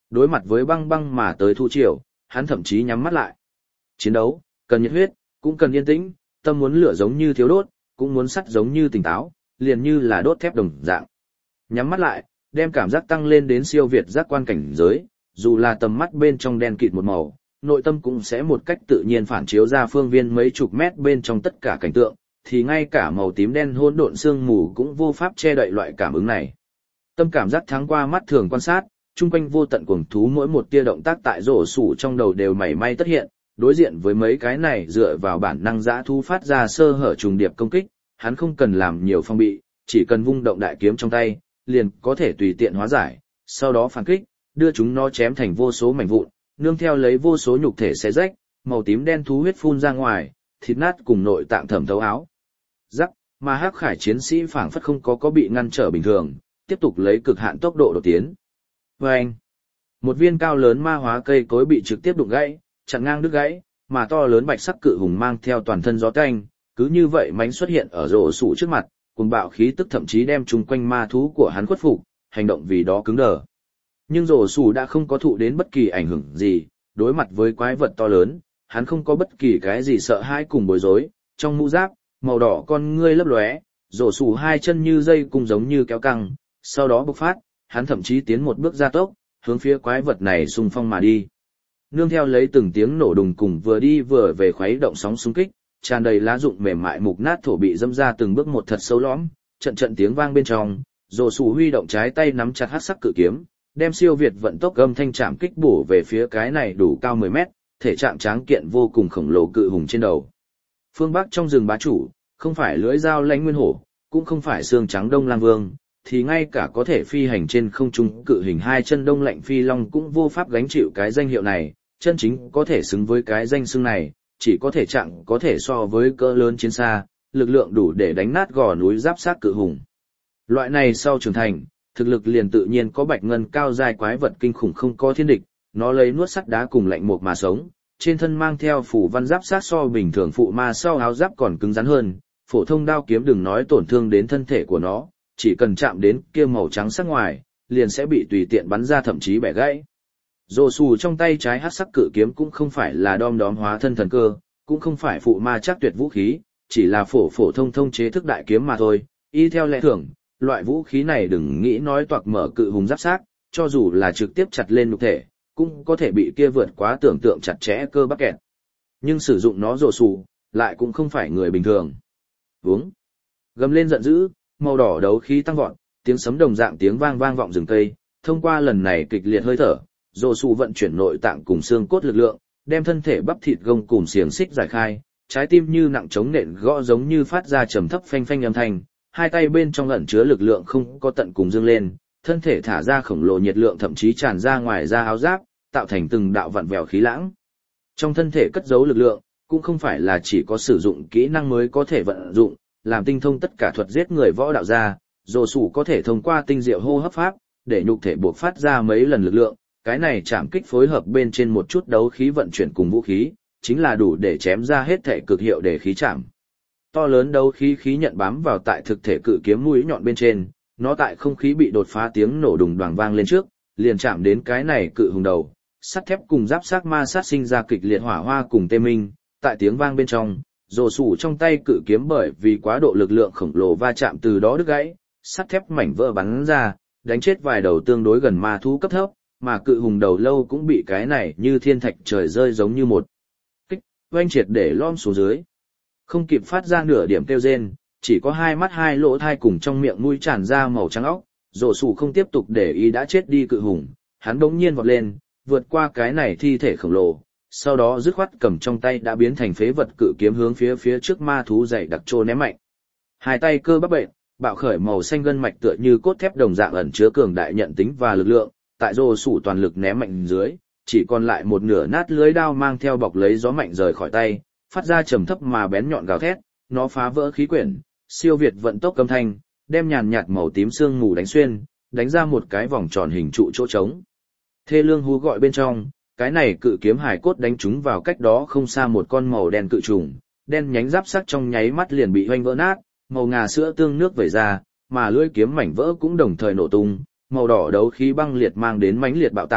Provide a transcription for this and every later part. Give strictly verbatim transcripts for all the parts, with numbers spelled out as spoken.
đối mặt với băng băng mà tới thu triều, hắn thậm chí nhắm mắt lại. Chiến đấu, cần nhiệt huyết, cũng cần yên tĩnh, tâm muốn lửa giống như thiếu đốt, cũng muốn sắt giống như tỉnh táo, liền như là đốt thép đồng dạng. Nhắm mắt lại, đem cảm giác tăng lên đến siêu việt giác quan cảnh giới, dù là tầm mắt bên trong đen kịt một màu, nội tâm cũng sẽ một cách tự nhiên phản chiếu ra phương viên mấy chục mét bên trong tất cả cảnh tượng, thì ngay cả màu tím đen hỗn độn sương mù cũng vô pháp che đậy loại cảm ứng này. Tâm cảm giác thắng qua mắt thường quan sát, chung quanh vô tận cuồng thú mỗi một tia động tác tại rổ sủ trong đầu đều mảy may tất hiện, đối diện với mấy cái này dựa vào bản năng dã thú phát ra sơ hở trùng điệp công kích, hắn không cần làm nhiều phong bị, chỉ cần vung động đại kiếm trong tay, liền có thể tùy tiện hóa giải, sau đó phản kích, đưa chúng nó chém thành vô số mảnh vụn, nương theo lấy vô số nhục thể xé rách, màu tím đen thú huyết phun ra ngoài, thịt nát cùng nội tạng thẩm thấu áo. Rắc, mà Hắc Khải chiến sĩ phảng phất không có có bị ngăn trở bình thường, tiếp tục lấy cực hạn tốc độ đột tiến. Vâng! Một viên cao lớn ma hóa cây cối bị trực tiếp đụng gãy, chặn ngang đứt gãy, mà to lớn bạch sắc cự hùng mang theo toàn thân gió canh, cứ như vậy mánh xuất hiện ở rổ sủ trước mặt, cùng bạo khí tức thậm chí đem chung quanh ma thú của hắn khuất phục, hành động vì đó cứng đờ. Nhưng rổ sủ đã không có thụ đến bất kỳ ảnh hưởng gì, đối mặt với quái vật to lớn, hắn không có bất kỳ cái gì sợ hãi cùng bối rối, trong mũ giáp, màu đỏ con ngươi lấp lóe, rổ sủ hai chân như dây cung giống như kéo căng, sau đó bộc phát, hắn thậm chí tiến một bước gia tốc, hướng phía quái vật này xung phong mà đi. Nương theo lấy từng tiếng nổ đùng cùng vừa đi vừa về khuấy động sóng xung kích, tràn đầy lá rụng mềm mại mục nát thổ bị dâm ra từng bước một thật sâu lõm, trận trận tiếng vang bên trong, rồ sủ huy động trái tay nắm chặt hắc sắc cự kiếm, đem siêu việt vận tốc âm thanh chạm kích bổ về phía cái này đủ cao mười mét, thể trạng tráng kiện vô cùng khổng lồ cự hùng trên đầu. Phương Bắc trong rừng bá chủ, không phải lưỡi dao lãnh nguyên hổ, cũng không phải xương trắng đông lang vương, thì ngay cả có thể phi hành trên không trung cự hình hai chân đông lạnh phi long cũng vô pháp gánh chịu cái danh hiệu này, chân chính có thể xứng với cái danh xưng này, chỉ có thể chặng có thể so với cỡ lớn chiến xa, lực lượng đủ để đánh nát gò núi giáp sát cự hùng. Loại này sau trưởng thành, thực lực liền tự nhiên có bạch ngân cao dài quái vật kinh khủng không có thiên địch, nó lấy nuốt sắt đá cùng lạnh mục mà sống, trên thân mang theo phủ văn giáp sát so bình thường phụ ma sau áo giáp còn cứng rắn hơn, phổ thông đao kiếm đừng nói tổn thương đến thân thể của nó, chỉ cần chạm đến kia màu trắng sắc ngoài, liền sẽ bị tùy tiện bắn ra thậm chí bẻ gãy. Rồ sủ trong tay trái hắc sắc cự kiếm cũng không phải là đom đóm hóa thân thần cơ, cũng không phải phụ ma chắc tuyệt vũ khí, chỉ là phổ phổ thông thông chế thức đại kiếm mà thôi. Y theo lẽ thường, loại vũ khí này đừng nghĩ nói toạc mở cự hùng giáp sát, cho dù là trực tiếp chặt lên nhục thể, cũng có thể bị kia vượt quá tưởng tượng chặt chẽ cơ bắp kẹt. Nhưng sử dụng nó rồ sủ, lại cũng không phải người bình thường. Vướng. Gầm lên giận dữ, màu đỏ đấu khí tăng vọt, tiếng sấm đồng dạng tiếng vang vang vọng rừng cây, thông qua lần này kịch liệt hơi thở, rồ sủ vận chuyển nội tạng cùng xương cốt lực lượng, đem thân thể bắp thịt gông cùng xiềng xích giải khai, trái tim như nặng chống nện gõ giống như phát ra trầm thấp phanh phanh âm thanh, hai tay bên trong ẩn chứa lực lượng không có tận cùng dương lên, thân thể thả ra khổng lồ nhiệt lượng thậm chí tràn ra ngoài da áo giáp, tạo thành từng đạo vặn vẹo khí lãng. Trong thân thể cất giấu lực lượng, cũng không phải là chỉ có sử dụng kỹ năng mới có thể vận dụng, làm tinh thông tất cả thuật giết người võ đạo ra, rồ sủ có thể thông qua tinh diệu hô hấp pháp, để nhục thể buộc phát ra mấy lần lực lượng, cái này chạm kích phối hợp bên trên một chút đấu khí vận chuyển cùng vũ khí, chính là đủ để chém ra hết thể cực hiệu để khí chạm. To lớn đấu khí khí nhận bám vào tại thực thể cự kiếm mũi nhọn bên trên, nó tại không khí bị đột phá tiếng nổ đùng đoàng vang lên trước, liền chạm đến cái này cự hùng đầu, sắt thép cùng giáp xác ma sát sinh ra kịch liệt hỏa hoa cùng tê minh, tại tiếng vang bên trong, rồ sủ trong tay cự kiếm bởi vì quá độ lực lượng khổng lồ va chạm từ đó đứt gãy, sắt thép mảnh vỡ bắn ra, đánh chết vài đầu tương đối gần ma thú cấp thấp, mà cự hùng đầu lâu cũng bị cái này như thiên thạch trời rơi giống như một kích, oanh triệt để lom xuống dưới. Không kịp phát ra nửa điểm kêu rên, chỉ có hai mắt hai lỗ thai cùng trong miệng mũi tràn ra màu trắng óc, rồ sủ không tiếp tục để ý đã chết đi cự hùng, hắn bỗng nhiên vọt lên, vượt qua cái này thi thể khổng lồ, sau đó dứt khoát cầm trong tay đã biến thành phế vật cự kiếm hướng phía phía trước ma thú dày đặc trô ném mạnh. Hai tay cơ bắp bệnh, bạo khởi màu xanh gân mạch tựa như cốt thép đồng dạng ẩn chứa cường đại nhận tính và lực lượng, tại rồ sủ toàn lực ném mạnh dưới, chỉ còn lại một nửa nát lưới đao mang theo bọc lấy gió mạnh rời khỏi tay, phát ra trầm thấp mà bén nhọn gào thét, nó phá vỡ khí quyển, siêu việt vận tốc âm thanh, đem nhàn nhạt màu tím sương mù đánh xuyên, đánh ra một cái vòng tròn hình trụ chỗ trống. Thê lương hú gọi bên trong, cái này cự kiếm hải cốt đánh trúng vào cách đó không xa một con màu đen cự trùng, đen nhánh giáp sắc trong nháy mắt liền bị hoanh vỡ nát, màu ngà sữa tương nước vẩy ra, mà lưỡi kiếm mảnh vỡ cũng đồng thời nổ tung, màu đỏ đấu khí băng liệt mang đến mãnh liệt bạo tạc,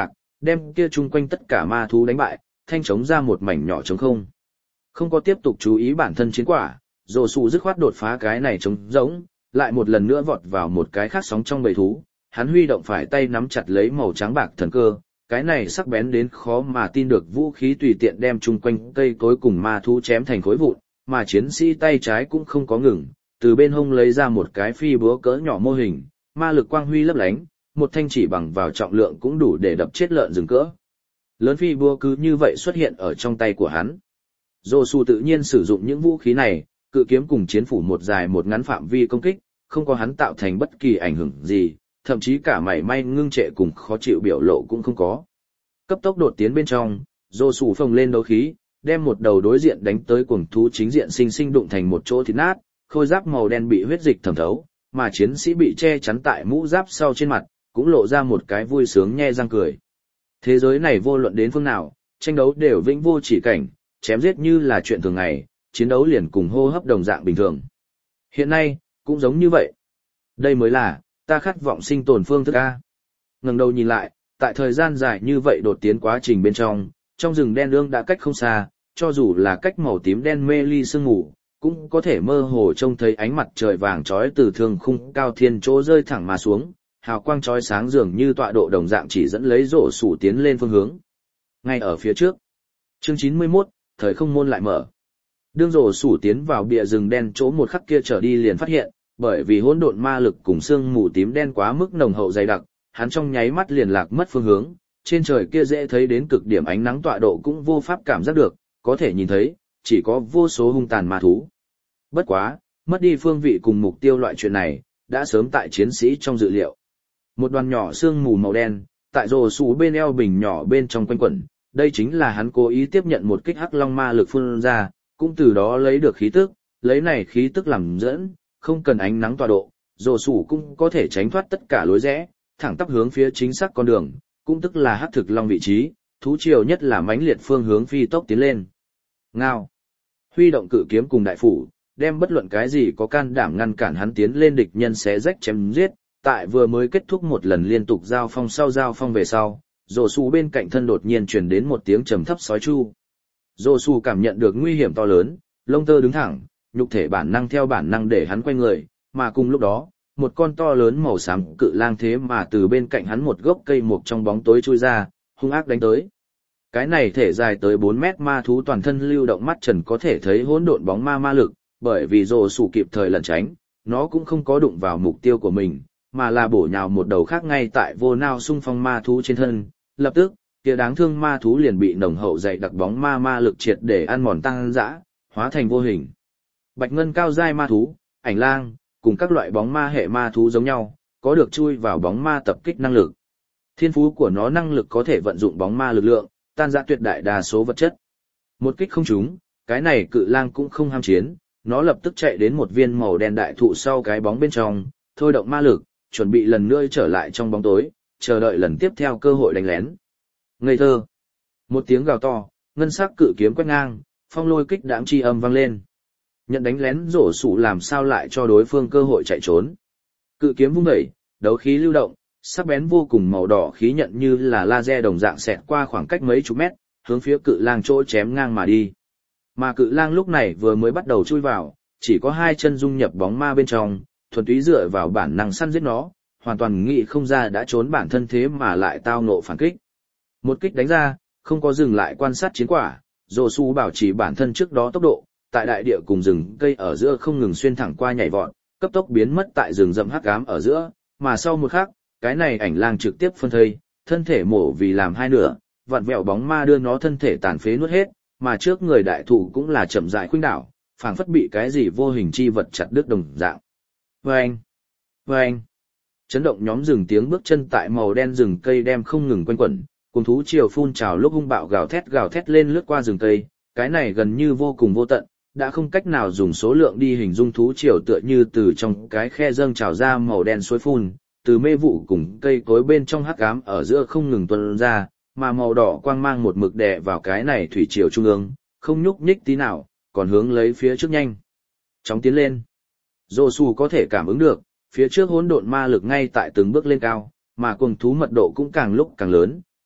đem kia chung quanh tất cả ma thú đánh bại, thanh trống ra một mảnh nhỏ trống không. Không có tiếp tục chú ý bản thân chiến quả, Dô Sù dứt khoát đột phá cái này trống rỗng, lại một lần nữa vọt vào một cái khác sóng trong bầy thú, hắn huy động phải tay nắm chặt lấy màu trắng bạc thần cơ, cái này sắc bén đến khó mà tin được vũ khí tùy tiện đem chung quanh cây cối cùng ma thú chém thành khối vụn, mà chiến sĩ tay trái cũng không có ngừng, từ bên hông lấy ra một cái phi búa cỡ nhỏ mô hình, ma lực quang huy lấp lánh, một thanh chỉ bằng vào trọng lượng cũng đủ để đập chết lợn rừng cỡ lớn phi búa cứ như vậy xuất hiện ở trong tay của hắn. Dô Su tự nhiên sử dụng những vũ khí này, cự kiếm cùng chiến phủ một dài một ngắn phạm vi công kích, không có hắn tạo thành bất kỳ ảnh hưởng gì, thậm chí cả mảy may ngưng trệ cùng khó chịu biểu lộ cũng không có. Cấp tốc đột tiến bên trong, Dô Su phồng lên đấu khí, đem một đầu đối diện đánh tới cuồng thú chính diện sinh sinh đụng thành một chỗ thịt nát, khôi giáp màu đen bị huyết dịch thẩm thấu, mà chiến sĩ bị che chắn tại mũ giáp sau trên mặt, cũng lộ ra một cái vui sướng nhe răng cười. Thế giới này vô luận đến phương nào, tranh đấu đều vĩnh vô chỉ cảnh, chém giết như là chuyện thường ngày, chiến đấu liền cùng hô hấp đồng dạng bình thường. Hiện nay, cũng giống như vậy. Đây mới là, ta khát vọng sinh tồn phương thức A. Ngẩng đầu nhìn lại, tại thời gian dài như vậy đột tiến quá trình bên trong, trong rừng đen ương đã cách không xa, cho dù là cách màu tím đen mê ly sương mù, cũng có thể mơ hồ trông thấy ánh mặt trời vàng chói từ thương khung cao thiên chỗ rơi thẳng mà xuống, hào quang chói sáng dường như tọa độ đồng dạng chỉ dẫn lấy rổ sủ tiến lên phương hướng. Ngay ở phía trước, chương chín mươi mốt, thời không môn lại mở. Đương rổ sủ tiến vào bìa rừng đen chỗ một khắc kia trở đi liền phát hiện, bởi vì hỗn độn ma lực cùng sương mù tím đen quá mức nồng hậu dày đặc, hắn trong nháy mắt liền lạc mất phương hướng, trên trời kia dễ thấy đến cực điểm ánh nắng tọa độ cũng vô pháp cảm giác được, có thể nhìn thấy, chỉ có vô số hung tàn ma thú. Bất quá, mất đi phương vị cùng mục tiêu loại chuyện này, đã sớm tại chiến sĩ trong dự liệu. Một đoàn nhỏ sương mù màu đen, tại rồ sủ bên eo bình nhỏ bên trong quanh quẩn, đây chính là hắn cố ý tiếp nhận một kích hắc long ma lực phun ra, cũng từ đó lấy được khí tức, lấy này khí tức làm dẫn, không cần ánh nắng tọa độ, rồ sủ cũng có thể tránh thoát tất cả lối rẽ, thẳng tắp hướng phía chính xác con đường, cũng tức là hắc thực long vị trí, thú triều nhất là mãnh liệt phương hướng phi tốc tiến lên. Ngao. Huy động cự kiếm cùng đại phủ, đem bất luận cái gì có can đảm ngăn cản hắn tiến lên địch nhân xé rách chém giết, tại vừa mới kết thúc một lần liên tục giao phong sau giao phong về sau, rồ sủ bên cạnh thân đột nhiên truyền đến một tiếng trầm thấp sói chu. Rồ sủ cảm nhận được nguy hiểm to lớn, lông tơ đứng thẳng, nhục thể bản năng theo bản năng để hắn quay người, mà cùng lúc đó, một con to lớn màu xám cự lang thế mà từ bên cạnh hắn một gốc cây mục trong bóng tối chui ra, hung ác đánh tới. Cái này thể dài tới bốn mét ma thú toàn thân lưu động mắt trần có thể thấy hỗn độn bóng ma ma lực, bởi vì rồ sủ kịp thời lẩn tránh, nó cũng không có đụng vào mục tiêu của mình, mà là bổ nhào một đầu khác ngay tại vô nao xung phong ma thú trên thân. Lập tức, kia đáng thương ma thú liền bị nồng hậu dày đặc bóng ma ma lực triệt để ăn mòn tăng dã, hóa thành vô hình. Bạch ngân cao giai ma thú, ảnh lang, cùng các loại bóng ma hệ ma thú giống nhau, có được chui vào bóng ma tập kích năng lực. Thiên phú của nó năng lực có thể vận dụng bóng ma lực lượng, tan rã tuyệt đại đa số vật chất. Một kích không trúng, cái này cự lang cũng không ham chiến, nó lập tức chạy đến một viên màu đen đại thụ sau cái bóng bên trong, thôi động ma lực, chuẩn bị lần nữa trở lại trong bóng tối, chờ đợi lần tiếp theo cơ hội đánh lén. Ngây thơ. Một tiếng gào to, ngân sắc cự kiếm quét ngang, phong lôi kích đãng chi âm vang lên. Nhận đánh lén rổ sủ làm sao lại cho đối phương cơ hội chạy trốn. Cự kiếm vung đẩy, đấu khí lưu động, sắc bén vô cùng màu đỏ khí nhận như là laser đồng dạng xẹt qua khoảng cách mấy chục mét, hướng phía cự lang chỗ chém ngang mà đi. Mà cự lang lúc này vừa mới bắt đầu chui vào, chỉ có hai chân dung nhập bóng ma bên trong, thuần túy dựa vào bản năng săn giết nó, hoàn toàn nghĩ không ra đã trốn bản thân thế mà lại tao ngộ phản kích. Một kích đánh ra, không có dừng lại quan sát chiến quả, Dô Su bảo trì bản thân trước đó tốc độ, tại đại địa cùng rừng cây ở giữa không ngừng xuyên thẳng qua nhảy vọt, cấp tốc biến mất tại rừng rậm hắc ám ở giữa, mà sau một khắc, cái này ảnh lang trực tiếp phân thây, thân thể mổ vì làm hai nửa, vặn vẹo bóng ma đưa nó thân thể tàn phế nuốt hết, mà trước người đại thủ cũng là chậm rãi khuynh đảo, phảng phất bị cái gì vô hình chi vật chặt đứt đồng dạng. Vâng! Vâng! Chấn động nhóm rừng tiếng bước chân tại màu đen rừng cây đem không ngừng quanh quẩn, cùng thú triều phun trào lúc hung bạo gào thét gào thét lên lướt qua rừng cây, cái này gần như vô cùng vô tận, đã không cách nào dùng số lượng đi hình dung thú triều tựa như từ trong cái khe dâng trào ra màu đen suối phun, từ mê vụ cùng cây cối bên trong hắc ám ở giữa không ngừng tuôn ra, mà màu đỏ quang mang một mực đè vào cái này thủy triều trung ương, không nhúc nhích tí nào, còn hướng lấy phía trước nhanh chóng tiến lên. Dô Su có thể cảm ứng được, phía trước hỗn độn ma lực ngay tại từng bước lên cao, mà cuồng thú mật độ cũng càng lúc càng lớn,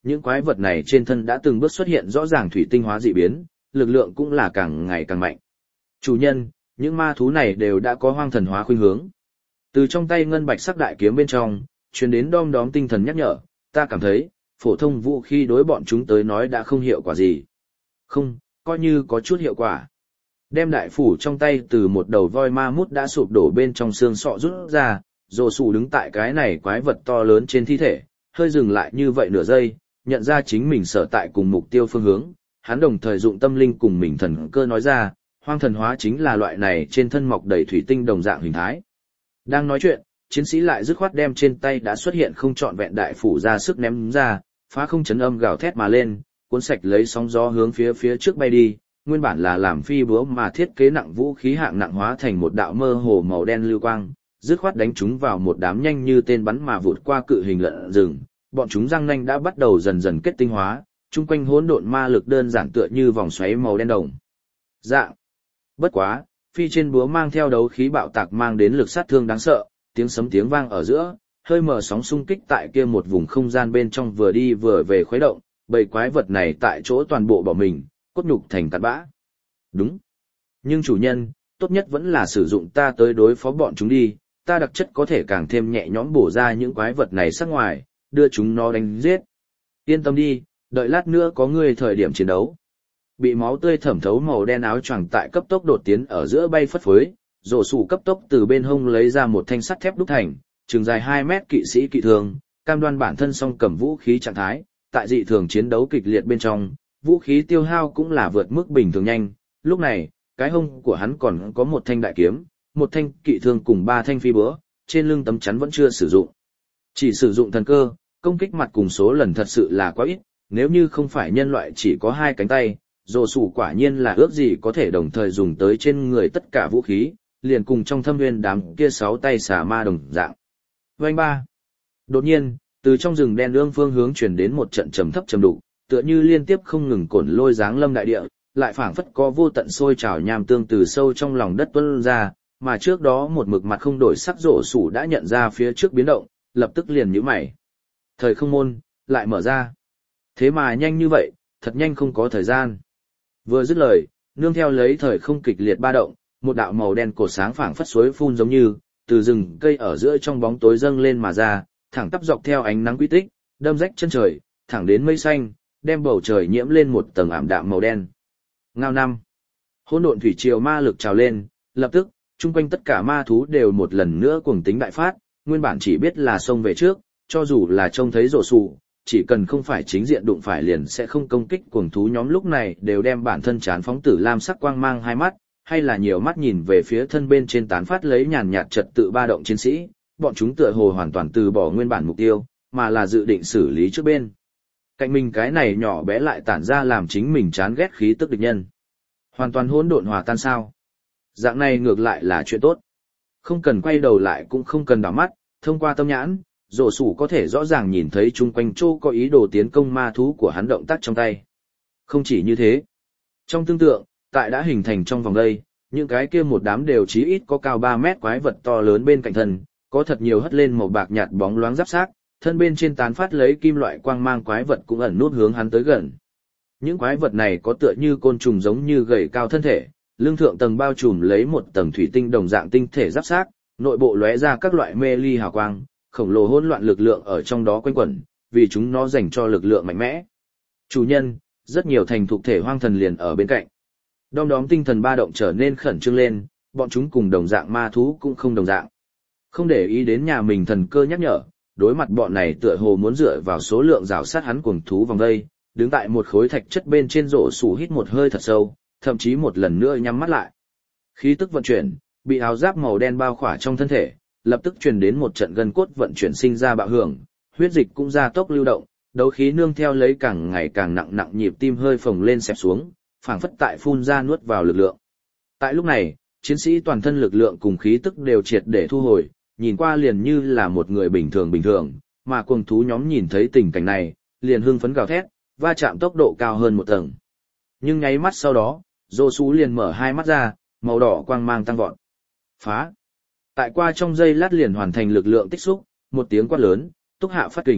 những quái vật này trên thân đã từng bước xuất hiện rõ ràng thủy tinh hóa dị biến, lực lượng cũng là càng ngày càng mạnh. Chủ nhân, những ma thú này đều đã có hoang thần hóa khuynh hướng. Từ trong tay ngân bạch sắc đại kiếm bên trong, truyền đến đom đóm tinh thần nhắc nhở, ta cảm thấy, phổ thông vũ khí đối bọn chúng tới nói đã không hiệu quả gì. Không, coi như có chút hiệu quả. Đem đại phủ trong tay từ một đầu voi ma mút đã sụp đổ bên trong xương sọ rút ra, rồ sủ đứng tại cái này quái vật to lớn trên thi thể, hơi dừng lại như vậy nửa giây, nhận ra chính mình sở tại cùng mục tiêu phương hướng, hắn đồng thời dụng tâm linh cùng mình thần cơ nói ra, hoang thần hóa chính là loại này trên thân mọc đầy thủy tinh đồng dạng hình thái. Đang nói chuyện, chiến sĩ lại dứt khoát đem trên tay đã xuất hiện không trọn vẹn đại phủ ra sức ném ra, phá không chấn âm gào thét mà lên, cuốn sạch lấy sóng gió hướng phía phía trước bay đi, nguyên bản là làm phi búa mà thiết kế nặng vũ khí hạng nặng hóa thành một đạo mơ hồ màu đen lưu quang, dứt khoát đánh chúng vào một đám nhanh như tên bắn mà vụt qua cự hình lợn rừng, bọn chúng răng nanh đã bắt đầu dần dần kết tinh hóa, chung quanh hỗn độn ma lực đơn giản tựa như vòng xoáy màu đen đồng. Dạng. Bất quá, phi trên búa mang theo đấu khí bạo tạc mang đến lực sát thương đáng sợ, tiếng sấm tiếng vang ở giữa, hơi mở sóng xung kích tại kia một vùng không gian bên trong vừa đi vừa về khuấy động, bầy quái vật này tại chỗ toàn bộ bỏ mình, cốt nhục thành cát bã. Đúng. Nhưng chủ nhân, tốt nhất vẫn là sử dụng ta tới đối phó bọn chúng đi, ta đặc chất có thể càng thêm nhẹ nhõm bổ ra những quái vật này sắc ngoài, đưa chúng nó đánh giết. Yên tâm đi, đợi lát nữa có ngươi thời điểm chiến đấu. Bị máu tươi thẩm thấu màu đen áo choàng tại cấp tốc đột tiến ở giữa bay phất phới, rổ sủ cấp tốc từ bên hông lấy ra một thanh sắt thép đúc thành, trường dài hai mét kỵ sĩ kỵ thường, cam đoan bản thân song cầm vũ khí trạng thái, tại dị thường chiến đấu kịch liệt bên trong, vũ khí tiêu hao cũng là vượt mức bình thường nhanh, lúc này, cái hông của hắn còn có một thanh đại kiếm, một thanh kỵ thương cùng ba thanh phi búa, trên lưng tấm chắn vẫn chưa sử dụng. Chỉ sử dụng thần cơ, công kích mặt cùng số lần thật sự là quá ít, nếu như không phải nhân loại chỉ có hai cánh tay, rồ sủ quả nhiên là ước gì có thể đồng thời dùng tới trên người tất cả vũ khí, liền cùng trong thâm nguyên đám kia sáu tay xà ma đồng dạng. Vành ba. Đột nhiên, từ trong rừng đen ương phương hướng truyền đến một trận trầm thấp trầm đục, tựa như liên tiếp không ngừng cồn lôi giáng lâm đại địa, lại phảng phất có vô tận sôi trào nham tương từ sâu trong lòng đất tuôn ra, mà trước đó một mực mặt không đổi sắc rổ sủ đã nhận ra phía trước biến động, lập tức liền nhíu mày. Thời không môn lại mở ra. Thế mà nhanh như vậy, thật nhanh không có thời gian. Vừa dứt lời, nương theo lấy thời không kịch liệt ba động, một đạo màu đen cột sáng phảng phất suối phun giống như từ rừng cây ở giữa trong bóng tối dâng lên mà ra, thẳng tắp dọc theo ánh nắng quy tích, đâm rách chân trời, thẳng đến mây xanh, đem bầu trời nhiễm lên một tầng ảm đạm màu đen. Ngao năm. Hỗn độn thủy triều ma lực trào lên, lập tức, chung quanh tất cả ma thú đều một lần nữa cuồng tính đại phát, nguyên bản chỉ biết là xông về trước, cho dù là trông thấy rổ sủ, chỉ cần không phải chính diện đụng phải liền sẽ không công kích cuồng thú nhóm lúc này đều đem bản thân chán phóng tử lam sắc quang mang hai mắt, hay là nhiều mắt nhìn về phía thân bên trên tán phát lấy nhàn nhạt trật tự ba động chiến sĩ, bọn chúng tựa hồ hoàn toàn từ bỏ nguyên bản mục tiêu, mà là dự định xử lý trước bên. Cạnh mình cái này nhỏ bé lại tản ra làm chính mình chán ghét khí tức địch nhân. Hoàn toàn hỗn độn hòa tan sao? Dạng này ngược lại là chuyện tốt. Không cần quay đầu lại cũng không cần đảo mắt, thông qua tâm nhãn, rổ sủ có thể rõ ràng nhìn thấy chung quanh chỗ có ý đồ tiến công ma thú của hắn động tác trong tay. Không chỉ như thế. Trong tương tượng, tại đã hình thành trong vòng đây, những cái kia một đám đều chí ít có cao ba mét quái vật to lớn bên cạnh thân, có thật nhiều hất lên màu bạc nhạt bóng loáng giáp xác, thân bên trên tán phát lấy kim loại quang mang quái vật cũng ẩn nút hướng hắn tới gần. Những quái vật này có tựa như côn trùng giống như gầy cao thân thể, lưng thượng tầng bao trùm lấy một tầng thủy tinh đồng dạng tinh thể giáp xác, nội bộ lóe ra các loại mê ly hào quang, khổng lồ hỗn loạn lực lượng ở trong đó quanh quẩn, vì chúng nó dành cho lực lượng mạnh mẽ. Chủ nhân, rất nhiều thành thuộc thể hoang thần liền ở bên cạnh. Đom đóm tinh thần ba động trở nên khẩn trương lên, bọn chúng cùng đồng dạng ma thú cũng không đồng dạng. Không để ý đến nhà mình thần cơ nhắc nhở, đối mặt bọn này tựa hồ muốn dựa vào số lượng rào sát hắn cuồng thú vòng đây, đứng tại một khối thạch chất bên trên rổ sủ hít một hơi thật sâu, thậm chí một lần nữa nhắm mắt lại. Khí tức vận chuyển, bị áo giáp màu đen bao khỏa trong thân thể, lập tức truyền đến một trận gân cốt vận chuyển sinh ra bạo hưởng, huyết dịch cũng ra tốc lưu động, đấu khí nương theo lấy càng ngày càng nặng nặng nhịp tim hơi phồng lên xẹp xuống, phảng phất tại phun ra nuốt vào lực lượng. Tại lúc này, chiến sĩ toàn thân lực lượng cùng khí tức đều triệt để thu hồi, nhìn qua liền như là một người bình thường bình thường, mà cuồng thú nhóm nhìn thấy tình cảnh này, liền hưng phấn gào thét, va chạm tốc độ cao hơn một tầng. Nhưng nháy mắt sau đó, Dô Sú liền mở hai mắt ra, màu đỏ quang mang tăng vọt. Phá! Tại qua trong giây lát liền hoàn thành lực lượng tích xúc, một tiếng quát lớn, túc hạ phát kình,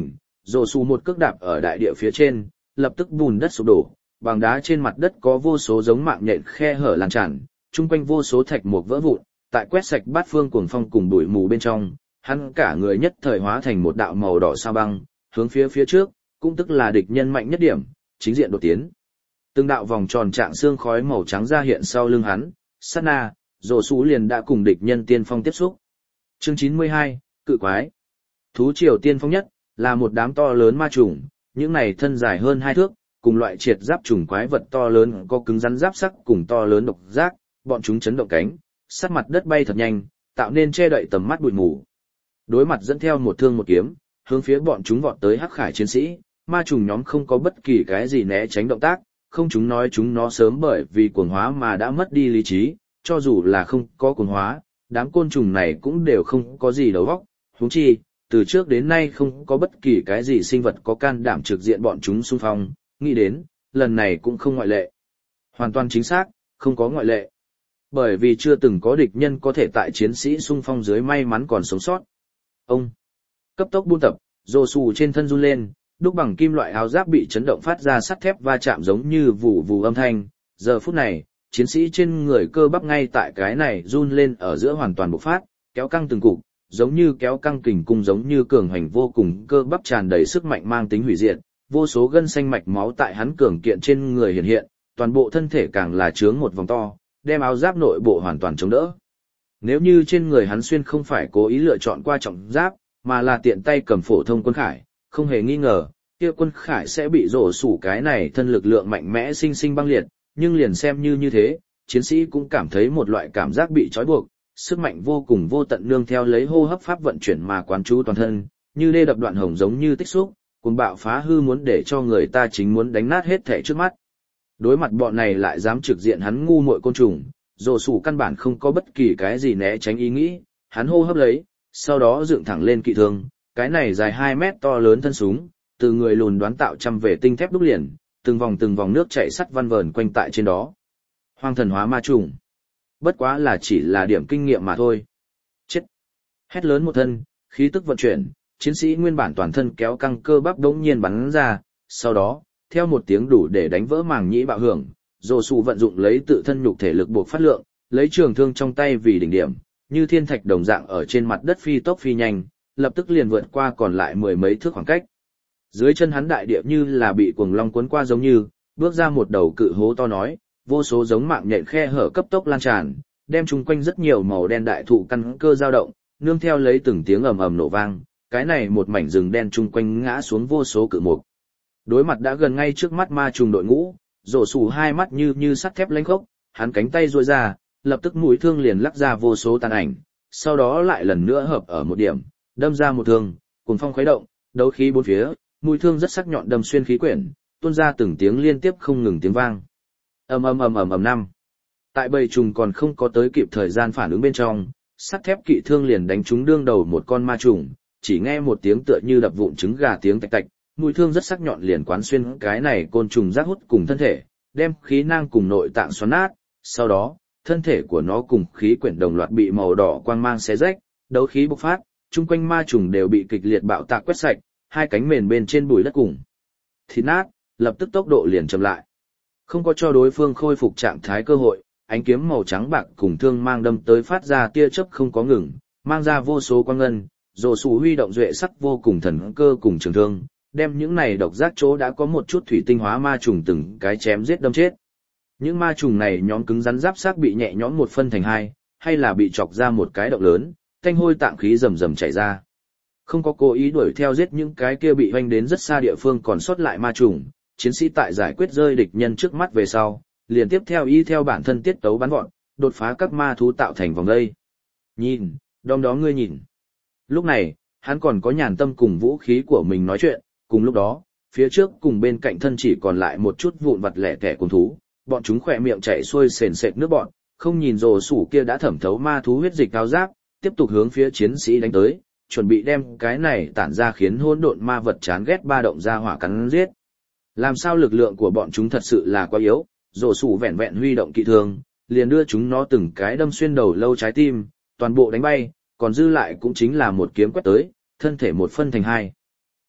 Rồ Sủ một cước đạp ở đại địa phía trên, lập tức bùn đất sụp đổ, bằng đá trên mặt đất có vô số giống mạng nhện khe hở lan tràn, chung quanh vô số thạch mục vỡ vụn, tại quét sạch bát phương cuồng phong cùng bụi mù bên trong, hắn cả người nhất thời hóa thành một đạo màu đỏ sao băng, hướng phía phía trước, cũng tức là địch nhân mạnh nhất điểm, chính diện đột tiến. Từng đạo vòng tròn trạng xương khói màu trắng ra hiện sau lưng hắn, sát na, Rồ Sủ liền đã cùng địch nhân tiên phong tiếp xúc. Chương chín mươi hai, Cự quái. Thú triều tiên phong nhất, là một đám to lớn ma trùng, những này thân dài hơn hai thước, cùng loại triệt giáp trùng quái vật to lớn có cứng rắn giáp sắc cùng to lớn độc giác, bọn chúng chấn động cánh, sát mặt đất bay thật nhanh, tạo nên che đậy tầm mắt bụi mù. Đối mặt dẫn theo một thương một kiếm, hướng phía bọn chúng vọt tới hắc khải chiến sĩ, ma trùng nhóm không có bất kỳ cái gì né tránh động tác, không chúng nói chúng nó sớm bởi vì cuồng hóa mà đã mất đi lý trí, cho dù là không có cuồng hóa, đám côn trùng này cũng đều không có gì đầu óc, huống chi, từ trước đến nay không có bất kỳ cái gì sinh vật có can đảm trực diện bọn chúng xung phong, nghĩ đến, lần này cũng không ngoại lệ. Hoàn toàn chính xác, không có ngoại lệ. Bởi vì chưa từng có địch nhân có thể tại chiến sĩ xung phong dưới may mắn còn sống sót. Ông cấp tốc buôn tập, Rồ Sủ trên thân run lên, đúc bằng kim loại áo giáp bị chấn động phát ra sắt thép va chạm giống như vù vù âm thanh. Giờ phút này, chiến sĩ trên người cơ bắp ngay tại cái này run lên ở giữa hoàn toàn bộc phát, kéo căng từng cục, giống như kéo căng kình cung, giống như cường hành vô cùng, cơ bắp tràn đầy sức mạnh mang tính hủy diệt, vô số gân xanh mạch máu tại hắn cường kiện trên người hiện hiện, toàn bộ thân thể càng là trướng một vòng to, đem áo giáp nội bộ hoàn toàn chống đỡ. Nếu như trên người hắn xuyên không phải cố ý lựa chọn qua trọng giáp, mà là tiện tay cầm phổ thông quân khải, không hề nghi ngờ, kia quân khải sẽ bị Rồ Sủ cái này thân lực lượng mạnh mẽ sinh sinh băng liệt, nhưng liền xem như như thế, chiến sĩ cũng cảm thấy một loại cảm giác bị trói buộc, sức mạnh vô cùng vô tận nương theo lấy hô hấp pháp vận chuyển mà quán chú toàn thân, như đê đập đoạn hồng giống như tích xúc, cuồng bạo phá hư muốn để cho người ta chính muốn đánh nát hết thể trước mắt. Đối mặt bọn này lại dám trực diện hắn ngu muội côn trùng, Rồ Sủ căn bản không có bất kỳ cái gì né tránh ý nghĩ, hắn hô hấp lấy, sau đó dựng thẳng lên kỵ thương, cái này dài hai mét to lớn thân súng, từ người lùn đoán tạo trăm về tinh thép đúc liền, từng vòng từng vòng nước chảy sắt văn vờn quanh tại trên đó. Hoang thần hóa ma trùng. Bất quá là chỉ là điểm kinh nghiệm mà thôi. Chết. Hét lớn một thân, khí tức vận chuyển, chiến sĩ nguyên bản toàn thân kéo căng cơ bắp đống nhiên bắn ra, sau đó, theo một tiếng đủ để đánh vỡ màng nhĩ bạo hưởng, Rồ Sủ vận dụng lấy tự thân nhục thể lực buộc phát lượng, lấy trường thương trong tay vì đỉnh điểm, như thiên thạch đồng dạng ở trên mặt đất phi tốc phi nhanh, lập tức liền vượt qua còn lại mười mấy thước khoảng cách. Dưới chân hắn đại địa như là bị cuồng long cuốn qua giống như, bước ra một đầu cự hố to nói, vô số giống mạng nhện khe hở cấp tốc lan tràn, đem chung quanh rất nhiều màu đen đại thụ căn cơ dao động, nương theo lấy từng tiếng ầm ầm nổ vang, cái này một mảnh rừng đen chung quanh ngã xuống vô số cự mục. Đối mặt đã gần ngay trước mắt ma trùng đội ngũ, Rồ Sủ hai mắt như như sắt thép lánh khốc, hắn cánh tay duỗi ra, lập tức mũi thương liền lắc ra vô số tàn ảnh, sau đó lại lần nữa hợp ở một điểm, đâm ra một thương, cuồng phong khuấy động, đấu khí bốn phía, mũi thương rất sắc nhọn đâm xuyên khí quyển, tuôn ra từng tiếng liên tiếp không ngừng tiếng vang. Ầm ầm ầm ầm ầm năm. Tại bầy trùng còn không có tới kịp thời gian phản ứng bên trong, sắt thép kỵ thương liền đánh trúng đương đầu một con ma trùng, chỉ nghe một tiếng tựa như đập vụn trứng gà tiếng tạch tạch, mũi thương rất sắc nhọn liền quán xuyên cái này côn trùng rác hút cùng thân thể, đem khí nang cùng nội tạng xoắn nát, sau đó, thân thể của nó cùng khí quyển đồng loạt bị màu đỏ quang mang xé rách, đấu khí bộc phát, chung quanh ma trùng đều bị kịch liệt bạo tạc quét sạch, hai cánh mền bên trên bụi đất cùng thịt nát, lập tức tốc độ liền chậm lại. Không có cho đối phương khôi phục trạng thái cơ hội, ánh kiếm màu trắng bạc cùng thương mang đâm tới phát ra tia chớp không có ngừng, mang ra vô số quang ngân, Rồ Sủ huy động duệ sắc vô cùng thần cơ cùng trường thương, đem những này độc giác chỗ đã có một chút thủy tinh hóa ma trùng từng cái chém giết đâm chết. Những ma trùng này nhóm cứng rắn giáp xác bị nhẹ nhõm một phân thành hai, hay là bị chọc ra một cái động lớn, thanh hôi tạng khí rầm rầm chảy ra. Không có cố ý đuổi theo giết những cái kia bị hoanh đến rất xa địa phương còn sót lại ma trùng, chiến sĩ tại giải quyết rơi địch nhân trước mắt về sau, liền tiếp theo y theo bản thân tiết tấu bắn gọn, đột phá các ma thú tạo thành vòng dây. Nhìn, đom đó ngươi nhìn. Lúc này, hắn còn có nhàn tâm cùng vũ khí của mình nói chuyện, cùng lúc đó, phía trước cùng bên cạnh thân chỉ còn lại một chút vụn vặt lẻ tẻ cùng thú, bọn chúng khỏe miệng chảy xuôi sền sệt nước bọn, không nhìn Rồ Sủ kia đã thẩm thấu ma thú huyết dịch cao giáp, tiếp tục hướng phía chiến sĩ đánh tới, chuẩn bị đem cái này tản ra khiến hỗn độn ma vật chán ghét ba động ra hỏa cắn giết. Làm sao lực lượng của bọn chúng thật sự là quá yếu, Rồ Sủ vẹn vẹn huy động kỵ thương, liền đưa chúng nó từng cái đâm xuyên đầu lâu trái tim, toàn bộ đánh bay, còn dư lại cũng chính là một kiếm quét tới, thân thể một phân thành hai.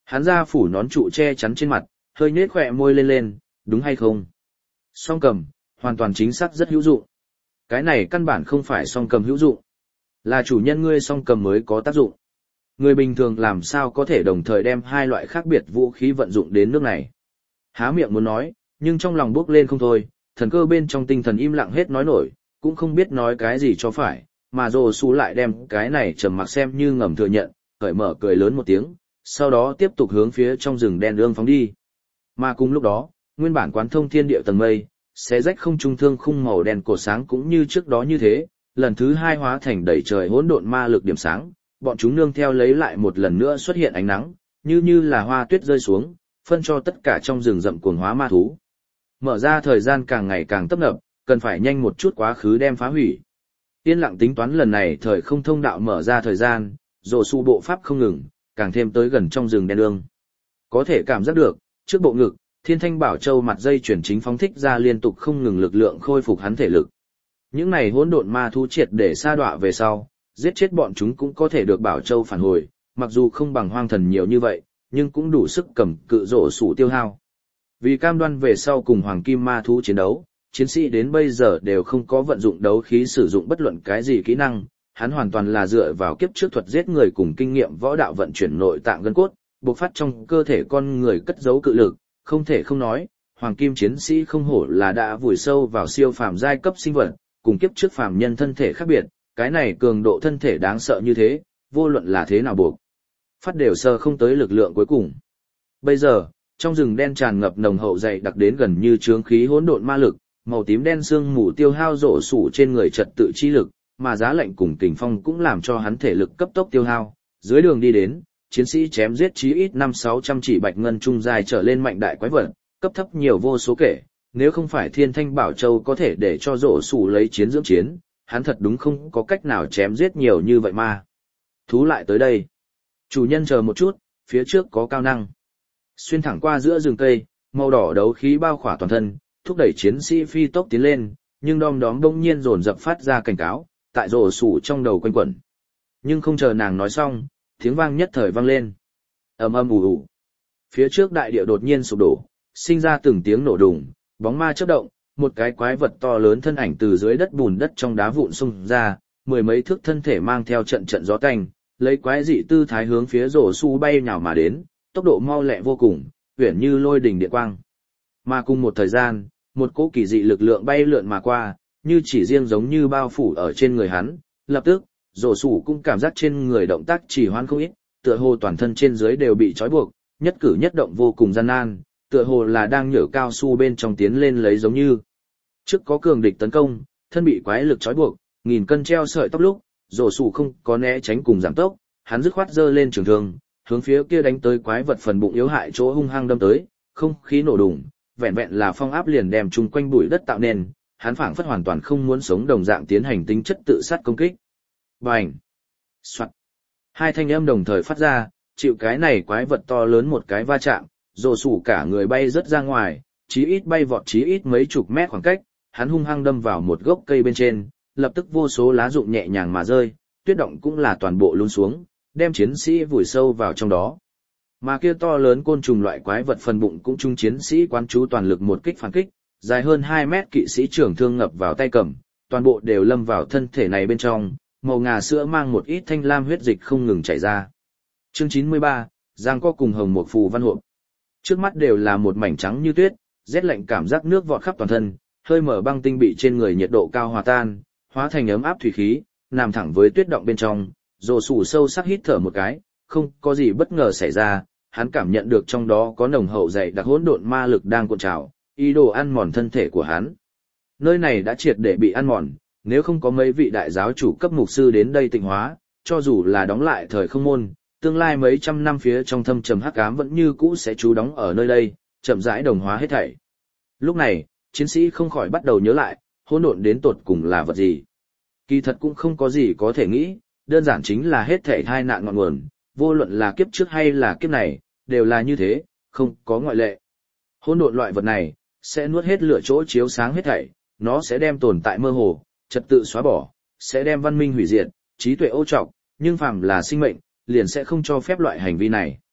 Hắn ra phủ nón trụ che chắn trên mặt, hơi nhếch khỏe môi lên lên, đúng hay không? Song cầm, hoàn toàn chính xác rất hữu dụng. Cái này căn bản không phải song cầm hữu dụng, là chủ nhân ngươi song cầm mới có tác dụng. Người bình thường làm sao có thể đồng thời đem hai loại khác biệt vũ khí vận dụng đến nước này. Há miệng muốn nói, nhưng trong lòng bước lên không thôi, thần cơ bên trong tinh thần im lặng hết nói nổi, cũng không biết nói cái gì cho phải, mà Dô Su lại đem cái này trầm mặc xem như ngầm thừa nhận, cởi mở cười lớn một tiếng, sau đó tiếp tục hướng phía trong rừng đen ương phóng đi. Mà cùng lúc đó, nguyên bản quán thông thiên địa tầng mây, xé rách không trung thương khung màu đen cổ sáng cũng như trước đó như thế, lần thứ hai hóa thành đầy trời hỗn độn ma lực điểm sáng, bọn chúng nương theo lấy lại một lần nữa xuất hiện ánh nắng, như như là hoa tuyết rơi xuống, phân cho tất cả trong rừng rậm cuồng hóa ma thú. Mở ra thời gian càng ngày càng tấp nập, cần phải nhanh một chút quá khứ đem phá hủy. Yên lặng tính toán lần này thời không thông đạo mở ra thời gian, Dô Su bộ pháp không ngừng, càng thêm tới gần trong rừng đen ương. Có thể cảm giác được, trước bộ ngực, Thiên Thanh Bảo Châu mặt dây chuyển chính phóng thích ra liên tục không ngừng lực lượng khôi phục hắn thể lực. Những này hỗn độn ma thú triệt để sa đọa về sau, giết chết bọn chúng cũng có thể được Bảo Châu phản hồi, mặc dù không bằng hoang thần nhiều như vậy, nhưng cũng đủ sức cầm cự Dô Su tiêu hao. Vì cam đoan về sau cùng hoàng kim ma thú chiến đấu, chiến sĩ đến bây giờ đều không có vận dụng đấu khí sử dụng bất luận cái gì kỹ năng, hắn hoàn toàn là dựa vào kiếp trước thuật giết người cùng kinh nghiệm võ đạo vận chuyển nội tạng gân cốt, bộc phát trong cơ thể con người cất giấu cự lực, không thể không nói, hoàng kim chiến sĩ không hổ là đã vùi sâu vào siêu phàm giai cấp sinh vật, cùng kiếp trước phàm nhân thân thể khác biệt, cái này cường độ thân thể đáng sợ như thế, vô luận là thế nào buộc phát đều sơ không tới lực lượng cuối cùng. Bây giờ, trong rừng đen tràn ngập nồng hậu dày đặc đến gần như chướng khí hỗn độn ma lực, màu tím đen sương mù tiêu hao rổ sủ trên người trật tự chi lực, mà giá lạnh cùng kình phong cũng làm cho hắn thể lực cấp tốc tiêu hao. Dưới đường đi đến, chiến sĩ chém giết chí ít năm sáu trăm chỉ bạch ngân trung dài trở lên mạnh đại quái vật, cấp thấp nhiều vô số kể. Nếu không phải Thiên Thanh Bảo Châu có thể để cho rổ sủ lấy chiến dưỡng chiến, hắn thật đúng không có cách nào chém giết nhiều như vậy mà. Thú lại tới đây. Chủ nhân chờ một chút, phía trước có cao năng. Xuyên thẳng qua giữa rừng cây, màu đỏ đấu khí bao khỏa toàn thân, thúc đẩy chiến sĩ phi tốc tiến lên, nhưng đom đóm đông nhiên dồn dập phát ra cảnh cáo, tại rổ sủ trong đầu quanh quẩn. Nhưng không chờ nàng nói xong, tiếng vang nhất thời vang lên. Ầm ầm ù ù. Phía trước đại địa đột nhiên sụp đổ, sinh ra từng tiếng nổ đùng, bóng ma chớp động, một cái quái vật to lớn thân ảnh từ dưới đất bùn đất trong đá vụn xung ra, mười mấy thước thân thể mang theo trận trận gió tanh, lấy quái dị tư thái hướng phía rổ su bay nhào mà đến, tốc độ mau lẹ vô cùng, uyển như lôi đình điện quang. Mà cùng một thời gian, một cỗ kỳ dị lực lượng bay lượn mà qua, như chỉ riêng giống như bao phủ ở trên người hắn, lập tức, rổ sủ cũng cảm giác trên người động tác chỉ hoan không ít, tựa hồ toàn thân trên dưới đều bị trói buộc, nhất cử nhất động vô cùng gian nan, tựa hồ là đang nhở cao su bên trong tiến lên lấy giống như. Trước có cường địch tấn công, thân bị quái lực trói buộc, nghìn cân treo sợi tóc lúc, rổ sủ không có né tránh cùng giảm tốc, hắn dứt khoát giơ lên trường thương, hướng phía kia đánh tới quái vật phần bụng yếu hại chỗ hung hăng đâm tới, không khí nổ đùng, vẹn vẹn là phong áp liền đem chung quanh bụi đất tạo nên, hắn phảng phất hoàn toàn không muốn sống đồng dạng tiến hành tính chất tự sát công kích. Bành! Soạt! Hai thanh âm đồng thời phát ra, chịu cái này quái vật to lớn một cái va chạm, rồ sủ cả người bay rất ra ngoài, chí ít bay vọt chí ít mấy chục mét khoảng cách, hắn hung hăng đâm vào một gốc cây bên trên, lập tức vô số lá rụng nhẹ nhàng mà rơi, tuyết động cũng là toàn bộ lún xuống, đem chiến sĩ vùi sâu vào trong đó. Mà kia to lớn côn trùng loại quái vật phần bụng cũng trung chiến sĩ quán chú toàn lực một kích phản kích, dài hơn hai mét kỵ sĩ trưởng thương ngập vào tay cầm, toàn bộ đều lâm vào thân thể này bên trong, màu ngà sữa mang một ít thanh lam huyết dịch không ngừng chảy ra. Chương chín mươi ba, Giang có cùng hồng một phù văn hộp. Trước mắt đều là một mảnh trắng như tuyết, rét lạnh cảm giác nước vọt khắp toàn thân, hơi mở băng tinh bị trên người nhiệt độ cao hòa tan, hóa thành ấm áp thủy khí, nằm thẳng với tuyết động bên trong, rồ sủ sâu sắc hít thở một cái, không có gì bất ngờ xảy ra, hắn cảm nhận được trong đó có nồng hậu dày đặc hỗn độn ma lực đang cuộn trào, ý đồ ăn mòn thân thể của hắn. Nơi này đã triệt để bị ăn mòn, nếu không có mấy vị đại giáo chủ cấp mục sư đến đây tịnh hóa, cho dù là đóng lại thời không môn, tương lai mấy trăm năm phía trong thâm trầm hắc ám vẫn như cũ sẽ trú đóng ở nơi đây, chậm rãi đồng hóa hết thảy. Lúc này, chiến sĩ không khỏi bắt đầu nhớ lại, hỗn độn đến tột cùng là vật gì. Kỳ thật cũng không có gì có thể nghĩ, đơn giản chính là hết thảy tai nạn ngọn nguồn, vô luận là kiếp trước hay là kiếp này, đều là như thế, không có ngoại lệ. Hỗn độn loại vật này, sẽ nuốt hết lửa chỗ chiếu sáng hết thảy, nó sẽ đem tồn tại mơ hồ, trật tự xóa bỏ, sẽ đem văn minh hủy diệt, trí tuệ ô trọc, nhưng phàm là sinh mệnh, liền sẽ không cho phép loại hành vi này.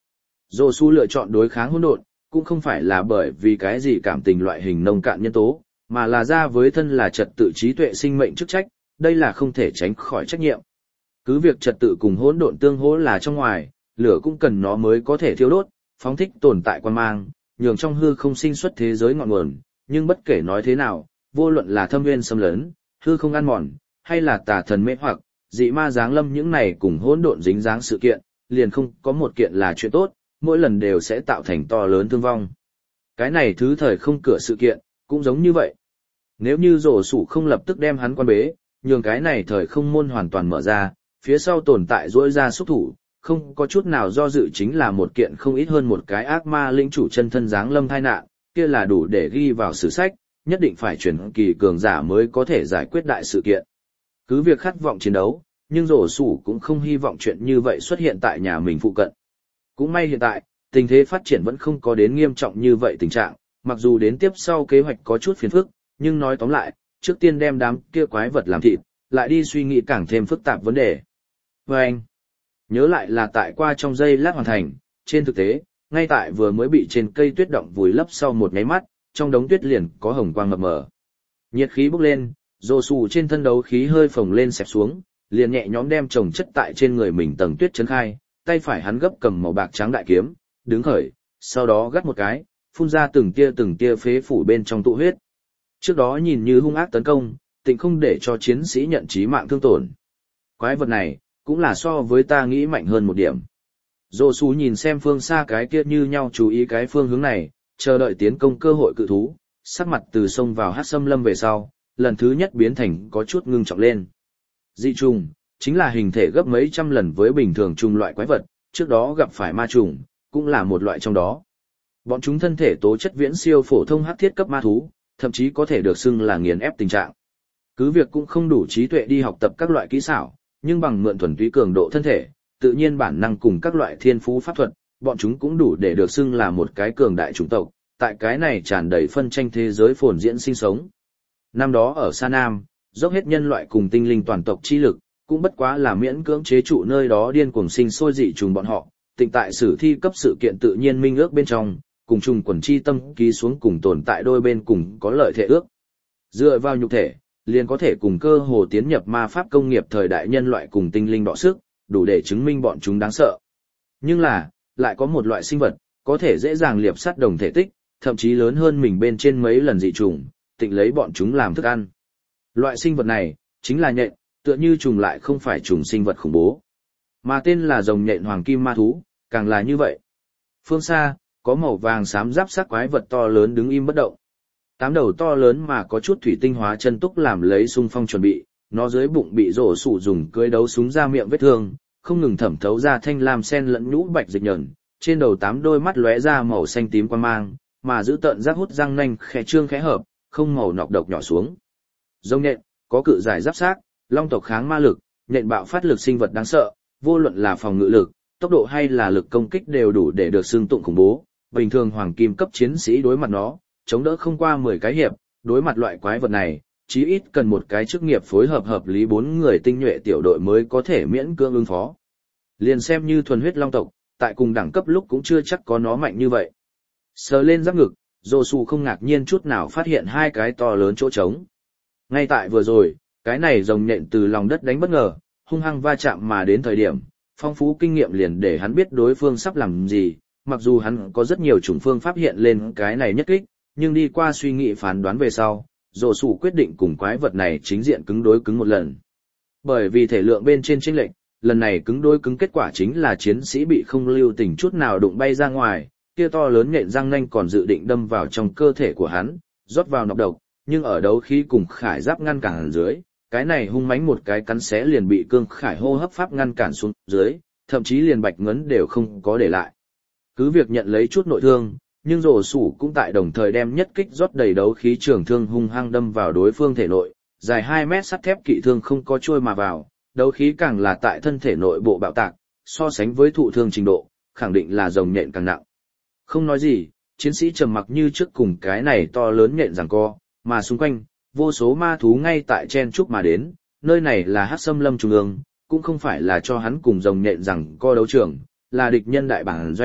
Dô su lựa chọn đối kháng hỗn độn, cũng không phải là bởi vì cái gì cảm tình loại hình nông cạn nhân tố, mà là ra với thân là trật tự trí tuệ sinh mệnh chức trách, đây là không thể tránh khỏi trách nhiệm. Cứ việc trật tự cùng hỗn độn tương hỗ là trong ngoài, lửa cũng cần nó mới có thể thiêu đốt, phóng thích tồn tại quan mang, nhường trong hư không sinh xuất thế giới ngọn nguồn, nhưng bất kể nói thế nào, vô luận là thâm nguyên xâm lấn, hư không ăn mòn, hay là tà thần mê hoặc, dị ma giáng lâm những này cùng hỗn độn dính dáng sự kiện, liền không có một kiện là chuyện tốt, mỗi lần đều sẽ tạo thành to lớn thương vong. Cái này thứ thời không cửa sự kiện, cũng giống như vậy. Nếu như rổ sủ không lập tức đem hắn quan bế, nhường cái này thời không môn hoàn toàn mở ra, phía sau tồn tại rỗi ra xúc thủ, không có chút nào do dự chính là một kiện không ít hơn một cái ác ma lĩnh chủ chân thân giáng lâm tai nạn, kia là đủ để ghi vào sử sách, nhất định phải chuyển kỳ cường giả mới có thể giải quyết đại sự kiện. Cứ việc khát vọng chiến đấu, nhưng rổ sủ cũng không hy vọng chuyện như vậy xuất hiện tại nhà mình phụ cận. Cũng may hiện tại, tình thế phát triển vẫn không có đến nghiêm trọng như vậy tình trạng, mặc dù đến tiếp sau kế hoạch có chút phiền phức, nhưng nói tóm lại, trước tiên đem đám kia quái vật làm thịt, lại đi suy nghĩ càng thêm phức tạp vấn đề. Và anh, nhớ lại là tại qua trong giây lát hoàn thành, trên thực tế, ngay tại vừa mới bị trên cây tuyết động vùi lấp sau một nháy mắt, trong đống tuyết liền có hồng quang mập mờ. Nhiệt khí bốc lên, rồ sù trên thân đấu khí hơi phồng lên xẹp xuống, liền nhẹ nhõm đem chồng chất tại trên người mình tầng tuyết chấn khai, tay phải hắn gấp cầm màu bạc trắng đại kiếm, đứng khởi, sau đó gắt một cái, phun ra từng tia từng tia phế phủ bên trong tụ huyết. Trước đó nhìn như hung ác tấn công, tịnh không để cho chiến sĩ nhận chí mạng thương tổn. Quái vật này, cũng là so với ta nghĩ mạnh hơn một điểm. Dô Sú nhìn xem phương xa cái kia như nhau chú ý cái phương hướng này, chờ đợi tiến công cơ hội cự thú, sắc mặt từ sông vào hát xâm lâm về sau, lần thứ nhất biến thành có chút ngưng trọng lên. Dị trùng, chính là hình thể gấp mấy trăm lần với bình thường trùng loại quái vật, trước đó gặp phải ma trùng, cũng là một loại trong đó. Bọn chúng thân thể tố chất viễn siêu phổ thông hắc thiết cấp ma thú, thậm chí có thể được xưng là nghiền ép tình trạng. Cứ việc cũng không đủ trí tuệ đi học tập các loại kỹ xảo, nhưng bằng mượn thuần túy cường độ thân thể, tự nhiên bản năng cùng các loại thiên phú pháp thuật, bọn chúng cũng đủ để được xưng là một cái cường đại chủng tộc, tại cái này tràn đầy phân tranh thế giới phồn diễn sinh sống. Năm đó ở Sa Nam, dốc hết nhân loại cùng tinh linh toàn tộc chi lực, cũng bất quá là miễn cưỡng chế trụ nơi đó điên cuồng sinh sôi dị trùng bọn họ, tịnh tại sử thi cấp sự kiện tự nhiên minh ước bên trong, cùng trùng quần chi tâm ký xuống cùng tồn tại đôi bên cùng có lợi thể ước. Dựa vào nhục thể, liền có thể cùng cơ hồ tiến nhập ma pháp công nghiệp thời đại nhân loại cùng tinh linh đọ sức, đủ để chứng minh bọn chúng đáng sợ. Nhưng là, lại có một loại sinh vật, có thể dễ dàng liệp sắt đồng thể tích, thậm chí lớn hơn mình bên trên mấy lần dị trùng, tịnh lấy bọn chúng làm thức ăn. Loại sinh vật này, chính là nhện, tựa như trùng lại không phải trùng sinh vật khủng bố. Mà tên là rồng nhện hoàng kim ma thú, càng là như vậy. Phương xa, có màu vàng xám giáp sắc quái vật to lớn đứng im bất động. Tám đầu to lớn mà có chút thủy tinh hóa chân túc làm lấy xung phong chuẩn bị, nó dưới bụng bị rổ sủ dùng cưới đấu súng ra miệng vết thương, không ngừng thẩm thấu ra thanh lam sen lẫn nhũ bạch dịch nhẫn, trên đầu tám đôi mắt lóe ra màu xanh tím quan mang, mà giữ tợn rác hút răng nanh khẽ trương khẽ hợp, không màu nọc độc nhỏ xuống. Rồng nhện, có cự giải giáp xác, long tộc kháng ma lực, nhện bạo phát lực sinh vật đáng sợ, vô luận là phòng ngự lực, tốc độ hay là lực công kích đều đủ để được xưng tụng khủng bố. Bình thường hoàng kim cấp chiến sĩ đối mặt nó, chống đỡ không qua mười cái hiệp, đối mặt loại quái vật này, chí ít cần một cái chức nghiệp phối hợp hợp lý bốn người tinh nhuệ tiểu đội mới có thể miễn cưỡng ứng phó. Liền xem như thuần huyết long tộc, tại cùng đẳng cấp lúc cũng chưa chắc có nó mạnh như vậy. Sờ lên giáp ngực, Josu không ngạc nhiên chút nào phát hiện hai cái to lớn chỗ trống. Ngay tại vừa rồi, cái này rồng nhện từ lòng đất đánh bất ngờ, hung hăng va chạm mà đến thời điểm, phong phú kinh nghiệm liền để hắn biết đối phương sắp làm gì, mặc dù hắn có rất nhiều chủng phương pháp hiện lên cái này nhất kích, nhưng đi qua suy nghĩ phán đoán về sau, Josu quyết định cùng quái vật này chính diện cứng đối cứng một lần. Bởi vì thể lượng bên trên chênh lệch, lần này cứng đối cứng kết quả chính là chiến sĩ bị không lưu tình chút nào đụng bay ra ngoài, kia to lớn nhện răng nanh còn dự định đâm vào trong cơ thể của hắn, rót vào nọc độc, nhưng ở đấu khí cùng khải giáp ngăn cản dưới, cái này hung mãnh một cái cắn xé liền bị cương khải hô hấp pháp ngăn cản xuống dưới, thậm chí liền bạch ngấn đều không có để lại. Cứ việc nhận lấy chút nội thương, nhưng rổ sủ cũng tại đồng thời đem nhất kích rót đầy đấu khí trường thương hung hăng đâm vào đối phương thể nội, dài hai mét sắt thép kỵ thương không có trôi mà vào, đấu khí càng là tại thân thể nội bộ bạo tạc, so sánh với thụ thương trình độ, khẳng định là rồng nhện càng nặng. Không nói gì, chiến sĩ trầm mặc như trước cùng cái này to lớn nhện giằng co, mà xung quanh, vô số ma thú ngay tại chen chúc mà đến, nơi này là hắc xâm lâm trung ương, cũng không phải là cho hắn cùng rồng nhện giằng co đấu trường, là địch nhân đại bản doanh,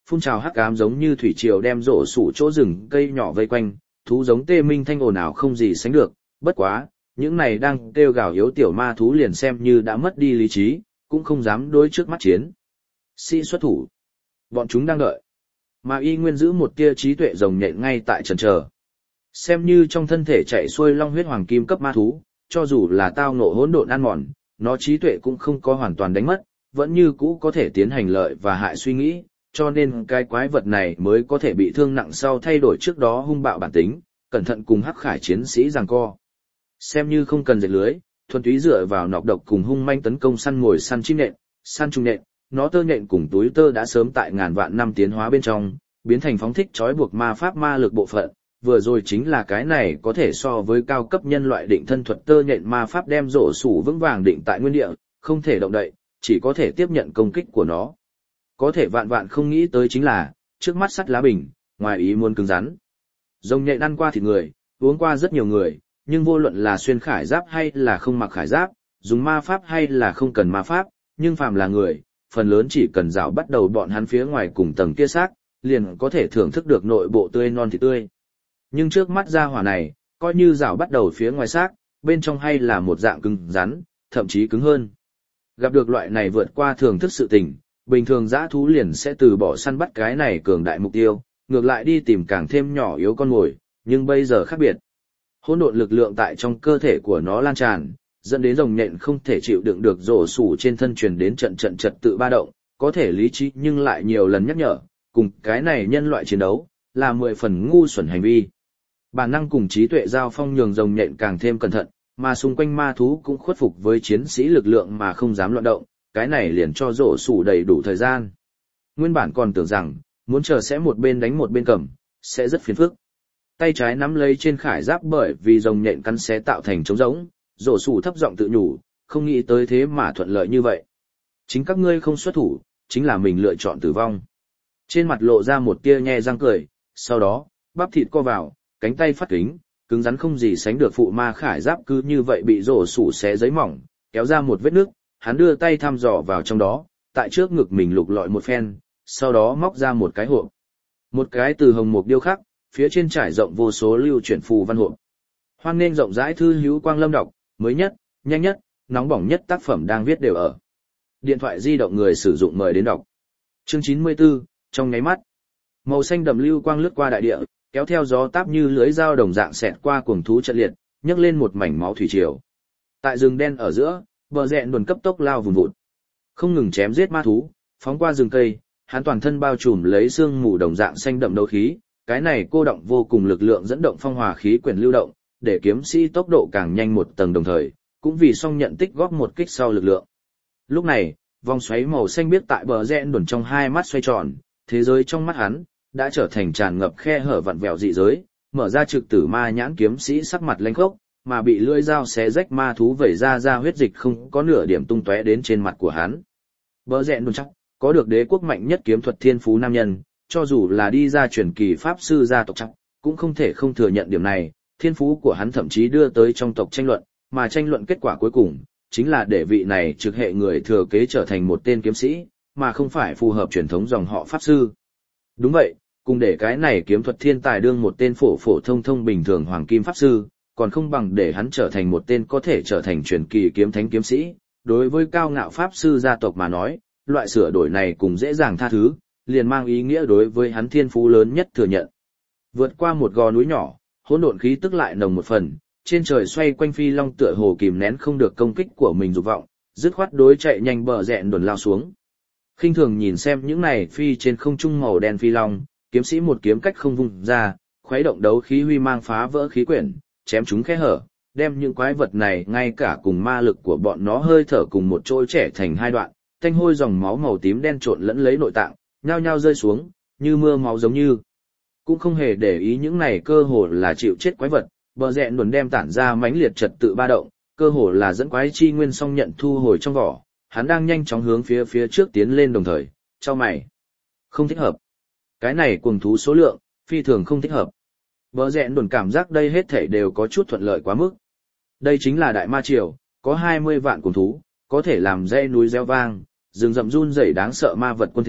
phun trào hắc ám giống như thủy triều đem rổ sủ chỗ rừng cây nhỏ vây quanh, thú giống tê minh thanh ồn ào không gì sánh được, bất quá, những này đang kêu gào yếu tiểu ma thú liền xem như đã mất đi lý trí, cũng không dám đối trước mắt chiến. Sĩ xuất thủ. Bọn chúng đang đợi. Mà y nguyên giữ một tia trí tuệ rồng nhện ngay tại trần chờ. Xem như trong thân thể chạy xuôi long huyết hoàng kim cấp ma thú, cho dù là tao ngộ hỗn độn ăn mòn, nó trí tuệ cũng không có hoàn toàn đánh mất, vẫn như cũ có thể tiến hành lợi và hại suy nghĩ, cho nên cái quái vật này mới có thể bị thương nặng sau thay đổi trước đó hung bạo bản tính, cẩn thận cùng hắc khải chiến sĩ giằng co. Xem như không cần dệt lưới, thuần túy dựa vào nọc độc cùng hung manh tấn công săn mồi săn chim nện, săn trùng nện, nó tơ nhện cùng túi tơ đã sớm tại ngàn vạn năm tiến hóa bên trong, biến thành phóng thích trói buộc ma pháp ma lực bộ phận, vừa rồi chính là cái này có thể so với cao cấp nhân loại định thân thuật tơ nhện ma pháp đem rổ sủ vững vàng định tại nguyên địa, không thể động đậy, chỉ có thể tiếp nhận công kích của nó. Có thể vạn vạn không nghĩ tới chính là, trước mắt sắt lá bình, ngoài ý muốn cứng rắn. Rồng nhện ăn qua thịt người, uống qua rất nhiều người, nhưng vô luận là xuyên khải giáp hay là không mặc khải giáp, dùng ma pháp hay là không cần ma pháp, nhưng phàm là người, phần lớn chỉ cần rào bắt đầu bọn hắn phía ngoài cùng tầng kia xác, liền có thể thưởng thức được nội bộ tươi non thịt tươi. Nhưng trước mắt ra hỏa này, coi như rào bắt đầu phía ngoài xác, bên trong hay là một dạng cứng rắn, thậm chí cứng hơn. Gặp được loại này vượt qua thưởng thức sự tình, bình thường dã thú liền sẽ từ bỏ săn bắt cái này cường đại mục tiêu, ngược lại đi tìm càng thêm nhỏ yếu con mồi, nhưng bây giờ khác biệt. Hỗn độn lực lượng tại trong cơ thể của nó lan tràn, dẫn đến rồng nhện không thể chịu đựng được rổ sủ trên thân truyền đến trận trận trật tự ba động, có thể lý trí nhưng lại nhiều lần nhắc nhở, cùng cái này nhân loại chiến đấu, là mười phần ngu xuẩn hành vi. Bản năng cùng trí tuệ giao phong nhường rồng nhện càng thêm cẩn thận, mà xung quanh ma thú cũng khuất phục với chiến sĩ lực lượng mà không dám loạn động, cái này liền cho rổ sủ đầy đủ thời gian. Nguyên bản còn tưởng rằng, muốn chờ sẽ một bên đánh một bên cầm, sẽ rất phiền phức. Tay trái nắm lấy trên khải giáp bởi vì rồng nhện cắn xé tạo thành trống rỗng, rổ sủ thấp giọng tự nhủ, không nghĩ tới thế mà thuận lợi như vậy. Chính các ngươi không xuất thủ, chính là mình lựa chọn tử vong. Trên mặt lộ ra một tia nhe răng cười, sau đó, bắp thịt co vào, cánh tay phát kính, cứng rắn không gì sánh được phụ ma khải giáp cứ như vậy bị rổ sủ xé giấy mỏng, kéo ra một vết nước, hắn đưa tay thăm dò vào trong đó, tại trước ngực mình lục lọi một phen, sau đó móc ra một cái hộp. Một cái từ hồng mục điêu khắc, phía trên trải rộng vô số lưu chuyển phù văn hộp. Hoan nghênh rộng rãi thư hữu quang lâm đọc, mới nhất, nhanh nhất, nóng bỏng nhất tác phẩm đang viết đều ở. Điện thoại di động người sử dụng mời đến đọc. Chương chín mươi tư, trong nháy mắt. Màu xanh đậm lưu quang lướt qua đại địa, kéo theo gió táp như lưới dao đồng dạng xẹt qua cuồng thú trận liệt, nhấc lên một mảnh máu thủy triều. Tại rừng đen ở giữa, bờ rẹn đồn cấp tốc lao vùng vụt. Không ngừng chém giết ma thú, phóng qua rừng cây, hắn toàn thân bao trùm lấy xương mù đồng dạng xanh đậm đấu khí, cái này cô động vô cùng lực lượng dẫn động phong hòa khí quyển lưu động, để kiếm sĩ tốc độ càng nhanh một tầng đồng thời, cũng vì song nhận tích góp một kích sau lực lượng. Lúc này, vòng xoáy màu xanh biếc tại bờ rẽ đồn trong hai mắt xoay tròn, thế giới trong mắt hắn đã trở thành tràn ngập khe hở vặn vẹo dị giới, mở ra trực tử ma nhãn kiếm sĩ sắc mặt lanh khốc, mà bị lưỡi dao xé rách ma thú vẩy ra ra huyết dịch không có nửa điểm tung tóe đến trên mặt của hắn. Bờ rẽ đồn chắc, có được đế quốc mạnh nhất kiếm thuật thiên phú nam nhân, cho dù là đi ra truyền kỳ pháp sư gia tộc chắc, cũng không thể không thừa nhận điểm này, thiên phú của hắn thậm chí đưa tới trong tộc tranh luận, mà tranh luận kết quả cuối cùng, chính là để vị này trực hệ người thừa kế trở thành một tên kiếm sĩ, mà không phải phù hợp truyền thống dòng họ pháp sư. Đúng vậy, cùng để cái này kiếm thuật thiên tài đương một tên phổ phổ thông thông bình thường hoàng kim pháp sư, còn không bằng để hắn trở thành một tên có thể trở thành truyền kỳ kiếm thánh kiếm sĩ. Đối với cao ngạo pháp sư gia tộc mà nói, loại sửa đổi này cũng dễ dàng tha thứ, liền mang ý nghĩa đối với hắn thiên phú lớn nhất thừa nhận. Vượt qua một gò núi nhỏ, hỗn độn khí tức lại nồng một phần, trên trời xoay quanh phi long tựa hồ kìm nén không được công kích của mình dục vọng, dứt khoát đối chạy nhanh bờ rẹn đồn lao xuống. Khinh thường nhìn xem những này phi trên không trung màu đen phi long, kiếm sĩ một kiếm cách không vung ra, khuấy động đấu khí huy mang phá vỡ khí quyển, chém chúng khe hở, đem những quái vật này ngay cả cùng ma lực của bọn nó hơi thở cùng một chỗ trẻ thành hai đoạn, thanh hôi dòng máu màu tím đen trộn lẫn lấy nội tạng, nhao nhao rơi xuống, như mưa máu giống như. Cũng không hề để ý những này cơ hồ là chịu chết quái vật, bờ rẹn đồn đem tản ra mãnh liệt trật tự ba động, cơ hồ là dẫn quái chi nguyên song nhận thu hồi trong vỏ, hắn đang nhanh chóng hướng phía phía trước tiến lên đồng thời, cho mày. Không thích hợp. Cái này cuồng thú số lượng, phi thường không thích hợp. Bờ rẹn đồn cảm giác đây hết thảy đều có chút thuận lợi quá mức. Đây chính là đại ma triều, có hai mươi vạn cuồng thú, có thể làm dãy núi reo vang, rừng rậm run rẩy đáng sợ ma vật quân thế,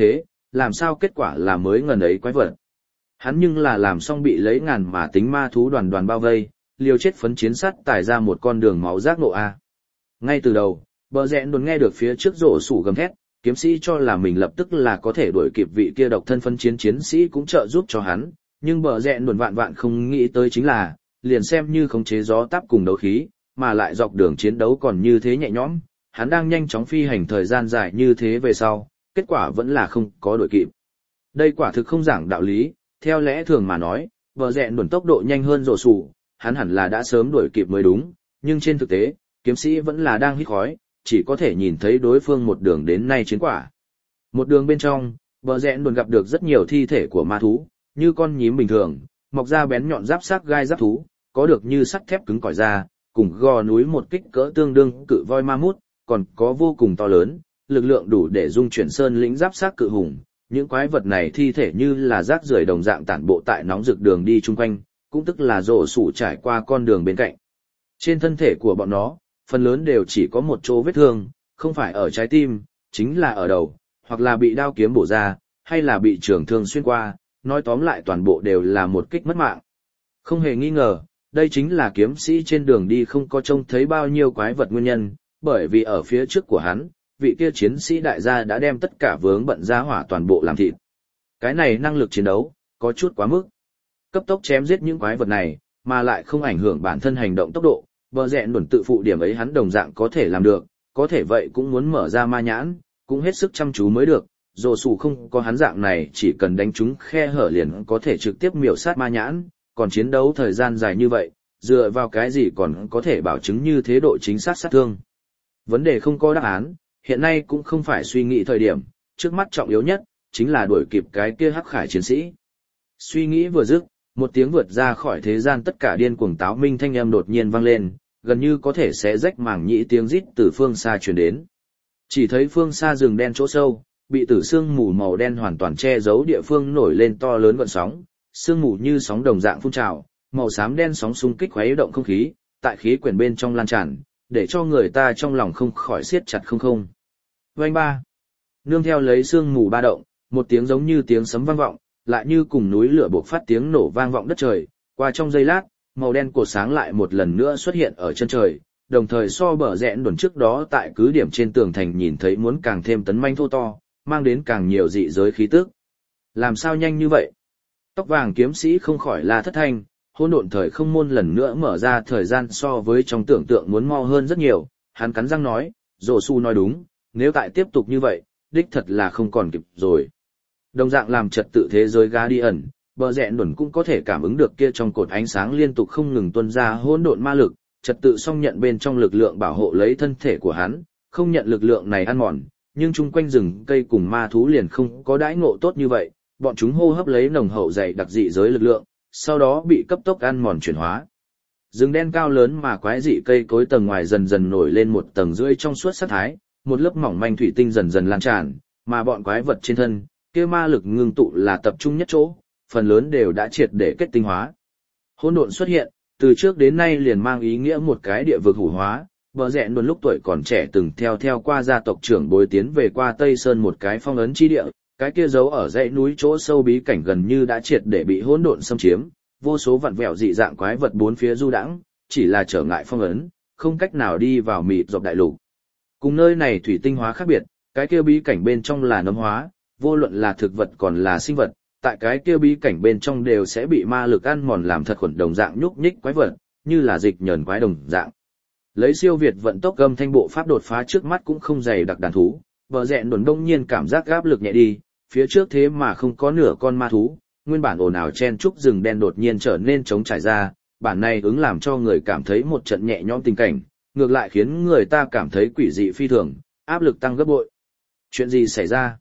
làm sao kết quả là mới ngần ấy quái vật. Hắn nhưng là làm xong bị lấy ngàn mà tính ma thú đoàn đoàn bao vây, liều chết phấn chiến sắt tải ra một con đường máu giác nộ a. Ngay từ đầu, bờ rẽn đồn nghe được phía trước rổ sủ gầm thét, kiếm sĩ cho là mình lập tức là có thể đuổi kịp vị kia độc thân phân chiến chiến sĩ cũng trợ giúp cho hắn, nhưng bờ rẽn đồn vạn vạn không nghĩ tới chính là, liền xem như khống chế gió táp cùng đấu khí, mà lại dọc đường chiến đấu còn như thế nhẹ nhõm, hắn đang nhanh chóng phi hành thời gian dài như thế về sau, kết quả vẫn là không có đuổi kịp. Đây quả thực không giảng đạo lý, theo lẽ thường mà nói, bờ rẽn đồn tốc độ nhanh hơn rổ sủ, hắn hẳn là đã sớm đuổi kịp mới đúng, nhưng trên thực tế, kiếm sĩ vẫn là đang hít khói, chỉ có thể nhìn thấy đối phương một đường đến nay chiến quả. Một đường bên trong, bờ rẽn đồn gặp được rất nhiều thi thể của ma thú, như con nhím bình thường, mọc ra bén nhọn giáp xác gai giáp thú, có được như sắt thép cứng cỏi da, cùng gò núi một kích cỡ tương đương cự voi ma mút, còn có vô cùng to lớn, lực lượng đủ để dung chuyển sơn lĩnh giáp xác cự hùng. Những quái vật này thi thể như là rác rưởi đồng dạng tản bộ tại nóng rực đường đi chung quanh, cũng tức là rổ sủ trải qua con đường bên cạnh. Trên thân thể của bọn nó, phần lớn đều chỉ có một chỗ vết thương, không phải ở trái tim, chính là ở đầu, hoặc là bị đao kiếm bổ ra, hay là bị trường thương xuyên qua, nói tóm lại toàn bộ đều là một kích mất mạng. Không hề nghi ngờ, đây chính là kiếm sĩ trên đường đi không có trông thấy bao nhiêu quái vật nguyên nhân, bởi vì ở phía trước của hắn, vị kia chiến sĩ đại gia đã đem tất cả vướng bận ra hỏa toàn bộ làm thịt. Cái này năng lực chiến đấu, có chút quá mức. Cấp tốc chém giết những quái vật này, mà lại không ảnh hưởng bản thân hành động tốc độ, bờ rẽn đồn tự phụ điểm ấy hắn đồng dạng có thể làm được, có thể vậy cũng muốn mở ra ma nhãn, cũng hết sức chăm chú mới được, dù sủ không có hắn dạng này chỉ cần đánh trúng khe hở liền có thể trực tiếp miểu sát ma nhãn, còn chiến đấu thời gian dài như vậy, dựa vào cái gì còn có thể bảo chứng như thế độ chính xác sát thương. Vấn đề không có đáp án, hiện nay cũng không phải suy nghĩ thời điểm, trước mắt trọng yếu nhất, chính là đuổi kịp cái kia hắc khải chiến sĩ. Suy nghĩ vừa dứt, một tiếng vượt ra khỏi thế gian tất cả điên cuồng táo minh thanh âm đột nhiên vang lên, gần như có thể xé rách màng nhĩ tiếng rít từ phương xa truyền đến. Chỉ thấy phương xa rừng đen chỗ sâu, bị tử sương mù màu đen hoàn toàn che giấu địa phương nổi lên to lớn gợn sóng, sương mù như sóng đồng dạng phun trào, màu xám đen sóng xung kích khuấy động không khí, tại khí quyển bên trong lan tràn, để cho người ta trong lòng không khỏi siết chặt không không. Vành ba, nương theo lấy sương mù ba động, một tiếng giống như tiếng sấm vang vọng, lại như cùng núi lửa bộc phát tiếng nổ vang vọng đất trời, qua trong giây lát, màu đen cột sáng lại một lần nữa xuất hiện ở chân trời, đồng thời so bờ rẽn đồn trước đó tại cứ điểm trên tường thành nhìn thấy muốn càng thêm tấn manh thô to, mang đến càng nhiều dị giới khí tức. Làm sao nhanh như vậy? Tóc vàng kiếm sĩ không khỏi la thất thanh, hỗn độn thời không môn lần nữa mở ra thời gian so với trong tưởng tượng muốn mau hơn rất nhiều, hắn cắn răng nói, Dỗ Su nói đúng, nếu tại tiếp tục như vậy, đích thật là không còn kịp rồi. Đồng dạng làm trật tự thế giới Guardian, bờ rẽn đồn cũng có thể cảm ứng được kia trong cột ánh sáng liên tục không ngừng tuôn ra hỗn độn ma lực, trật tự song nhận bên trong lực lượng bảo hộ lấy thân thể của hắn, không nhận lực lượng này ăn mòn, nhưng chung quanh rừng cây cùng ma thú liền không có đãi ngộ tốt như vậy, bọn chúng hô hấp lấy nồng hậu dày đặc dị giới lực lượng, sau đó bị cấp tốc ăn mòn chuyển hóa. Rừng đen cao lớn mà quái dị cây cối tầng ngoài dần dần nổi lên một tầng rưỡi trong suốt sắc thái, một lớp mỏng manh thủy tinh dần dần lan tràn, mà bọn quái vật trên thân, kia ma lực ngưng tụ là tập trung nhất chỗ, phần lớn đều đã triệt để kết tinh hóa. Hỗn độn xuất hiện, từ trước đến nay liền mang ý nghĩa một cái địa vực hủ hóa, bờ rẽn đồn lúc tuổi còn trẻ từng theo theo qua gia tộc trưởng bối tiến về qua Tây Sơn một cái phong ấn chi địa, cái kia giấu ở dãy núi chỗ sâu bí cảnh gần như đã triệt để bị hỗn độn xâm chiếm, vô số vặn vẹo dị dạng quái vật bốn phía du đãng, chỉ là trở ngại phong ấn, không cách nào đi vào mịt dọc đại lục. Cùng nơi này thủy tinh hóa khác biệt, cái kia bí cảnh bên trong là nấm hóa, vô luận là thực vật còn là sinh vật, tại cái kia bí cảnh bên trong đều sẽ bị ma lực ăn mòn làm thật khuẩn đồng dạng nhúc nhích quái vật, như là dịch nhờn quái đồng dạng. Lấy siêu việt vận tốc gầm thanh bộ pháp đột phá trước mắt cũng không dày đặc đàn thú, bờ rẽn đồn đông nhiên cảm giác áp lực nhẹ đi, phía trước thế mà không có nửa con ma thú, nguyên bản ồn ào chen trúc rừng đen đột nhiên trở nên trống trải ra, bản này ứng làm cho người cảm thấy một trận nhẹ nhõm tình cảnh, ngược lại khiến người ta cảm thấy quỷ dị phi thường, áp lực tăng gấp bội. Chuyện gì xảy ra?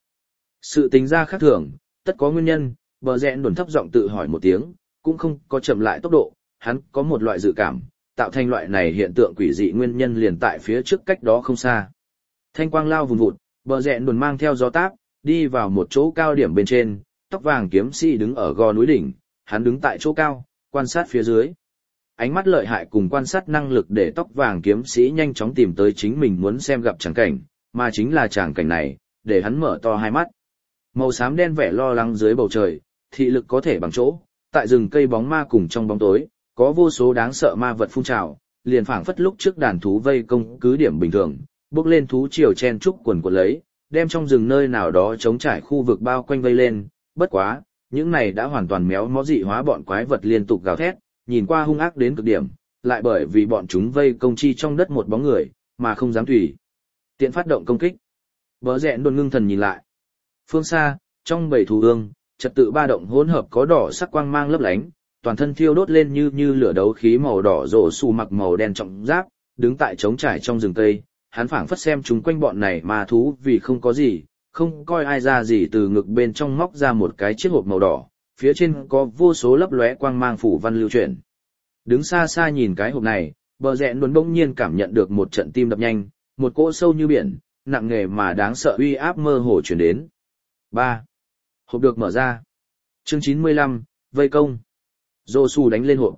Sự tính ra khác thường, tất có nguyên nhân, bờ rẽn đồn thấp giọng tự hỏi một tiếng, cũng không có chậm lại tốc độ, hắn có một loại dự cảm, tạo thành loại này hiện tượng quỷ dị nguyên nhân liền tại phía trước cách đó không xa. Thanh quang lao vùn vụt, bờ rẽn đồn mang theo gió táp, đi vào một chỗ cao điểm bên trên, tóc vàng kiếm sĩ đứng ở gò núi đỉnh, hắn đứng tại chỗ cao, quan sát phía dưới. Ánh mắt lợi hại cùng quan sát năng lực để tóc vàng kiếm sĩ nhanh chóng tìm tới chính mình muốn xem gặp tràng cảnh, mà chính là tràng cảnh này, để hắn mở to hai mắt. Màu xám đen vẻ lo lắng dưới bầu trời, thị lực có thể bằng chỗ, tại rừng cây bóng ma cùng trong bóng tối, có vô số đáng sợ ma vật phun trào, liền phảng phất lúc trước đàn thú vây công cứ điểm bình thường, bước lên thú triều chen trúc quần quần lấy, đem trong rừng nơi nào đó chống trải khu vực bao quanh vây lên, bất quá, những này đã hoàn toàn méo mó dị hóa bọn quái vật liên tục gào thét, nhìn qua hung ác đến cực điểm, lại bởi vì bọn chúng vây công chi trong đất một bóng người, mà không dám tùy tiện phát động công kích. Bờ rẽ đồn ngưng thần nhìn lại. Phương xa, trong bầy thú ương, trật tự ba động hỗn hợp có đỏ sắc quang mang lấp lánh, toàn thân thiêu đốt lên như như lửa đấu khí màu đỏ rổ xù mặc màu đen trọng giáp, đứng tại trống trải trong rừng cây, hắn phảng phất xem chúng quanh bọn này mà thú vì không có gì, không coi ai ra gì từ ngực bên trong móc ra một cái chiếc hộp màu đỏ, phía trên có vô số lấp lóe quang mang phủ văn lưu chuyển. Đứng xa xa nhìn cái hộp này, bờ rẽ luôn bỗng nhiên cảm nhận được một trận tim đập nhanh, một cỗ sâu như biển, nặng nề mà đáng sợ uy áp mơ hồ truyền đến. ba. Hộp được mở ra. Chương chín mươi lăm, vây công. Josu đánh lên hộp.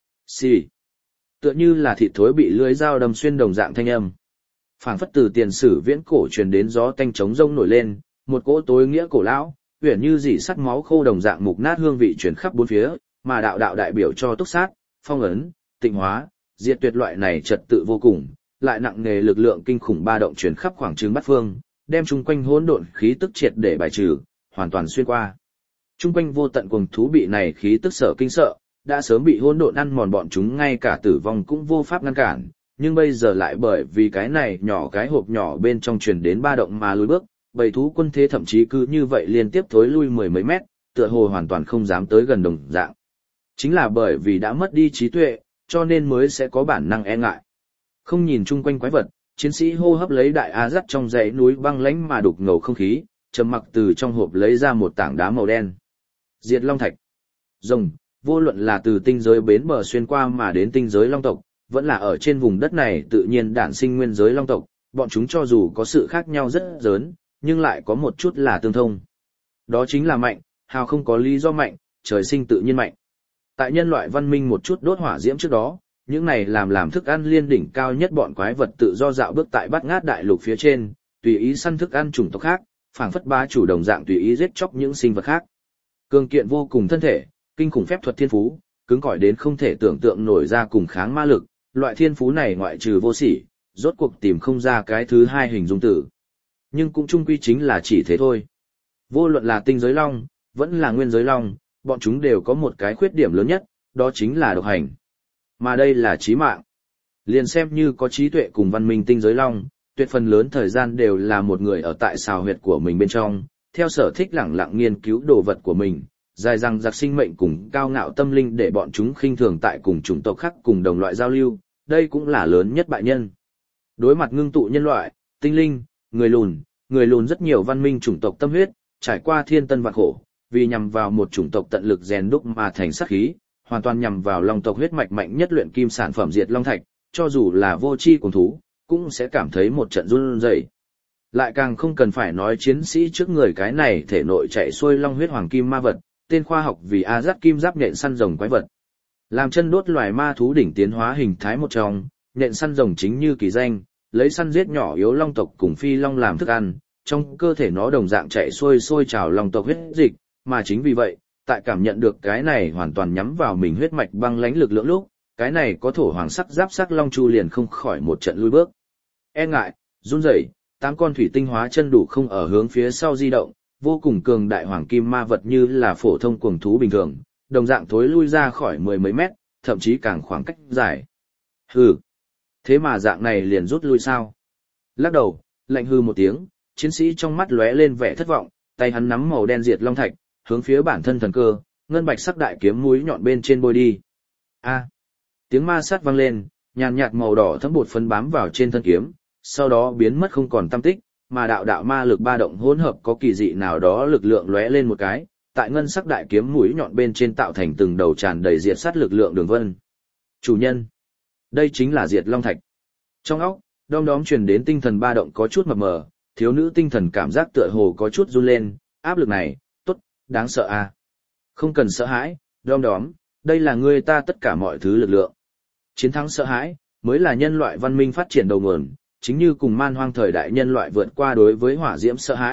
Xì. Tựa như là thịt thối bị lưỡi dao đâm xuyên đồng dạng thanh âm. Phảng phất từ tiền sử viễn cổ truyền đến gió tanh trống rông nổi lên, một cỗ tối nghĩa cổ lão, huyền như dỉ sắt máu khô đồng dạng mục nát hương vị truyền khắp bốn phía, mà đạo đạo đại biểu cho túc sát, phong ấn, tịnh hóa, diệt tuyệt loại này trật tự vô cùng, lại nặng nề lực lượng kinh khủng ba động truyền khắp khoảng trường bát phương, đem chung quanh hỗn độn khí tức triệt để bài trừ, hoàn toàn xuyên qua. Chung quanh vô tận cuồng thú bị này khí tức sợ kinh sợ, đã sớm bị hỗn độn ăn mòn bọn chúng ngay cả tử vong cũng vô pháp ngăn cản, nhưng bây giờ lại bởi vì cái này nhỏ cái hộp nhỏ bên trong truyền đến ba động mà lùi bước, bầy thú quân thế thậm chí cứ như vậy liên tiếp thối lui mười mấy mét, tựa hồ hoàn toàn không dám tới gần đồng dạng. Chính là bởi vì đã mất đi trí tuệ, cho nên mới sẽ có bản năng e ngại. Không nhìn chung quanh quái vật, chiến sĩ hô hấp lấy đại a dắt trong dãy núi băng lãnh mà đục ngầu không khí, trầm mặc từ trong hộp lấy ra một tảng đá màu đen. Diệt Long Thạch. Rồng, vô luận là từ tinh giới bến bờ xuyên qua mà đến tinh giới Long tộc, vẫn là ở trên vùng đất này tự nhiên đản sinh nguyên giới Long tộc, bọn chúng cho dù có sự khác nhau rất lớn, nhưng lại có một chút là tương thông. Đó chính là mạnh, hào không có lý do mạnh, trời sinh tự nhiên mạnh. Tại nhân loại văn minh một chút đốt hỏa diễm trước đó, những này làm làm thức ăn liên đỉnh cao nhất bọn quái vật tự do dạo bước tại bát ngát đại lục phía trên, tùy ý săn thức ăn chủng tộc khác, phảng phất bá chủ đồng dạng tùy ý giết chóc những sinh vật khác. Cường kiện vô cùng thân thể, kinh khủng phép thuật thiên phú, cứng cỏi đến không thể tưởng tượng nổi ra cùng kháng ma lực, loại thiên phú này ngoại trừ vô sỉ, rốt cuộc tìm không ra cái thứ hai hình dung tử. Nhưng cũng chung quy chính là chỉ thế thôi. Vô luận là tinh giới long, vẫn là nguyên giới long, bọn chúng đều có một cái khuyết điểm lớn nhất, đó chính là độc hành. Mà đây là chí mạng. Liền xem như có trí tuệ cùng văn minh tinh giới long, tuyệt phần lớn thời gian đều là một người ở tại xào huyệt của mình bên trong, theo sở thích lẳng lặng nghiên cứu đồ vật của mình, dài rằng giặc sinh mệnh cùng cao ngạo tâm linh để bọn chúng khinh thường tại cùng chủng tộc khác cùng đồng loại giao lưu, đây cũng là lớn nhất bại nhân. Đối mặt ngưng tụ nhân loại, tinh linh, người lùn, người lùn rất nhiều văn minh chủng tộc tâm huyết, trải qua thiên tân vạn khổ, vì nhằm vào một chủng tộc tận lực rèn đúc mà thành sát khí, hoàn toàn nhằm vào long tộc huyết mạch mạnh nhất luyện kim sản phẩm diệt long thạch, cho dù là vô tri cuồng thú, cũng sẽ cảm thấy một trận run rẩy. Lại càng không cần phải nói chiến sĩ trước người cái này thể nội chạy xuôi long huyết hoàng kim ma vật, tên khoa học vì a dắt kim giáp nhện săn rồng quái vật. Làm chân đốt loài ma thú đỉnh tiến hóa hình thái một trong, nhện săn rồng chính như kỳ danh, lấy săn giết nhỏ yếu long tộc cùng phi long làm thức ăn, trong cơ thể nó đồng dạng chạy xuôi sôi trào long tộc huyết dịch, mà chính vì vậy, tại cảm nhận được cái này hoàn toàn nhắm vào mình huyết mạch băng lãnh lực lượng lúc, cái này có thổ hoàng sắc giáp sắc long chu liền không khỏi một trận lui bước. E ngại, run rẩy, tám con thủy tinh hóa chân đủ không ở hướng phía sau di động, vô cùng cường đại hoàng kim ma vật như là phổ thông cuồng thú bình thường, đồng dạng thối lui ra khỏi mười mấy mét, thậm chí càng khoảng cách dài. Hừ, thế mà dạng này liền rút lui sao? Lắc đầu, lạnh hư một tiếng, chiến sĩ trong mắt lóe lên vẻ thất vọng, tay hắn nắm màu đen diệt long thạch, hướng phía bản thân thần cơ, ngân bạch sắc đại kiếm mũi nhọn bên trên bôi đi. A, tiếng ma sát vang lên, nhàn nhạt màu đỏ thấm bột phấn bám vào trên thân kiếm, sau đó biến mất không còn tăm tích, mà đạo đạo ma lực ba động hỗn hợp có kỳ dị nào đó lực lượng lóe lên một cái, tại ngân sắc đại kiếm mũi nhọn bên trên tạo thành từng đầu tràn đầy diệt sát lực lượng đường vân. Chủ nhân, đây chính là diệt long thạch. Trong óc, đom đóm truyền đến tinh thần ba động có chút mập mờ, thiếu nữ tinh thần cảm giác tựa hồ có chút run lên, áp lực này, tốt, đáng sợ à. Không cần sợ hãi, đom đóm, đây là người ta tất cả mọi thứ lực lượng. Chiến thắng sợ hãi, mới là nhân loại văn minh phát triển đầu nguồn, chính như cùng man hoang thời đại nhân loại vượt qua đối với hỏa diễm sợ hãi,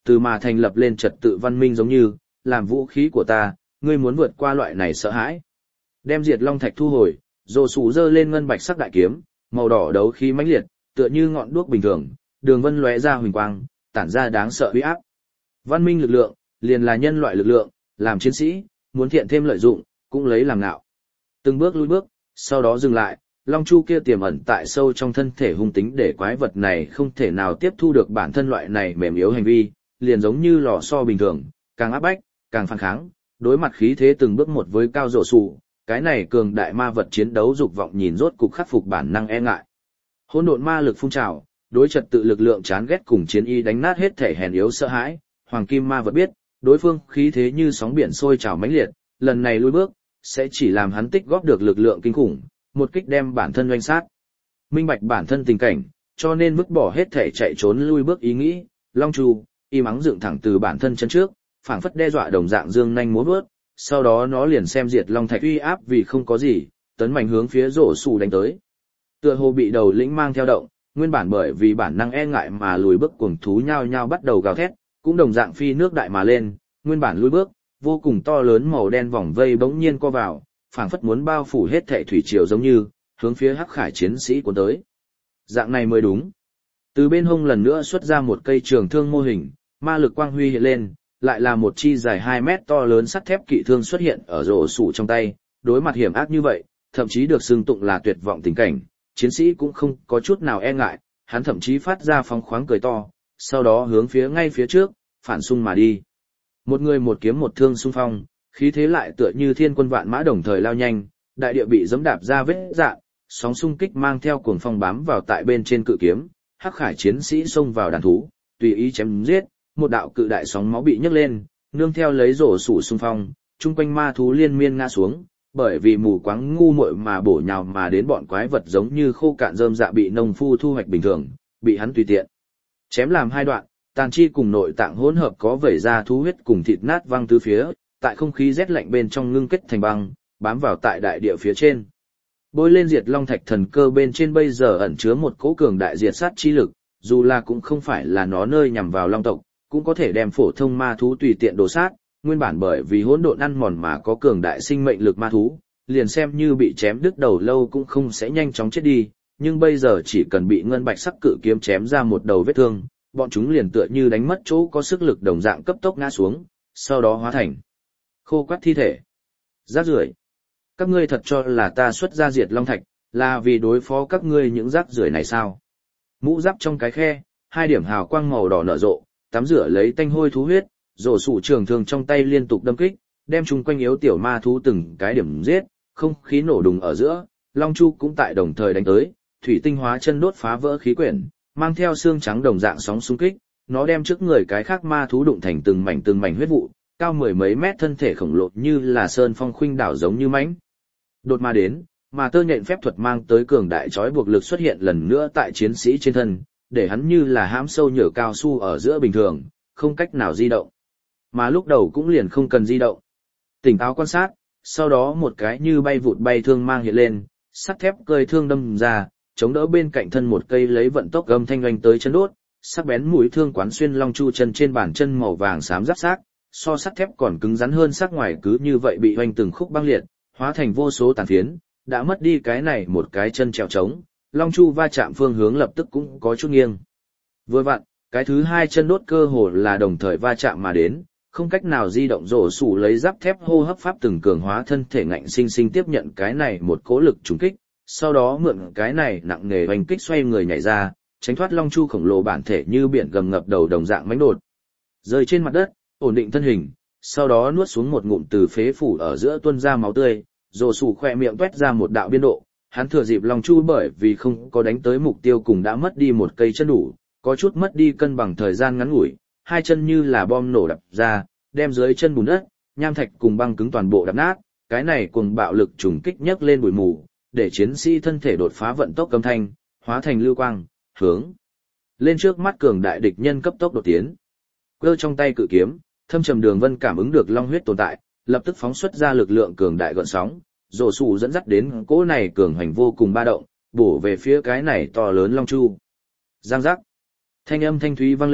từ mà thành lập lên trật tự văn minh giống như, làm vũ khí của ta, ngươi muốn vượt qua loại này sợ hãi. Đem diệt long thạch thu hồi, rồ sủ giơ lên ngân bạch sắc đại kiếm, màu đỏ đấu khí mãnh liệt, tựa như ngọn đuốc bình thường, đường vân lóe ra huỳnh quang, tản ra đáng sợ uy áp. Văn minh lực lượng, liền là nhân loại lực lượng, làm chiến sĩ, muốn thiện thêm lợi dụng, cũng lấy làm ngạo. Từng bước lùi bước, sau đó dừng lại, long chu kia tiềm ẩn tại sâu trong thân thể hung tính để quái vật này không thể nào tiếp thu được bản thân loại này mềm yếu hành vi, liền giống như lò xo bình thường, càng áp bách, càng phản kháng, đối mặt khí thế từng bước một với cao rổ sủ, cái này cường đại ma vật chiến đấu dục vọng nhìn rốt cục khắc phục bản năng e ngại. Hỗn độn ma lực phun trào, đối trật tự lực lượng chán ghét cùng chiến y đánh nát hết thể hèn yếu sợ hãi, hoàng kim ma vật biết, đối phương khí thế như sóng biển sôi trào mãnh liệt, lần này lùi bước, sẽ chỉ làm hắn tích góp được lực lượng kinh khủng, một kích đem bản thân doanh sát. Minh bạch bản thân tình cảnh, cho nên vứt bỏ hết thể chạy trốn lui bước ý nghĩ, long chu, im ắng dựng thẳng từ bản thân chân trước, phảng phất đe dọa đồng dạng dương nhanh múa vớt, sau đó nó liền xem diệt long thạch uy áp vì không có gì, tấn mạnh hướng phía rổ sủ đánh tới. Tựa hồ bị đầu lĩnh mang theo động, nguyên bản bởi vì bản năng e ngại mà lùi bước cuồng thú nhao nhao bắt đầu gào thét, cũng đồng dạng phi nước đại mà lên, nguyên bản lùi bước, vô cùng to lớn màu đen vòng vây bỗng nhiên co vào, phảng phất muốn bao phủ hết thảy thủy triều giống như, hướng phía hắc khải chiến sĩ cuốn tới. Dạng này mới đúng. Từ bên hông lần nữa xuất ra một cây trường thương mô hình, ma lực quang huy hiện lên, lại là một chi dài hai mét to lớn sắt thép kỵ thương xuất hiện ở rổ sủ trong tay, đối mặt hiểm ác như vậy, thậm chí được xưng tụng là tuyệt vọng tình cảnh, chiến sĩ cũng không có chút nào e ngại, hắn thậm chí phát ra phóng khoáng cười to, sau đó hướng phía ngay phía trước, phản xung mà đi. Một người một kiếm một thương xung phong, khí thế lại tựa như thiên quân vạn mã đồng thời lao nhanh, đại địa bị giẫm đạp ra vết rạn, sóng xung kích mang theo cuồng phong bám vào tại bên trên cự kiếm, hắc khải chiến sĩ xông vào đàn thú, tùy ý chém giết, một đạo cự đại sóng máu bị nhấc lên, nương theo lấy rổ sủ xung phong, chung quanh ma thú liên miên ngã xuống, bởi vì mù quáng ngu muội mà bổ nhào mà đến bọn quái vật giống như khô cạn rơm dạ bị nông phu thu hoạch bình thường, bị hắn tùy tiện chém làm hai đoạn, tàn chi cùng nội tạng hỗn hợp có vẩy ra thú huyết cùng thịt nát văng tứ phía, tại không khí rét lạnh bên trong ngưng kết thành băng, bám vào tại đại địa phía trên. Bôi lên diệt long thạch thần cơ bên trên bây giờ ẩn chứa một cỗ cường đại diệt sát chi lực, dù là cũng không phải là nó nơi nhằm vào long tộc, cũng có thể đem phổ thông ma thú tùy tiện đổ sát, nguyên bản bởi vì hỗn độn ăn mòn mà có cường đại sinh mệnh lực ma thú, liền xem như bị chém đứt đầu lâu cũng không sẽ nhanh chóng chết đi, nhưng bây giờ chỉ cần bị ngân bạch sắc cự kiếm chém ra một đầu vết thương, bọn chúng liền tựa như đánh mất chỗ có sức lực đồng dạng cấp tốc ngã xuống, sau đó hóa thành khô quắt thi thể. Rác rưởi. Các ngươi thật cho là ta xuất ra diệt long thạch, là vì đối phó các ngươi những rác rưởi này sao? Mũ giáp trong cái khe, hai điểm hào quang màu đỏ nở rộ, tắm rửa lấy tanh hôi thú huyết, rổ sủ trường thương trong tay liên tục đâm kích, đem chung quanh yếu tiểu ma thú từng cái điểm giết, không khí nổ đùng ở giữa, long chu cũng tại đồng thời đánh tới, thủy tinh hóa chân đốt phá vỡ khí quyển, mang theo xương trắng đồng dạng sóng xung kích, nó đem trước người cái khác ma thú đụng thành từng mảnh từng mảnh huyết vụ, cao mười mấy mét thân thể khổng lồ như là sơn phong khuynh đảo giống như mãnh đột ma đến, mà tơ nhện phép thuật mang tới cường đại trói buộc lực xuất hiện lần nữa tại chiến sĩ trên thân, để hắn như là hãm sâu nhở cao su ở giữa bình thường, không cách nào di động. Mà lúc đầu cũng liền không cần di động. Tỉnh táo quan sát, sau đó một cái như bay vụt bay thương mang hiện lên, sắt thép cơi thương đâm ra, chống đỡ bên cạnh thân một cây lấy vận tốc gầm thanh oanh tới chân đốt, sắc bén mũi thương quán xuyên long chu chân trên bàn chân màu vàng xám giáp xác, so sắt thép còn cứng rắn hơn sắc ngoài cứ như vậy bị oanh từng khúc băng liệt, hóa thành vô số tàn phiến, đã mất đi cái này một cái chân trèo trống, long chu va chạm phương hướng lập tức cũng có chút nghiêng. Vừa vặn, cái thứ hai chân đốt cơ hồ là đồng thời va chạm mà đến, không cách nào di động rổ sủ lấy giáp thép hô hấp pháp từng cường hóa thân thể ngạnh sinh sinh tiếp nhận cái này một cỗ lực trùng kích, sau đó mượn cái này nặng nề oanh kích xoay người nhảy ra, tránh thoát long chu khổng lồ bản thể như biển gầm ngập đầu đồng dạng mãnh đột. Rơi trên mặt đất, ổn định thân hình, sau đó nuốt xuống một ngụm từ phế phủ ở giữa tuôn ra máu tươi, rổ sủ khỏe miệng tuét ra một đạo biên độ, hắn thừa dịp long chu bởi vì không có đánh tới mục tiêu cùng đã mất đi một cây chân đủ, có chút mất đi cân bằng thời gian ngắn ngủi, hai chân như là bom nổ đập ra, đem dưới chân bùn đất, nham thạch cùng băng cứng toàn bộ đập nát, cái này cùng bạo lực trùng kích nhấc lên bụi mù, để chiến sĩ thân thể đột phá vận tốc âm thanh, hóa thành lưu quang, hướng lên trước mắt cường đại địch nhân cấp tốc đột tiến. Cơ trong tay cự kiếm, thâm trầm đường vân cảm ứng được long huyết tồn tại, lập tức phóng xuất ra lực lượng cường đại gợn sóng, rổ sủ dẫn dắt đến cỗ này cường hành vô cùng ba động, bổ về phía cái này to lớn long chu. Giang giác. Thanh âm thanh thúy vang lên,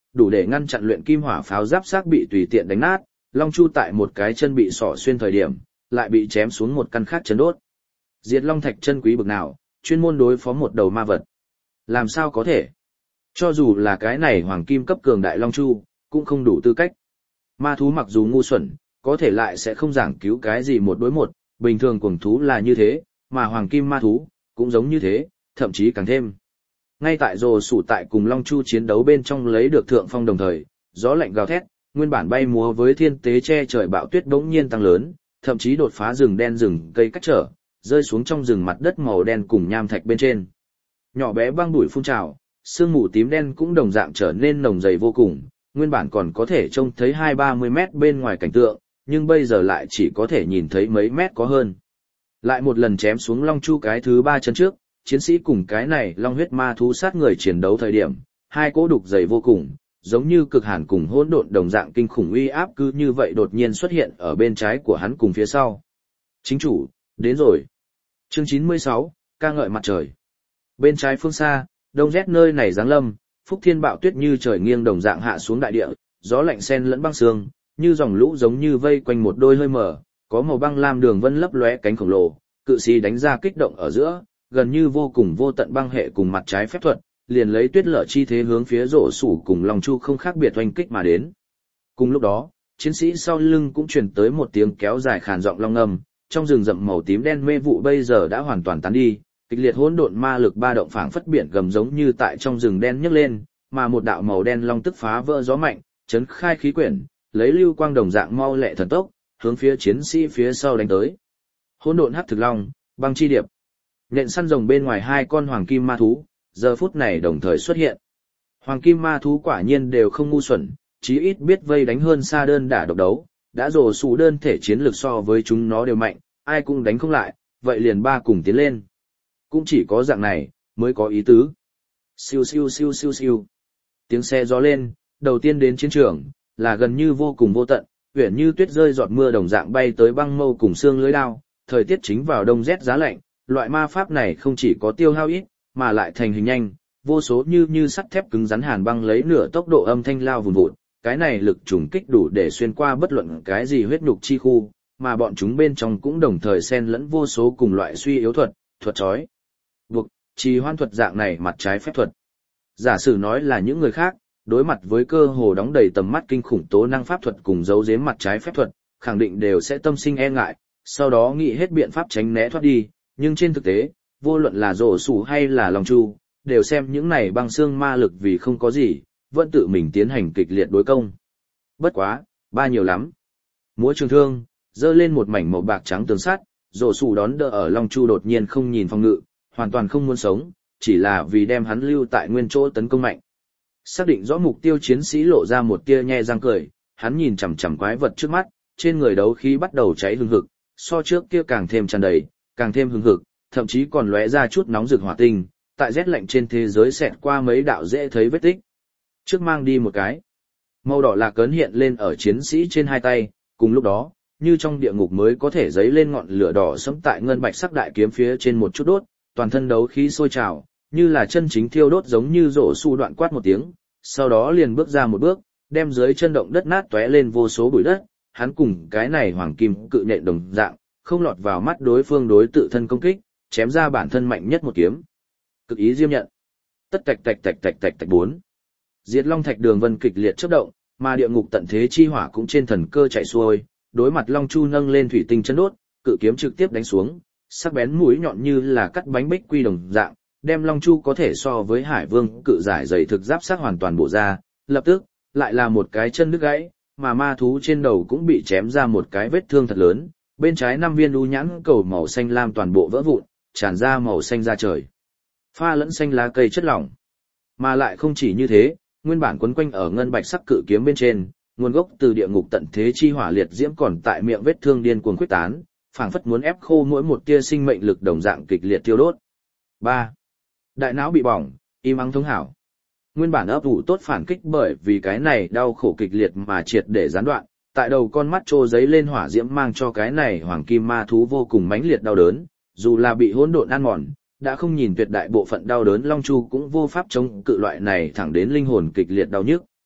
đủ để ngăn chặn luyện kim hỏa pháo giáp xác bị tùy tiện đánh nát, Long Chu tại một cái chân bị sỏ xuyên thời điểm, lại bị chém xuống một căn khác chấn đốt. Diệt Long Thạch chân quý bực nào, chuyên môn đối phó một đầu ma vật. Làm sao có thể? Cho dù là cái này hoàng kim cấp cường đại Long Chu, cũng không đủ tư cách. Ma thú mặc dù ngu xuẩn, có thể lại sẽ không giảng cứu cái gì một đối một, bình thường cuồng thú là như thế, mà hoàng kim ma thú, cũng giống như thế, thậm chí càng thêm. Ngay tại rồ sủ tại cùng Long Chu chiến đấu bên trong lấy được thượng phong đồng thời, gió lạnh gào thét, nguyên bản bay múa với thiên tế che trời bão tuyết bỗng nhiên tăng lớn, thậm chí đột phá rừng đen rừng cây cách trở, rơi xuống trong rừng mặt đất màu đen cùng nham thạch bên trên. Nhỏ bé băng đuổi phun trào, sương mù tím đen cũng đồng dạng trở nên nồng dày vô cùng, nguyên bản còn có thể trông thấy hai ba mươi mét bên ngoài cảnh tượng, nhưng bây giờ lại chỉ có thể nhìn thấy mấy mét có hơn. Lại một lần chém xuống Long Chu cái thứ ba chân trước, chiến sĩ cùng cái này long huyết ma thú sát người chiến đấu thời điểm, hai cỗ đục dày vô cùng, giống như cực hàn cùng hỗn độn đồng dạng kinh khủng uy áp cứ như vậy đột nhiên xuất hiện ở bên trái của hắn cùng phía sau. Chính chủ, đến rồi. Chương chín mươi sáu, ca ngợi mặt trời. Bên trái phương xa, đông rét nơi này giáng lâm, phúc thiên bạo tuyết như trời nghiêng đồng dạng hạ xuống đại địa, gió lạnh xen lẫn băng sương, như dòng lũ giống như vây quanh một đôi hơi mở, có màu băng lam đường vân lấp lóe cánh khổng lồ, cự sĩ đánh ra kích động ở giữa, gần như vô cùng vô tận băng hệ cùng mặt trái phép thuật, liền lấy tuyết lở chi thế hướng phía rổ sủ cùng Long Chu không khác biệt oanh kích mà đến. Cùng lúc đó, chiến sĩ sau lưng cũng truyền tới một tiếng kéo dài khàn giọng long ngâm, trong rừng rậm màu tím đen mê vụ bây giờ đã hoàn toàn tán đi, kịch liệt hỗn độn ma lực ba động phảng phất biển gầm giống như tại trong rừng đen nhấc lên, mà một đạo màu đen long tức phá vỡ gió mạnh, chấn khai khí quyển, lấy lưu quang đồng dạng mau lẹ thần tốc, hướng phía chiến sĩ phía sau đánh tới. Hỗn độn hắc thực long, băng chi điệp. Nhện săn rồng bên ngoài hai con hoàng kim ma thú, giờ phút này đồng thời xuất hiện. Hoàng kim ma thú quả nhiên đều không ngu xuẩn, chí ít biết vây đánh hơn xa đơn đả độc đấu, đã rồ sủ đơn thể chiến lược so với chúng nó đều mạnh, ai cũng đánh không lại, vậy liền ba cùng tiến lên. Cũng chỉ có dạng này, mới có ý tứ. Siêu siêu siêu siêu siêu. Tiếng xe gió lên, đầu tiên đến chiến trường, là gần như vô cùng vô tận, uyển như tuyết rơi giọt mưa đồng dạng bay tới băng mâu cùng xương lưới đao, thời tiết chính vào đông rét giá lạnh, loại ma pháp này không chỉ có tiêu hao ít, mà lại thành hình nhanh, vô số như như sắt thép cứng rắn hàn băng lấy nửa tốc độ âm thanh lao vùn vụt, cái này lực trùng kích đủ để xuyên qua bất luận cái gì huyết nhục chi khu, mà bọn chúng bên trong cũng đồng thời xen lẫn vô số cùng loại suy yếu thuật, thuật chói, buộc, trì hoãn thuật dạng này mặt trái phép thuật. Giả sử nói là những người khác, đối mặt với cơ hồ đóng đầy tầm mắt kinh khủng tố năng pháp thuật cùng giấu giếm mặt trái phép thuật, khẳng định đều sẽ tâm sinh e ngại, sau đó nghĩ hết biện pháp tránh né thoát đi, nhưng trên thực tế, vô luận là rổ sủ hay là Long Chu, đều xem những này băng xương ma lực vì không có gì, vẫn tự mình tiến hành kịch liệt đối công. Bất quá, ba nhiều lắm. Múa trường thương, dơ lên một mảnh màu bạc trắng tường sắt, rổ sủ đón đỡ ở Long Chu đột nhiên không nhìn phòng ngự, hoàn toàn không muốn sống, chỉ là vì đem hắn lưu tại nguyên chỗ tấn công mạnh. Xác định rõ mục tiêu chiến sĩ lộ ra một tia nhe răng cười, hắn nhìn chằm chằm quái vật trước mắt, trên người đấu khí bắt đầu cháy hừng hực, so trước kia càng thêm tràn đầy, càng thêm hừng hực, thậm chí còn lóe ra chút nóng rực hỏa tinh, tại rét lạnh trên thế giới xẹt qua mấy đạo dễ thấy vết tích. Trước mang đi một cái. Màu đỏ lạc cấn hiện lên ở chiến sĩ trên hai tay, cùng lúc đó, như trong địa ngục mới có thể giấy lên ngọn lửa đỏ sẫm tại ngân bạch sắc đại kiếm phía trên một chút đốt, toàn thân đấu khí sôi trào, như là chân chính thiêu đốt giống như rổ su đoạn quát một tiếng, sau đó liền bước ra một bước, đem dưới chân động đất nát tóe lên vô số bụi đất, hắn cùng cái này hoàng kim cự nện đồng dạng, không lọt vào mắt đối phương đối tự thân công kích, chém ra bản thân mạnh nhất một kiếm. Cực ý diêm nhận. Tất tạch tạch tạch tạch tạch tạch bốn. Diệt Long Thạch đường vân kịch liệt chớp động, mà địa ngục tận thế chi hỏa cũng trên thần cơ chạy xuôi, đối mặt Long Chu nâng lên thủy tinh chân đốt, cự kiếm trực tiếp đánh xuống, sắc bén mũi nhọn như là cắt bánh bích quy đồng dạng, đem Long Chu có thể so với Hải Vương cự giải dày thực giáp sát hoàn toàn bổ ra, lập tức lại là một cái chân đứt gãy, mà ma thú trên đầu cũng bị chém ra một cái vết thương thật lớn, bên trái năm viên u nhãn cầu màu xanh lam toàn bộ vỡ vụn, tràn ra màu xanh ra trời. Pha lẫn xanh lá cây chất lỏng. Mà lại không chỉ như thế, nguyên bản quấn quanh ở ngân bạch sắc cự kiếm bên trên, nguồn gốc từ địa ngục tận thế chi hỏa liệt diễm còn tại miệng vết thương điên cuồng khuếch tán, phảng phất muốn ép khô mỗi một tia sinh mệnh lực đồng dạng kịch liệt thiêu đốt. ba. Đại não bị bỏng, im ắng thống hảo. Nguyên bản ấp ủ tốt phản kích bởi vì cái này đau khổ kịch liệt mà triệt để gián đoạn, tại đầu con mắt trô giấy lên hỏa diễm mang cho cái này hoàng kim ma thú vô cùng mãnh liệt đau đớn, dù là bị hỗn độn ăn mòn, đã không nhìn tuyệt đại bộ phận đau đớn Long Chu cũng vô pháp chống cự loại này thẳng đến linh hồn kịch liệt đau nhức.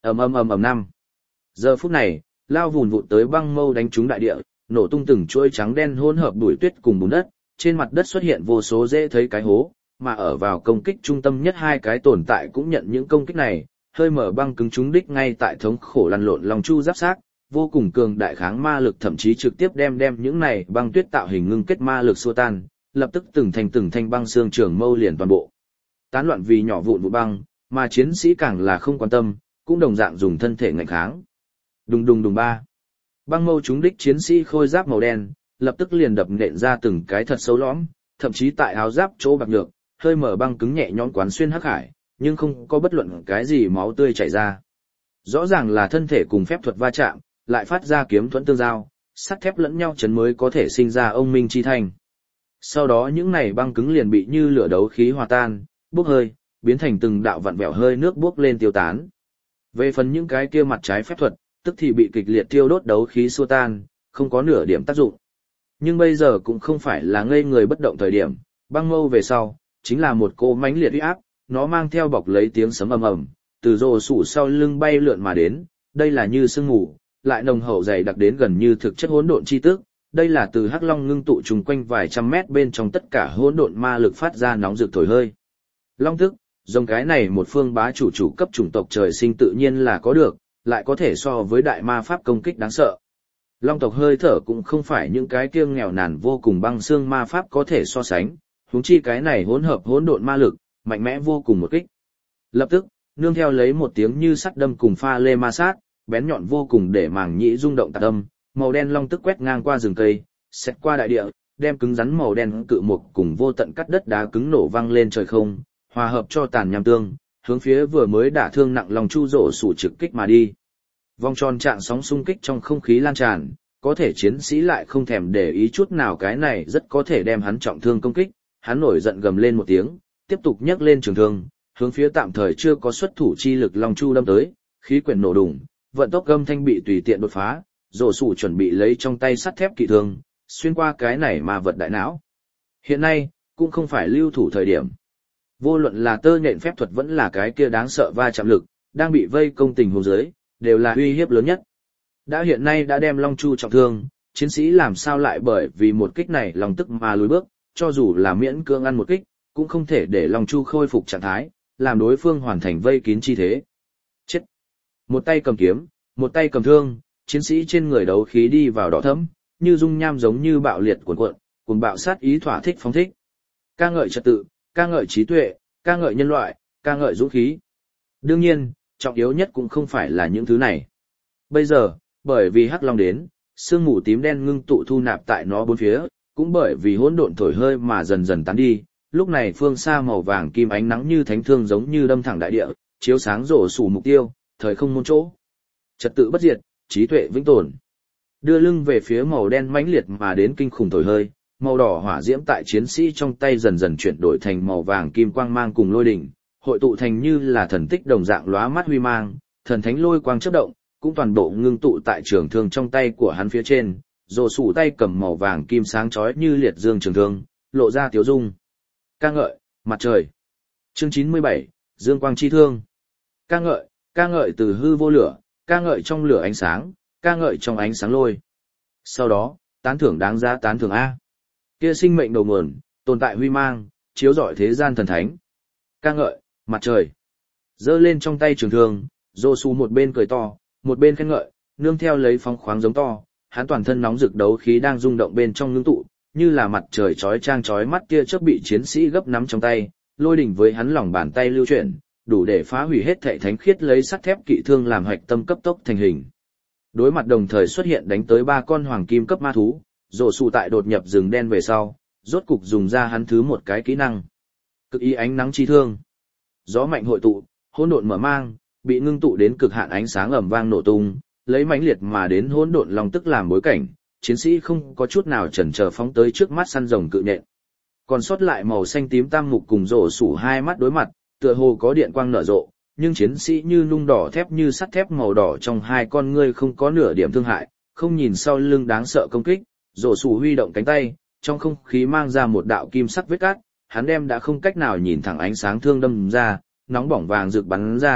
ầm ầm ầm ầm năm. Giờ phút này, lao vùn vụt tới băng mâu đánh trúng đại địa, nổ tung từng chuỗi trắng đen hỗn hợp bụi tuyết cùng bùn đất, trên mặt đất xuất hiện vô số dễ thấy cái hố, mà ở vào công kích trung tâm nhất hai cái tồn tại cũng nhận những công kích này, hơi mở băng cứng trúng đích ngay tại thống khổ lăn lộn lòng chu giáp xác, vô cùng cường đại kháng ma lực thậm chí trực tiếp đem đem những này băng tuyết tạo hình ngưng kết ma lực xua tan, lập tức từng thành từng thanh băng xương trường mâu liền toàn bộ tán loạn vì nhỏ vụn vụ băng, mà chiến sĩ càng là không quan tâm, cũng đồng dạng dùng thân thể ngạnh kháng. Đùng đùng đùng ba. Băng mâu trúng đích chiến sĩ khôi giáp màu đen, lập tức liền đập nện ra từng cái thật xấu lõm, thậm chí tại áo giáp chỗ bạc được, hơi mở băng cứng nhẹ nhõm quán xuyên hắc hải, nhưng không có bất luận cái gì máu tươi chảy ra. Rõ ràng là thân thể cùng phép thuật va chạm, lại phát ra kiếm thuẫn tương giao, sắt thép lẫn nhau chấn mới có thể sinh ra ông minh chi thành. Sau đó những này băng cứng liền bị như lửa đấu khí hòa tan, bốc hơi, biến thành từng đạo vặn vẹo hơi nước bốc lên tiêu tán. Về phần những cái kia mặt trái phép thuật, tức thì bị kịch liệt tiêu đốt đấu khí xua tan, không có nửa điểm tác dụng. Nhưng bây giờ cũng không phải là ngây người bất động thời điểm, băng mâu về sau, chính là một cỗ mãnh liệt uy áp, nó mang theo bọc lấy tiếng sấm ầm ầm, từ rồ sủ sau lưng bay lượn mà đến, đây là như sương mù, lại nồng hậu dày đặc đến gần như thực chất hỗn độn chi tức, đây là từ hắc long ngưng tụ trùng quanh vài trăm mét bên trong tất cả hỗn độn ma lực phát ra nóng rực thổi hơi. Long tức, dòng cái này một phương bá chủ chủ cấp chủng tộc trời sinh tự nhiên là có được, lại có thể so với đại ma pháp công kích đáng sợ. Long tộc hơi thở cũng không phải những cái kia nghèo nàn vô cùng băng xương ma pháp có thể so sánh, huống chi cái này hỗn hợp hỗn độn ma lực, mạnh mẽ vô cùng một kích. Lập tức, nương theo lấy một tiếng như sắt đâm cùng pha lê ma sát, bén nhọn vô cùng để màng nhĩ rung động tạc âm, màu đen long tức quét ngang qua rừng cây, xét qua đại địa, đem cứng rắn màu đen cự mục cùng vô tận cắt đất đá cứng nổ vang lên trời không, hòa hợp cho tàn nham tương, hướng phía vừa mới đả thương nặng lòng chu rổ sủ trực kích mà đi. Vòng tròn trạng sóng xung kích trong không khí lan tràn, có thể chiến sĩ lại không thèm để ý chút nào cái này rất có thể đem hắn trọng thương công kích, hắn nổi giận gầm lên một tiếng, tiếp tục nhấc lên trường thương, hướng phía tạm thời chưa có xuất thủ chi lực long chu đâm tới, khí quyển nổ đùng, vận tốc gầm thanh bị tùy tiện đột phá, rổ sủ chuẩn bị lấy trong tay sắt thép kỵ thương, xuyên qua cái này mà vật đại não. Hiện nay, cũng không phải lưu thủ thời điểm. Vô luận là tơ nhện phép thuật vẫn là cái kia đáng sợ va chạm lực, đang bị vây công tình huống dưới, đều là uy hiếp lớn nhất. Đã hiện nay đã đem Long Chu trọng thương, chiến sĩ làm sao lại bởi vì một kích này lòng tức mà lùi bước, cho dù là miễn cưỡng ăn một kích, cũng không thể để Long Chu khôi phục trạng thái, làm đối phương hoàn thành vây kín chi thế. Chết! Một tay cầm kiếm, một tay cầm thương, chiến sĩ trên người đấu khí đi vào đỏ thẫm, như dung nham giống như bạo liệt cuồn cuộn, cùng bạo sát ý thỏa thích phóng thích. Ca ngợi trật tự, ca ngợi trí tuệ, ca ngợi nhân loại, ca ngợi dũng khí. Đương nhiên, trọng yếu nhất cũng không phải là những thứ này. Bây giờ, bởi vì hắc long đến, sương mù tím đen ngưng tụ thu nạp tại nó bốn phía, cũng bởi vì hỗn độn thổi hơi mà dần dần tán đi, lúc này phương xa màu vàng kim ánh nắng như thánh thương giống như đâm thẳng đại địa, chiếu sáng rổ sủ mục tiêu, thời không môn chỗ. Trật tự bất diệt, trí tuệ vĩnh tồn. Đưa lưng về phía màu đen mãnh liệt mà đến kinh khủng thổi hơi, màu đỏ hỏa diễm tại chiến sĩ trong tay dần dần chuyển đổi thành màu vàng kim quang mang cùng lôi đỉnh, hội tụ thành như là thần tích đồng dạng lóa mắt huy mang, thần thánh lôi quang chớp động, cũng toàn bộ ngưng tụ tại trường thương trong tay của hắn phía trên, rồ sủ tay cầm màu vàng kim sáng chói như liệt dương trường thương, lộ ra tiếu dung. Ca ngợi, mặt trời. Chương chín mươi bảy, Dương quang chi thương. Ca ngợi, ca ngợi từ hư vô lửa, ca ngợi trong lửa ánh sáng, ca ngợi trong ánh sáng lôi. Sau đó, tán thưởng đáng giá tán thưởng A. Kia sinh mệnh đầu nguồn, tồn tại huy mang, chiếu rọi thế gian thần thánh. Ca ngợi, mặt trời. Giơ lên trong tay trường thương, rồ sủ một bên cười to, một bên khen ngợi, nương theo lấy phóng khoáng giống to, hắn toàn thân nóng rực đấu khí đang rung động bên trong ngưng tụ, như là mặt trời chói chang chói mắt kia chớp bị chiến sĩ gấp nắm trong tay, lôi đỉnh với hắn lòng bàn tay lưu chuyển, đủ để phá hủy hết thảy thánh khiết lấy sắt thép kỵ thương làm hạch tâm cấp tốc thành hình. Đối mặt đồng thời xuất hiện đánh tới ba con hoàng kim cấp ma thú, rồ sủ tại đột nhập rừng đen về sau, rốt cục dùng ra hắn thứ một cái kỹ năng. Cực ý ánh nắng chi thương. Gió mạnh hội tụ, hỗn độn mở mang, bị ngưng tụ đến cực hạn ánh sáng ầm vang nổ tung, lấy mãnh liệt mà đến hỗn độn long tức làm bối cảnh, chiến sĩ không có chút nào chần chờ phóng tới trước mắt săn rồng cự nhện. Còn sót lại màu xanh tím tam mục cùng rổ sủ hai mắt đối mặt, tựa hồ có điện quang nở rộ, nhưng chiến sĩ như nung đỏ thép như sắt thép màu đỏ trong hai con ngươi không có nửa điểm thương hại, không nhìn sau lưng đáng sợ công kích, rổ sủ huy động cánh tay, trong không khí mang ra một đạo kim sắc vết cắt, hắn đem đã không cách nào nhìn thẳng ánh sáng thương đâm ra, nóng bỏng vàng rực bắn ra,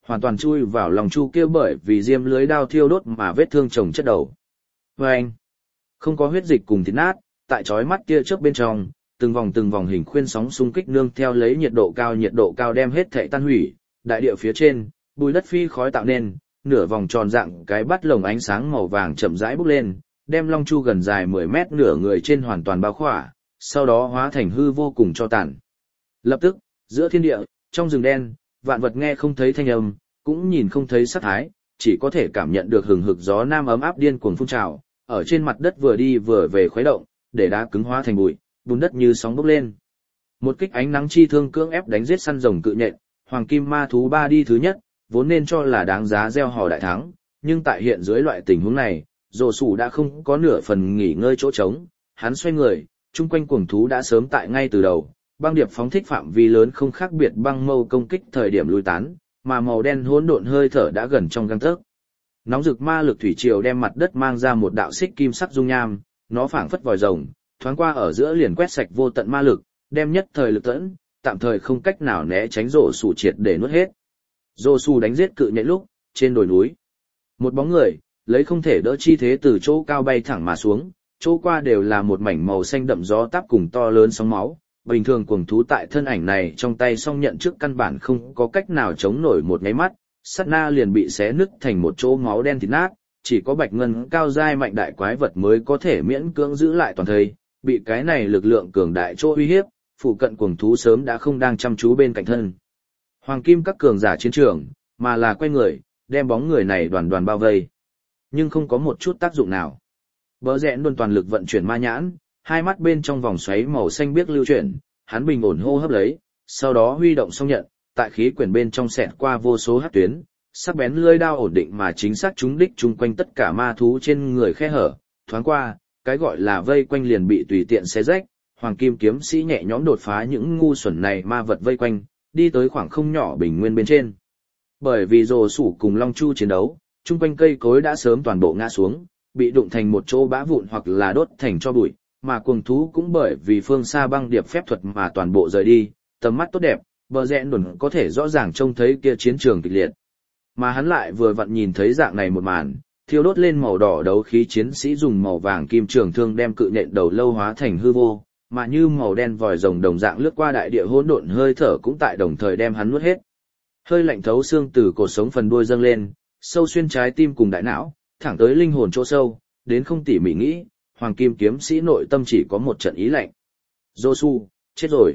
hoàn toàn chui vào lòng chu kia bởi vì diêm lưới đao thiêu đốt mà vết thương chồng chất đầu. Và anh, không có huyết dịch cùng thịt nát, tại chói mắt tia chớp bên trong, từng vòng từng vòng hình khuyên sóng xung kích nương theo lấy nhiệt độ cao nhiệt độ cao đem hết thảy tan hủy, đại địa phía trên, bùi đất phi khói tạo nên, nửa vòng tròn dạng cái bát lồng ánh sáng màu vàng chậm rãi bốc lên, đem long chu gần dài mười mét nửa người trên hoàn toàn bao khỏa, sau đó hóa thành hư vô cùng cho tàn. Lập tức, giữa thiên địa, trong rừng đen, vạn vật nghe không thấy thanh âm, cũng nhìn không thấy sắc thái, chỉ có thể cảm nhận được hừng hực gió nam ấm áp điên cuồng phun trào, ở trên mặt đất vừa đi vừa về khuấy động, để đá cứng hóa thành bụi, bùn đất như sóng bốc lên. Một kích ánh nắng chi thương cưỡng ép đánh giết săn rồng cự nhện, hoàng kim ma thú ba đi thứ nhất, vốn nên cho là đáng giá gieo hò đại thắng, nhưng tại hiện dưới loại tình huống này, Dỗ Sủ đã không có nửa phần nghỉ ngơi chỗ trống, hắn xoay người, chung quanh cuồng thú đã sớm tại ngay từ đầu, băng điệp phóng thích phạm vi lớn không khác biệt băng mâu công kích thời điểm lui tán, mà màu đen hỗn độn hơi thở đã gần trong gang tấc. Nóng rực ma lực thủy triều đem mặt đất mang ra một đạo xích kim sắc dung nham, nó phảng phất vòi rồng, thoáng qua ở giữa liền quét sạch vô tận ma lực, đem nhất thời lực tẫn, tạm thời không cách nào né tránh Dỗ Sủ triệt để nuốt hết. Dỗ Sủ đánh giết cự nhện lúc, trên đồi núi, một bóng người, lấy không thể đỡ chi thế từ chỗ cao bay thẳng mà xuống, chỗ qua đều là một mảnh màu xanh đậm gió táp cùng to lớn sóng máu. Bình thường cuồng thú tại thân ảnh này trong tay song nhận trước căn bản không có cách nào chống nổi một nháy mắt, sát na liền bị xé nứt thành một chỗ máu đen thịt nát, chỉ có bạch ngân cao giai mạnh đại quái vật mới có thể miễn cưỡng giữ lại toàn thây, bị cái này lực lượng cường đại chỗ uy hiếp, phụ cận cuồng thú sớm đã không đang chăm chú bên cạnh thân. Hoàng kim các cường giả chiến trường, mà là quay người, đem bóng người này đoàn đoàn bao vây. Nhưng không có một chút tác dụng nào. Bờ rẽn luôn toàn lực vận chuyển ma nhãn, hai mắt bên trong vòng xoáy màu xanh biếc lưu chuyển, hắn bình ổn hô hấp lấy, sau đó huy động song nhận, tại khí quyển bên trong xẹt qua vô số hắc tuyến, sắc bén lưỡi đao ổn định mà chính xác trúng đích chung quanh tất cả ma thú trên người khe hở, thoáng qua, cái gọi là vây quanh liền bị tùy tiện xé rách, hoàng kim kiếm sĩ nhẹ nhõm đột phá những ngu xuẩn này ma vật vây quanh, đi tới khoảng không nhỏ bình nguyên bên trên. Bởi vì Dỗ Sủ cùng Long Chu chiến đấu, chung quanh cây cối đã sớm toàn bộ ngã xuống, bị đụng thành một chỗ bã vụn hoặc là đốt thành tro bụi, mà cuồng thú cũng bởi vì phương xa băng điệp phép thuật mà toàn bộ rời đi, tầm mắt tốt đẹp, bờ rẽn đồn có thể rõ ràng trông thấy kia chiến trường kịch liệt. Mà hắn lại vừa vặn nhìn thấy dạng này một màn, thiêu đốt lên màu đỏ đấu khí chiến sĩ dùng màu vàng kim trường thương đem cự nhện đầu lâu hóa thành hư vô, mà như màu đen vòi rồng đồng dạng lướt qua đại địa hỗn độn hơi thở cũng tại đồng thời đem hắn nuốt hết. Hơi lạnh thấu xương từ cột sống phần đuôi dâng lên, sâu xuyên trái tim cùng đại não, thẳng tới linh hồn chỗ sâu, đến không tỉ mỉ nghĩ, hoàng kim kiếm sĩ nội tâm chỉ có một trận ý lạnh. Dỗ Sủ, chết rồi.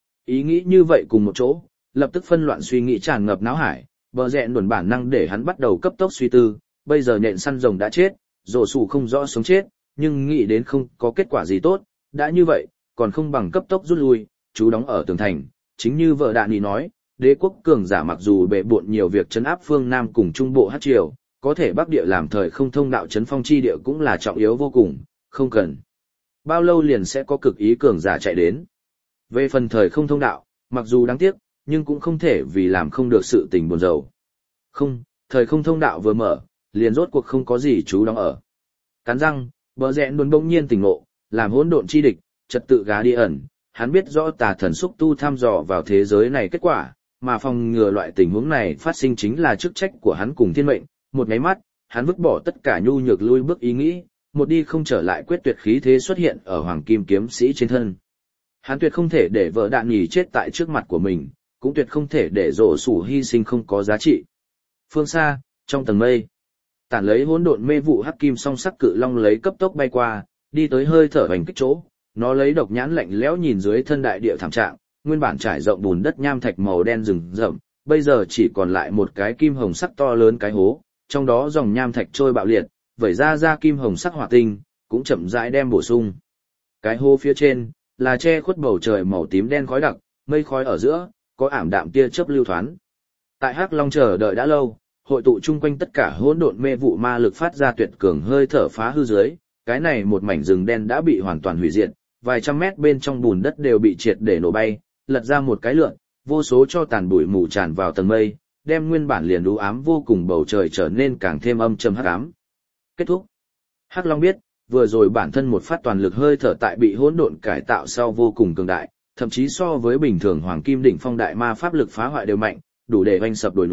Ý nghĩ như vậy cùng một chỗ, lập tức phân loạn suy nghĩ tràn ngập náo hải, bờ rẽn đồn bản năng để hắn bắt đầu cấp tốc suy tư, bây giờ nhện săn rồng đã chết, Dỗ Sủ không rõ sống chết, nhưng nghĩ đến không có kết quả gì tốt, đã như vậy, còn không bằng cấp tốc rút lui, chú đóng ở tường thành, chính như vợ Đạn Nghị nói, đế quốc cường giả mặc dù bệ bội nhiều việc trấn áp phương Nam cùng Trung Bộ hát triều, có thể Bắc địa làm thời không thông đạo trấn phong chi địa cũng là trọng yếu vô cùng, không cần bao lâu liền sẽ có cực ý cường giả chạy đến. Về phần thời không thông đạo, mặc dù đáng tiếc, nhưng cũng không thể vì làm không được sự tình buồn rầu. Không, thời không thông đạo vừa mở, liền rốt cuộc không có gì chú đóng ở. Cắn răng, bờ rẽn đồn bỗng nhiên tỉnh ngộ, làm hỗn độn chi địch, trật tự gá đi ẩn, hắn biết rõ tà thần xúc tu thăm dò vào thế giới này kết quả, mà phòng ngừa loại tình huống này phát sinh chính là chức trách của hắn cùng thiên mệnh. Một nháy mắt, hắn vứt bỏ tất cả nhu nhược lui bước ý nghĩ, một đi không trở lại quyết tuyệt khí thế xuất hiện ở hoàng kim kiếm sĩ trên thân. Hắn tuyệt không thể để vợ Đạn Nghị chết tại trước mặt của mình, cũng tuyệt không thể để Dỗ Sủ hy sinh không có giá trị. Phương xa, trong tầng mây, tản lấy hỗn độn mê vụ hắc kim song sắc cự long lấy cấp tốc bay qua, đi tới hơi thở hành kích chỗ, nó lấy độc nhãn lạnh lẽo nhìn dưới thân đại địa thảm trạng, nguyên bản trải rộng bùn đất nham thạch màu đen rừng rậm, bây giờ chỉ còn lại một cái kim hồng sắc to lớn cái hố, trong đó dòng nham thạch trôi bạo liệt, vẩy ra ra kim hồng sắc hỏa tinh, cũng chậm rãi đem bổ sung. Cái hố phía trên là che khuất bầu trời màu tím đen khói đặc, mây khói ở giữa có ảm đạm tia chớp lưu thoáng. Tại Hắc Long chờ đợi đã lâu, hội tụ chung quanh tất cả hỗn độn mê vụ ma lực phát ra tuyệt cường hơi thở phá hư dưới, cái này một mảnh rừng đen đã bị hoàn toàn hủy diệt, vài trăm mét bên trong bùn đất đều bị triệt để nổ bay, lật ra một cái lượn, vô số cho tàn bụi mù tràn vào tầng mây, đem nguyên bản liền u ám vô cùng bầu trời trở nên càng thêm âm trầm hắc ám. Kết thúc. Hắc Long biết, vừa rồi bản thân một phát toàn lực hơi thở tại bị hỗn độn cải tạo sau vô cùng cường đại, thậm chí so với bình thường hoàng kim đỉnh phong đại ma pháp lực phá hoại đều mạnh, đủ để vanh sập đồi núi,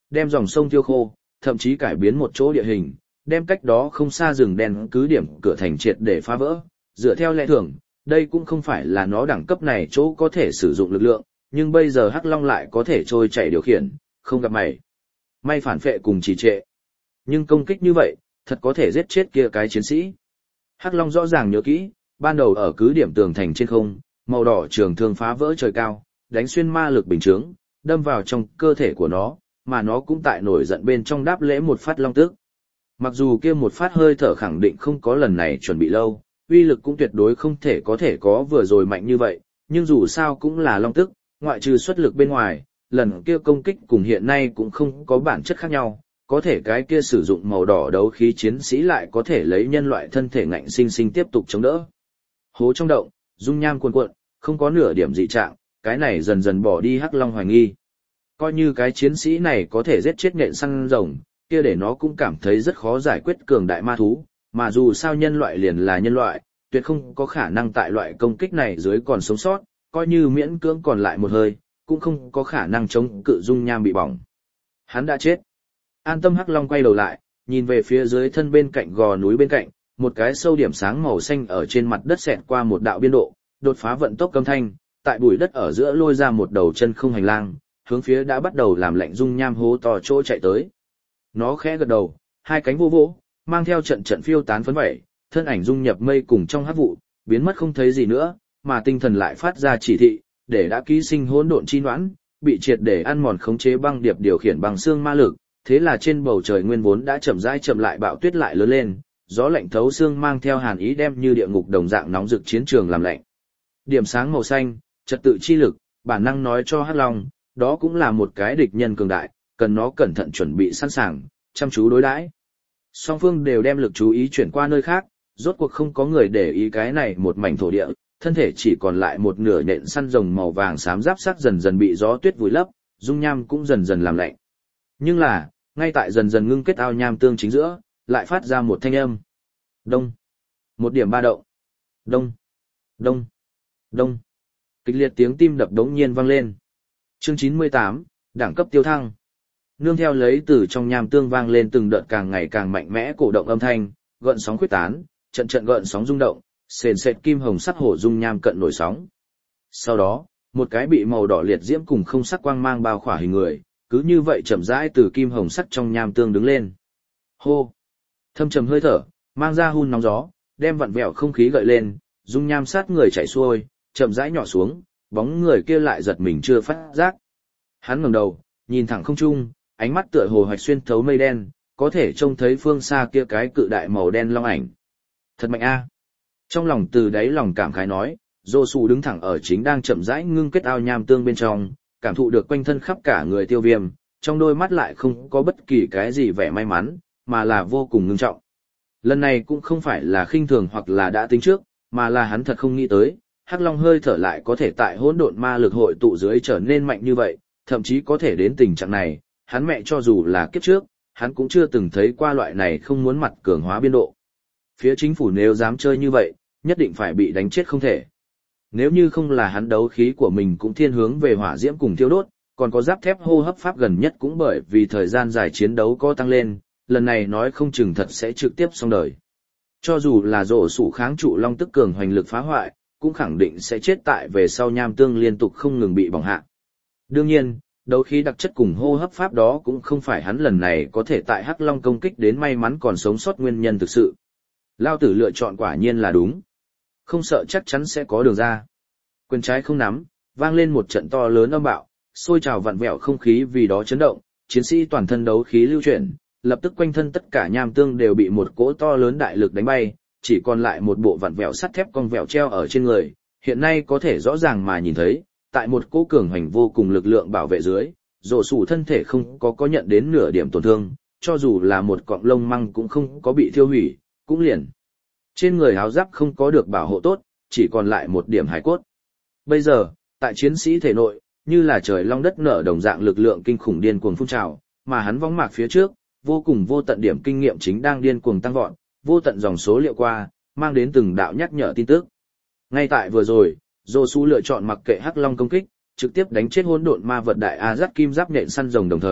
đem dòng sông tiêu khô, thậm chí cải biến một chỗ địa hình, đem cách đó không xa rừng đen cứ điểm cửa thành triệt để phá vỡ. Dựa theo lẽ thường, đây cũng không phải là nó đẳng cấp này chỗ có thể sử dụng lực lượng, nhưng bây giờ Hắc Long lại có thể trôi chảy điều khiển, không gặp mày. May phản phệ cùng trì trệ. Nhưng công kích như vậy, thật có thể giết chết kia cái chiến sĩ. Hắc Long rõ ràng nhớ kỹ, ban đầu ở cứ điểm tường thành trên không, màu đỏ trường thương phá vỡ trời cao, đánh xuyên ma lực bình chướng, đâm vào trong cơ thể của nó, mà nó cũng tại nổi giận bên trong đáp lễ một phát long tức. Mặc dù kia một phát hơi thở khẳng định không có lần này chuẩn bị lâu, uy lực cũng tuyệt đối không thể có thể có vừa rồi mạnh như vậy, nhưng dù sao cũng là long tức, ngoại trừ xuất lực bên ngoài, lần kia công kích cùng hiện nay cũng không có bản chất khác nhau, có thể cái kia sử dụng màu đỏ đấu khí chiến sĩ lại có thể lấy nhân loại thân thể ngạnh sinh sinh tiếp tục chống đỡ. Hố trong động, dung nham cuồn cuộn, không có nửa điểm dị trạng, cái này dần dần bỏ đi Hắc Long hoài nghi. Coi như cái chiến sĩ này có thể giết chết nhện săn rồng, kia để nó cũng cảm thấy rất khó giải quyết cường đại ma thú, mà dù sao nhân loại liền là nhân loại, tuyệt không có khả năng tại loại công kích này dưới còn sống sót, coi như miễn cưỡng còn lại một hơi, cũng không có khả năng chống cự dung nham bị bỏng. Hắn đã chết. An tâm Hắc Long quay đầu lại, nhìn về phía dưới thân bên cạnh gò núi bên cạnh, một cái sâu điểm sáng màu xanh ở trên mặt đất xẹt qua một đạo biên độ, đột phá vận tốc âm thanh, tại bụi đất ở giữa lôi ra một đầu chân không hành lang, hướng phía đã bắt đầu làm lạnh dung nham hố to chỗ chạy tới. Nó khẽ gật đầu, hai cánh vô vỗ, mang theo trận trận phiêu tán phấn vẩy, thân ảnh dung nhập mây cùng trong hắc vụ, biến mất không thấy gì nữa, mà tinh thần lại phát ra chỉ thị, để đã ký sinh hỗn độn chi noãn, bị triệt để ăn mòn khống chế băng điệp điều khiển bằng xương ma lực, thế là trên bầu trời nguyên vốn đã chậm rãi chậm lại bạo tuyết lại lớn lên, gió lạnh thấu xương mang theo hàn ý đem như địa ngục đồng dạng nóng rực chiến trường làm lạnh. Điểm sáng màu xanh, trật tự chi lực, bản năng nói cho Hắc Long, đó cũng là một cái địch nhân cường đại, cần nó cẩn thận chuẩn bị sẵn sàng, chăm chú đối đãi. Song phương đều đem lực chú ý chuyển qua nơi khác, rốt cuộc không có người để ý cái này một mảnh thổ địa, thân thể chỉ còn lại một nửa nhện săn rồng màu vàng xám giáp sắc dần dần bị gió tuyết vùi lấp, dung nham cũng dần dần làm lạnh. Nhưng là, ngay tại dần dần ngưng kết ao nham tương chính giữa, lại phát ra một thanh âm. Đông. Một điểm ba động. Đông. Đông. Đông. Kịch liệt tiếng tim đập đống nhiên vang lên. Chương chín mươi tám, đẳng cấp tiêu thăng. Nương theo lấy từ trong nham tương vang lên từng đợt càng ngày càng mạnh mẽ cổ động âm thanh, gợn sóng khuyết tán, trận trận gợn sóng rung động, sền sệt kim hồng sắc hổ dung nham cận nổi sóng. Sau đó, một cái bị màu đỏ liệt diễm cùng không sắc quang mang bao khỏa hình người, cứ như vậy chậm rãi từ kim hồng sắc trong nham tương đứng lên. Hô! Thâm trầm hơi thở, mang ra hun nóng gió, đem vặn vẹo không khí gợi lên, dung nham sát người chảy xuôi, chậm rãi nhỏ xuống, bóng người kia lại giật mình chưa phát giác. Hắn ngẩng đầu, nhìn thẳng không trung, ánh mắt tựa hồ hoạch xuyên thấu mây đen, có thể trông thấy phương xa kia cái cự đại màu đen long ảnh. Thật mạnh a! Trong lòng từ đáy lòng cảm khái nói, Dô Sù đứng thẳng ở chính đang chậm rãi ngưng kết ao nham tương bên trong, cảm thụ được quanh thân khắp cả người tiêu viêm, trong đôi mắt lại không có bất kỳ cái gì vẻ may mắn, mà là vô cùng ngưng trọng. Lần này cũng không phải là khinh thường hoặc là đã tính trước, mà là hắn thật không nghĩ tới, Hắc Long hơi thở lại có thể tại hỗn độn ma lực hội tụ dưới trở nên mạnh như vậy, thậm chí có thể đến tình trạng này, hắn mẹ cho dù là kiếp trước, hắn cũng chưa từng thấy qua loại này không muốn mặt cường hóa biên độ. Phía chính phủ nếu dám chơi như vậy, nhất định phải bị đánh chết không thể. Nếu như không là hắn đấu khí của mình cũng thiên hướng về hỏa diễm cùng thiêu đốt, còn có giáp thép hô hấp pháp gần nhất cũng bởi vì thời gian dài chiến đấu có tăng lên, lần này nói không chừng thật sẽ trực tiếp xong đời. Cho dù là rổ sủ kháng trụ long tức cường hoành lực phá hoại, cũng khẳng định sẽ chết tại về sau nham tương liên tục không ngừng bị bỏng hạ. Đương nhiên, đấu khí đặc chất cùng hô hấp pháp đó cũng không phải hắn lần này có thể tại Hắc Long công kích đến may mắn còn sống sót nguyên nhân thực sự. Lao tử lựa chọn quả nhiên là đúng. Không sợ chắc chắn sẽ có đường ra. Quyền trái không nắm, vang lên một trận to lớn âm bạo, sôi trào vặn vẹo không khí vì đó chấn động, chiến sĩ toàn thân đấu khí lưu chuyển, lập tức quanh thân tất cả nham tương đều bị một cỗ to lớn đại lực đánh bay, chỉ còn lại một bộ vặn vẹo sắt thép cong vẹo treo ở trên người, hiện nay có thể rõ ràng mà nhìn thấy, tại một cỗ cường hành vô cùng lực lượng bảo vệ dưới, rổ sủ thân thể không có có nhận đến nửa điểm tổn thương, cho dù là một cọng lông măng cũng không có bị thiêu hủy, cũng liền. Trên người áo giáp không có được bảo hộ tốt, chỉ còn lại một điểm hải cốt. Bây giờ, tại chiến sĩ thể nội, như là trời long đất nở đồng dạng lực lượng kinh khủng điên cuồng phun trào, mà hắn vóng mạc phía trước, vô cùng vô tận điểm kinh nghiệm chính đang điên cuồng tăng vọt, vô tận dòng số liệu qua, mang đến từng đạo nhắc nhở tin tức. Ngay tại vừa rồi, Josu lựa chọn mặc kệ Hắc Long công kích, trực tiếp đánh chết hỗn độn ma vật đại A Dắt kim giáp nhện săn rồng đồng thời,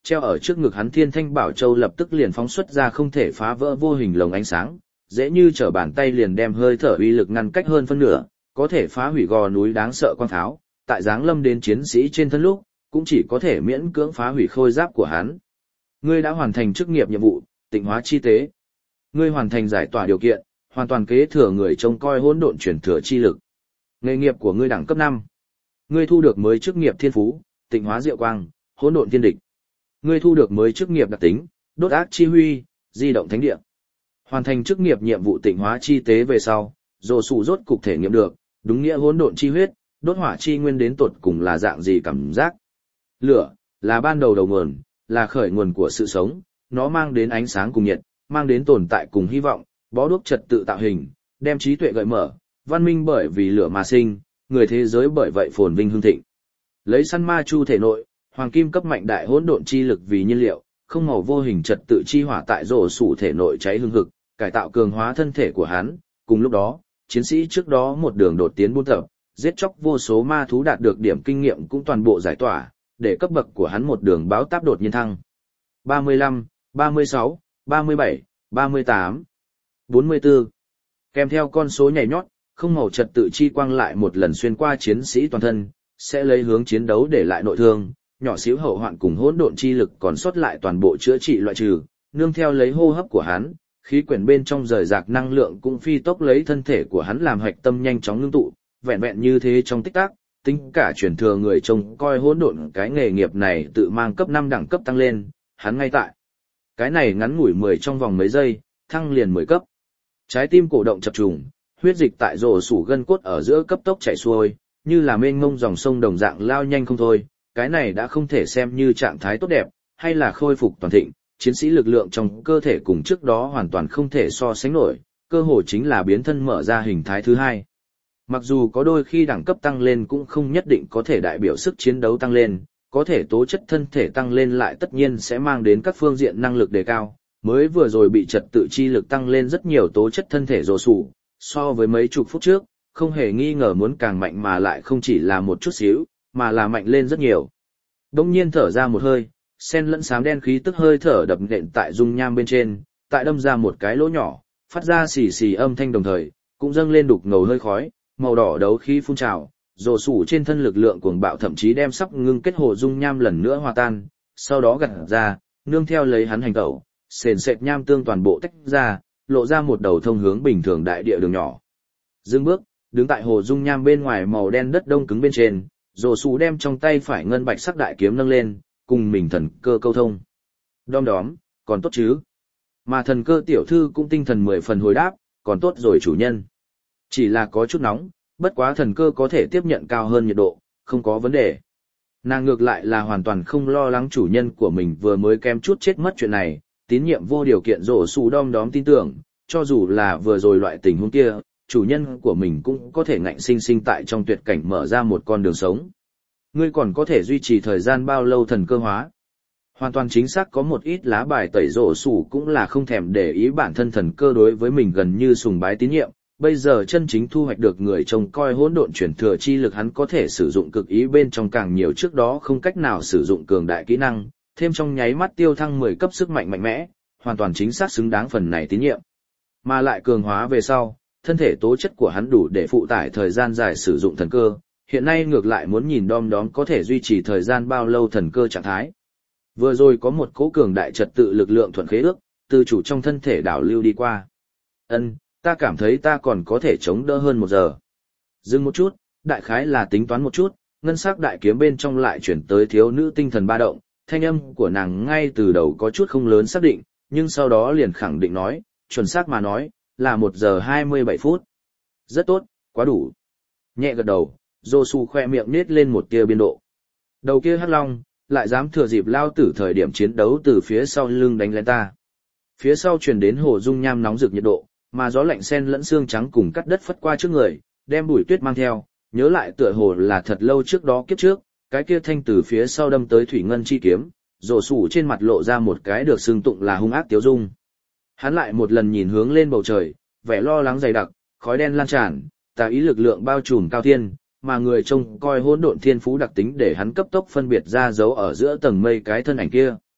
treo ở trước ngực hắn Thiên Thanh Bảo Châu lập tức liền phóng xuất ra không thể phá vỡ vô hình lồng ánh sáng, dễ như trở bàn tay liền đem hơi thở uy lực ngăn cách hơn phân nửa, có thể phá hủy gò núi đáng sợ quang tháo, tại giáng lâm đến chiến sĩ trên thân lúc, cũng chỉ có thể miễn cưỡng phá hủy khôi giáp của hắn. Ngươi đã hoàn thành chức nghiệp nhiệm vụ, tịnh hóa chi tế. Ngươi hoàn thành giải tỏa điều kiện, hoàn toàn kế thừa người trông coi hỗn độn truyền thừa chi lực. Nghề nghiệp của ngươi đẳng cấp năm. Ngươi thu được mới chức nghiệp thiên phú, tịnh hóa diệu quang, hỗn độn thiên địch. Ngươi thu được mới chức nghiệp đặc tính, đốt ác chi huy, di động thánh địa. Hoàn thành chức nghiệp nhiệm vụ tịnh hóa chi tế về sau, Dỗ Sủ rốt cục thể nghiệm được, đúng nghĩa hỗn độn chi huyết, đốt hỏa chi nguyên đến tột cùng là dạng gì cảm giác. Lửa là ban đầu đầu nguồn, là khởi nguồn của sự sống, nó mang đến ánh sáng cùng nhiệt, mang đến tồn tại cùng hy vọng, bó đuốc trật tự tạo hình, đem trí tuệ gợi mở, văn minh bởi vì lửa mà sinh, người thế giới bởi vậy phồn vinh hưng thịnh. Lấy săn ma chu thể nội, hoàng kim cấp mạnh đại hỗn độn chi lực vì nhiên liệu, không màu vô hình trật tự chi hỏa tại Dỗ Sủ thể nội cháy hương hực, cải tạo cường hóa thân thể của hắn. Cùng lúc đó, chiến sĩ trước đó một đường đột tiến buôn tập, giết chóc vô số ma thú đạt được điểm kinh nghiệm cũng toàn bộ giải tỏa, để cấp bậc của hắn một đường báo táp đột nhiên thăng. ba mươi lăm, ba mươi sáu, ba mươi bảy, ba mươi tám, bốn mươi tư. Kèm theo con số nhảy nhót, không màu trật tự chi quang lại một lần xuyên qua chiến sĩ toàn thân, sẽ lấy hướng chiến đấu để lại nội thương, nhỏ xíu hậu hoạn cùng hỗn độn chi lực còn sót lại toàn bộ chữa trị loại trừ, nương theo lấy hô hấp của hắn, khí quyển bên trong rời rạc năng lượng cũng phi tốc lấy thân thể của hắn làm hạch tâm nhanh chóng ngưng tụ, vẹn vẹn như thế trong tích tắc, tính cả truyền thừa người trông coi hỗn độn cái nghề nghiệp này tự mang cấp năm đẳng cấp tăng lên, hắn ngay tại. Cái này ngắn ngủi mười trong vòng mấy giây, thăng liền mười cấp. Trái tim cổ động chập trùng, huyết dịch tại Dỗ Sủ gân cốt ở giữa cấp tốc chảy xuôi, như là mênh mông dòng sông đồng dạng lao nhanh không thôi, cái này đã không thể xem như trạng thái tốt đẹp, hay là khôi phục toàn thịnh, chiến sĩ lực lượng trong cơ thể cùng trước đó hoàn toàn không thể so sánh nổi, cơ hội chính là biến thân mở ra hình thái thứ hai. Mặc dù có đôi khi đẳng cấp tăng lên cũng không nhất định có thể đại biểu sức chiến đấu tăng lên, có thể tố chất thân thể tăng lên lại tất nhiên sẽ mang đến các phương diện năng lực đề cao, mới vừa rồi bị trật tự chi lực tăng lên rất nhiều tố chất thân thể Dỗ Sủ, so với mấy chục phút trước, không hề nghi ngờ muốn càng mạnh mà lại không chỉ là một chút xíu, mà là mạnh lên rất nhiều. Đông nhiên thở ra một hơi, sen lẫn xám đen khí tức hơi thở đập nện tại dung nham bên trên, tại đâm ra một cái lỗ nhỏ, phát ra xì xì âm thanh đồng thời, cũng dâng lên đục ngầu hơi khói, màu đỏ đấu khí phun trào, Dỗ Sủ trên thân lực lượng cuồng bạo thậm chí đem sắp ngưng kết hồ dung nham lần nữa hòa tan, sau đó gặt ra, nương theo lấy hắn hành tẩu, sền sệt nham tương toàn bộ tách ra, lộ ra một đầu thông hướng bình thường đại địa đường nhỏ. Dừng bước, đứng tại hồ dung nham bên ngoài màu đen đất đông cứng bên trên, Dỗ Sủ đem trong tay phải ngân bạch sắc đại kiếm nâng lên, cùng mình thần cơ câu thông. Đom đóm, còn tốt chứ? Mà thần cơ tiểu thư cũng tinh thần mười phần hồi đáp, còn tốt rồi chủ nhân. Chỉ là có chút nóng, bất quá thần cơ có thể tiếp nhận cao hơn nhiệt độ, không có vấn đề. Nàng ngược lại là hoàn toàn không lo lắng chủ nhân của mình vừa mới kém chút chết mất chuyện này, tín nhiệm vô điều kiện Dỗ Sủ đom đóm tin tưởng, cho dù là vừa rồi loại tình huống kia, chủ nhân của mình cũng có thể ngạnh sinh sinh tại trong tuyệt cảnh mở ra một con đường sống. Ngươi còn có thể duy trì thời gian bao lâu thần cơ hóa? Hoàn toàn chính xác có một ít lá bài tẩy Dỗ Sủ cũng là không thèm để ý bản thân thần cơ đối với mình gần như sùng bái tín nhiệm. Bây giờ chân chính thu hoạch được người trông coi hỗn độn chuyển thừa chi lực hắn có thể sử dụng cực ý bên trong càng nhiều trước đó không cách nào sử dụng cường đại kỹ năng, thêm trong nháy mắt tiêu thăng mười cấp sức mạnh mạnh mẽ, hoàn toàn chính xác xứng đáng phần này tín nhiệm. Mà lại cường hóa về sau, thân thể tố chất của hắn đủ để phụ tải thời gian dài sử dụng thần cơ, hiện nay ngược lại muốn nhìn đom đóm có thể duy trì thời gian bao lâu thần cơ trạng thái. Vừa rồi có một cỗ cường đại trật tự lực lượng thuận khế ước, từ chủ trong thân thể đảo lưu đi qua. Ân, ta cảm thấy ta còn có thể chống đỡ hơn một giờ. Dừng một chút, đại khái là tính toán một chút, ngân sắc đại kiếm bên trong lại chuyển tới thiếu nữ tinh thần ba động, thanh âm của nàng ngay từ đầu có chút không lớn xác định, nhưng sau đó liền khẳng định nói, chuẩn xác mà nói, là một giờ hai mươi bảy phút. Rất tốt, quá đủ. Nhẹ gật đầu, Dỗ Sủ khoe miệng nết lên một tia biên độ. Đầu kia hắc long, lại dám thừa dịp lao tử thời điểm chiến đấu từ phía sau lưng đánh lên ta. Phía sau truyền đến hồ dung nham nóng rực nhiệt độ, mà gió lạnh sen lẫn xương trắng cùng cắt đất phất qua trước người, đem bụi tuyết mang theo, nhớ lại tựa hồ là thật lâu trước đó kiếp trước, cái kia thanh từ phía sau đâm tới thủy ngân chi kiếm, Dỗ Sủ trên mặt lộ ra một cái được xưng tụng là hung ác tiếu dung. Hắn lại một lần nhìn hướng lên bầu trời, vẻ lo lắng dày đặc, khói đen lan tràn, tà ý lực lượng bao trùm cao thiên, mà người trông coi hỗn độn thiên phú đặc tính để hắn cấp tốc phân biệt ra dấu ở giữa tầng mây cái thân ảnh kia,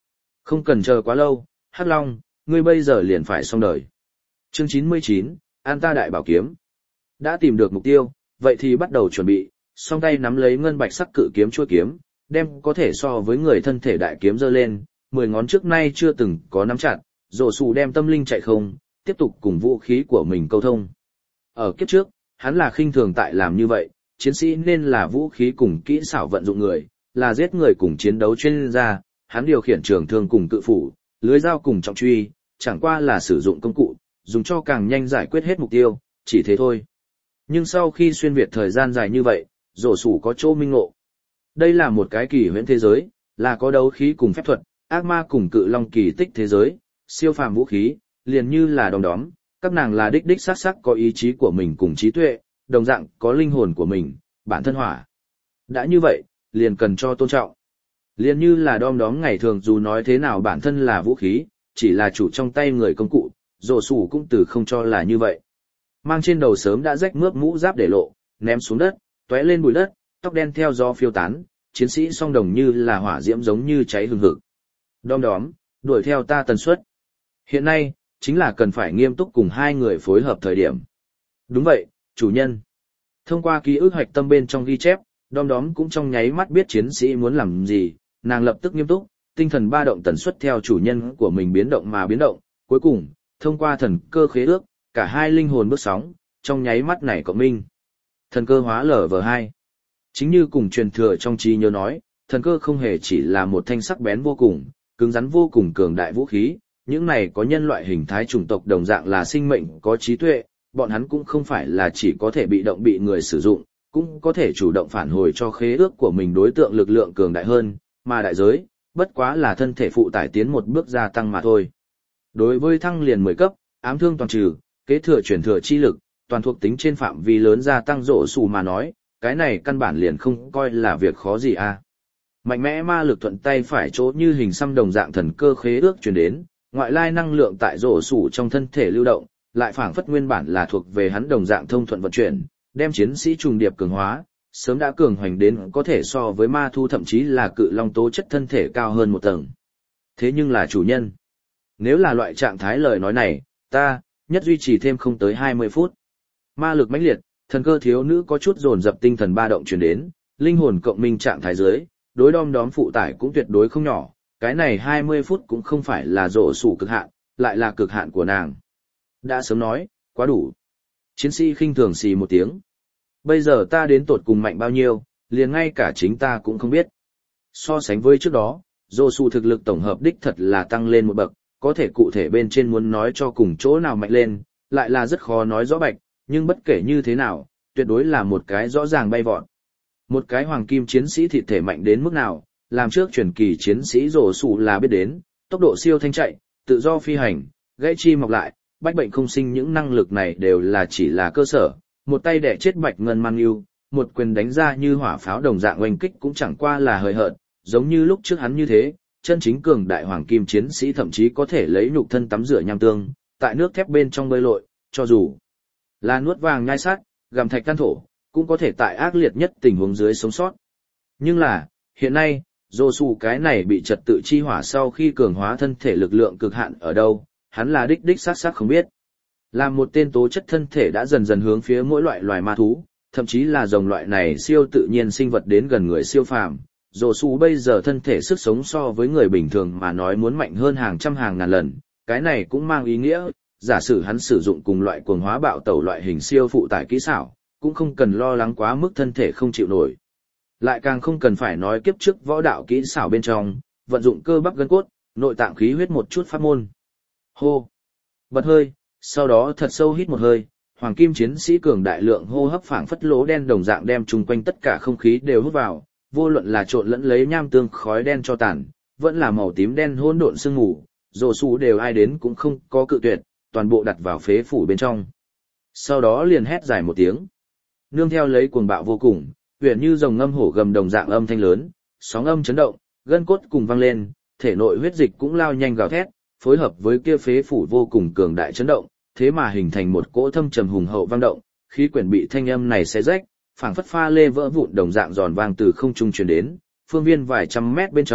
Không cần chờ quá lâu, Hắc Long, ngươi bây giờ liền phải xong đời. Chương chín mươi chín, An ta đại bảo kiếm. Đã tìm được mục tiêu, vậy thì bắt đầu chuẩn bị, song tay nắm lấy ngân bạch sắc cự kiếm chuôi kiếm, đem có thể so với người thân thể đại kiếm giơ lên, mười ngón trước nay chưa từng có nắm chặt, rổ sủ đem tâm linh chạy không, tiếp tục cùng vũ khí của mình câu thông. Ở kiếp trước, hắn là khinh thường tại làm như vậy, chiến sĩ nên là vũ khí cùng kỹ xảo vận dụng người, là giết người cùng chiến đấu chuyên gia, hắn điều khiển trường thương cùng cự phủ, lưới dao cùng trọng truy, chẳng qua là sử dụng công cụ, dùng cho càng nhanh giải quyết hết mục tiêu, chỉ thế thôi. Nhưng sau khi xuyên việt thời gian dài như vậy, rổ sủ có chỗ minh ngộ. Đây là một cái kỳ huyễn thế giới, là có đấu khí cùng phép thuật, ác ma cùng cự long kỳ tích thế giới, siêu phàm vũ khí, liền như là đom đóm, các nàng là đích đích sắc sắc có ý chí của mình cùng trí tuệ, đồng dạng có linh hồn của mình, bản thân hỏa. Đã như vậy, liền cần cho tôn trọng. Liền như là đom đóm ngày thường dù nói thế nào bản thân là vũ khí, chỉ là chủ trong tay người công cụ, rổ sủ cũng từ không cho là như vậy. Mang trên đầu sớm đã rách mướp mũ giáp để lộ, ném xuống đất, tóe lên bụi đất, tóc đen theo gió phiêu tán, chiến sĩ song đồng như là hỏa diễm giống như cháy hừng hực. Đom đóm, đuổi theo ta tần suất. Hiện nay, chính là cần phải nghiêm túc cùng hai người phối hợp thời điểm. Đúng vậy, chủ nhân. Thông qua ký ức hoạch tâm bên trong ghi chép, đom đóm cũng trong nháy mắt biết chiến sĩ muốn làm gì, nàng lập tức nghiêm túc, tinh thần ba động tần suất theo chủ nhân của mình biến động mà biến động, cuối cùng, thông qua thần cơ khế ước, cả hai linh hồn bước sóng, trong nháy mắt này cộng minh. Thần cơ hóa lở vờ hai. Chính như cùng truyền thừa trong trí nhớ nói, thần cơ không hề chỉ là một thanh sắc bén vô cùng, cứng rắn vô cùng cường đại vũ khí, những này có nhân loại hình thái chủng tộc đồng dạng là sinh mệnh có trí tuệ, bọn hắn cũng không phải là chỉ có thể bị động bị người sử dụng, cũng có thể chủ động phản hồi cho khế ước của mình đối tượng lực lượng cường đại hơn, mà đại giới, bất quá là thân thể phụ tải tiến một bước gia tăng mà thôi. Đối với thăng liền mười cấp, ám thương toàn trừ, kế thừa truyền thừa chi lực, toàn thuộc tính trên phạm vi lớn gia tăng rổ sủ mà nói, cái này căn bản liền không coi là việc khó gì à. Mạnh mẽ ma lực thuận tay phải chỗ như hình xăm đồng dạng thần cơ khế ước truyền đến, ngoại lai năng lượng tại rổ sủ trong thân thể lưu động, lại phảng phất nguyên bản là thuộc về hắn đồng dạng thông thuận vận chuyển, đem chiến sĩ trùng điệp cường hóa, sớm đã cường hoành đến có thể so với ma thu thậm chí là cự long tố chất thân thể cao hơn một tầng. Thế nhưng là chủ nhân. Nếu là loại trạng thái lời nói này, ta, nhất duy trì thêm không tới hai mươi phút. Ma lực mãnh liệt, thần cơ thiếu nữ có chút dồn dập tinh thần ba động truyền đến, linh hồn cộng minh trạng thái dưới, đối đom đóm phụ tải cũng tuyệt đối không nhỏ, cái này hai mươi phút cũng không phải là rổ sủ cực hạn, lại là cực hạn của nàng. Đã sớm nói, quá đủ. Chiến sĩ khinh thường xì một tiếng. Bây giờ ta đến tột cùng mạnh bao nhiêu, liền ngay cả chính ta cũng không biết. So sánh với trước đó, rổ sủ thực lực tổng hợp đích thật là tăng lên một bậc, có thể cụ thể bên trên muốn nói cho cùng chỗ nào mạnh lên, lại là rất khó nói rõ bạch, nhưng bất kể như thế nào, tuyệt đối là một cái rõ ràng bay vọt. Một cái hoàng kim chiến sĩ thịt thể mạnh đến mức nào, làm trước truyền kỳ chiến sĩ rổ sủ là biết đến, tốc độ siêu thanh chạy, tự do phi hành, gãy chi mọc lại, bách bệnh không sinh những năng lực này đều là chỉ là cơ sở, một tay đẻ chết bạch ngân mang yêu, một quyền đánh ra như hỏa pháo đồng dạng oanh kích cũng chẳng qua là hời hợt, giống như lúc trước hắn như thế, chân chính cường đại hoàng kim chiến sĩ thậm chí có thể lấy nhục thân tắm rửa nham tương, tại nước thép bên trong bơi lội, cho dù là nuốt vàng nhai sát, gặm thạch tan thổ, cũng có thể tại ác liệt nhất tình huống dưới sống sót. Nhưng là, hiện nay, dô su cái này bị trật tự chi hỏa sau khi cường hóa thân thể lực lượng cực hạn ở đâu, hắn là đích đích xác xác không biết. Làm một tên tố chất thân thể đã dần dần hướng phía mỗi loại loài ma thú, thậm chí là dòng loại này siêu tự nhiên sinh vật đến gần người siêu phàm. Dô su bây giờ thân thể sức sống so với người bình thường mà nói muốn mạnh hơn hàng trăm hàng ngàn lần, cái này cũng mang ý nghĩa, giả sử hắn sử dụng cùng loại cuồng hóa bạo tẩu loại hình siêu phụ tải kỹ xảo, cũng không cần lo lắng quá mức thân thể không chịu nổi. Lại càng không cần phải nói kiếp trước võ đạo kỹ xảo bên trong, vận dụng cơ bắp gân cốt, nội tạng khí huyết một chút pháp môn. Hô! Bật hơi, sau đó thật sâu hít một hơi, hoàng kim chiến sĩ cường đại lượng hô hấp phảng phất lỗ đen đồng dạng đem chung quanh tất cả không khí đều hút vào, vô luận là trộn lẫn lấy nham tương khói đen cho tàn, vẫn là màu tím đen hỗn độn sương mù, rồ xù đều ai đến cũng không có cự tuyệt, toàn bộ đặt vào phế phủ bên trong. Sau đó liền hét dài một tiếng. Nương theo lấy cuồng bạo vô cùng, huyền như rồng ngâm hổ gầm đồng dạng âm thanh lớn, sóng âm chấn động, gân cốt cùng vang lên, thể nội huyết dịch cũng lao nhanh gào thét, phối hợp với kia phế phủ vô cùng cường đại chấn động, thế mà hình thành một cỗ thâm trầm hùng hậu vang động, khí quyển bị thanh âm này xé rách, phảng phất pha lê vỡ vụn đồng dạng giòn vang từ không trung truyền đến, phương viên vài trăm mét bên trong,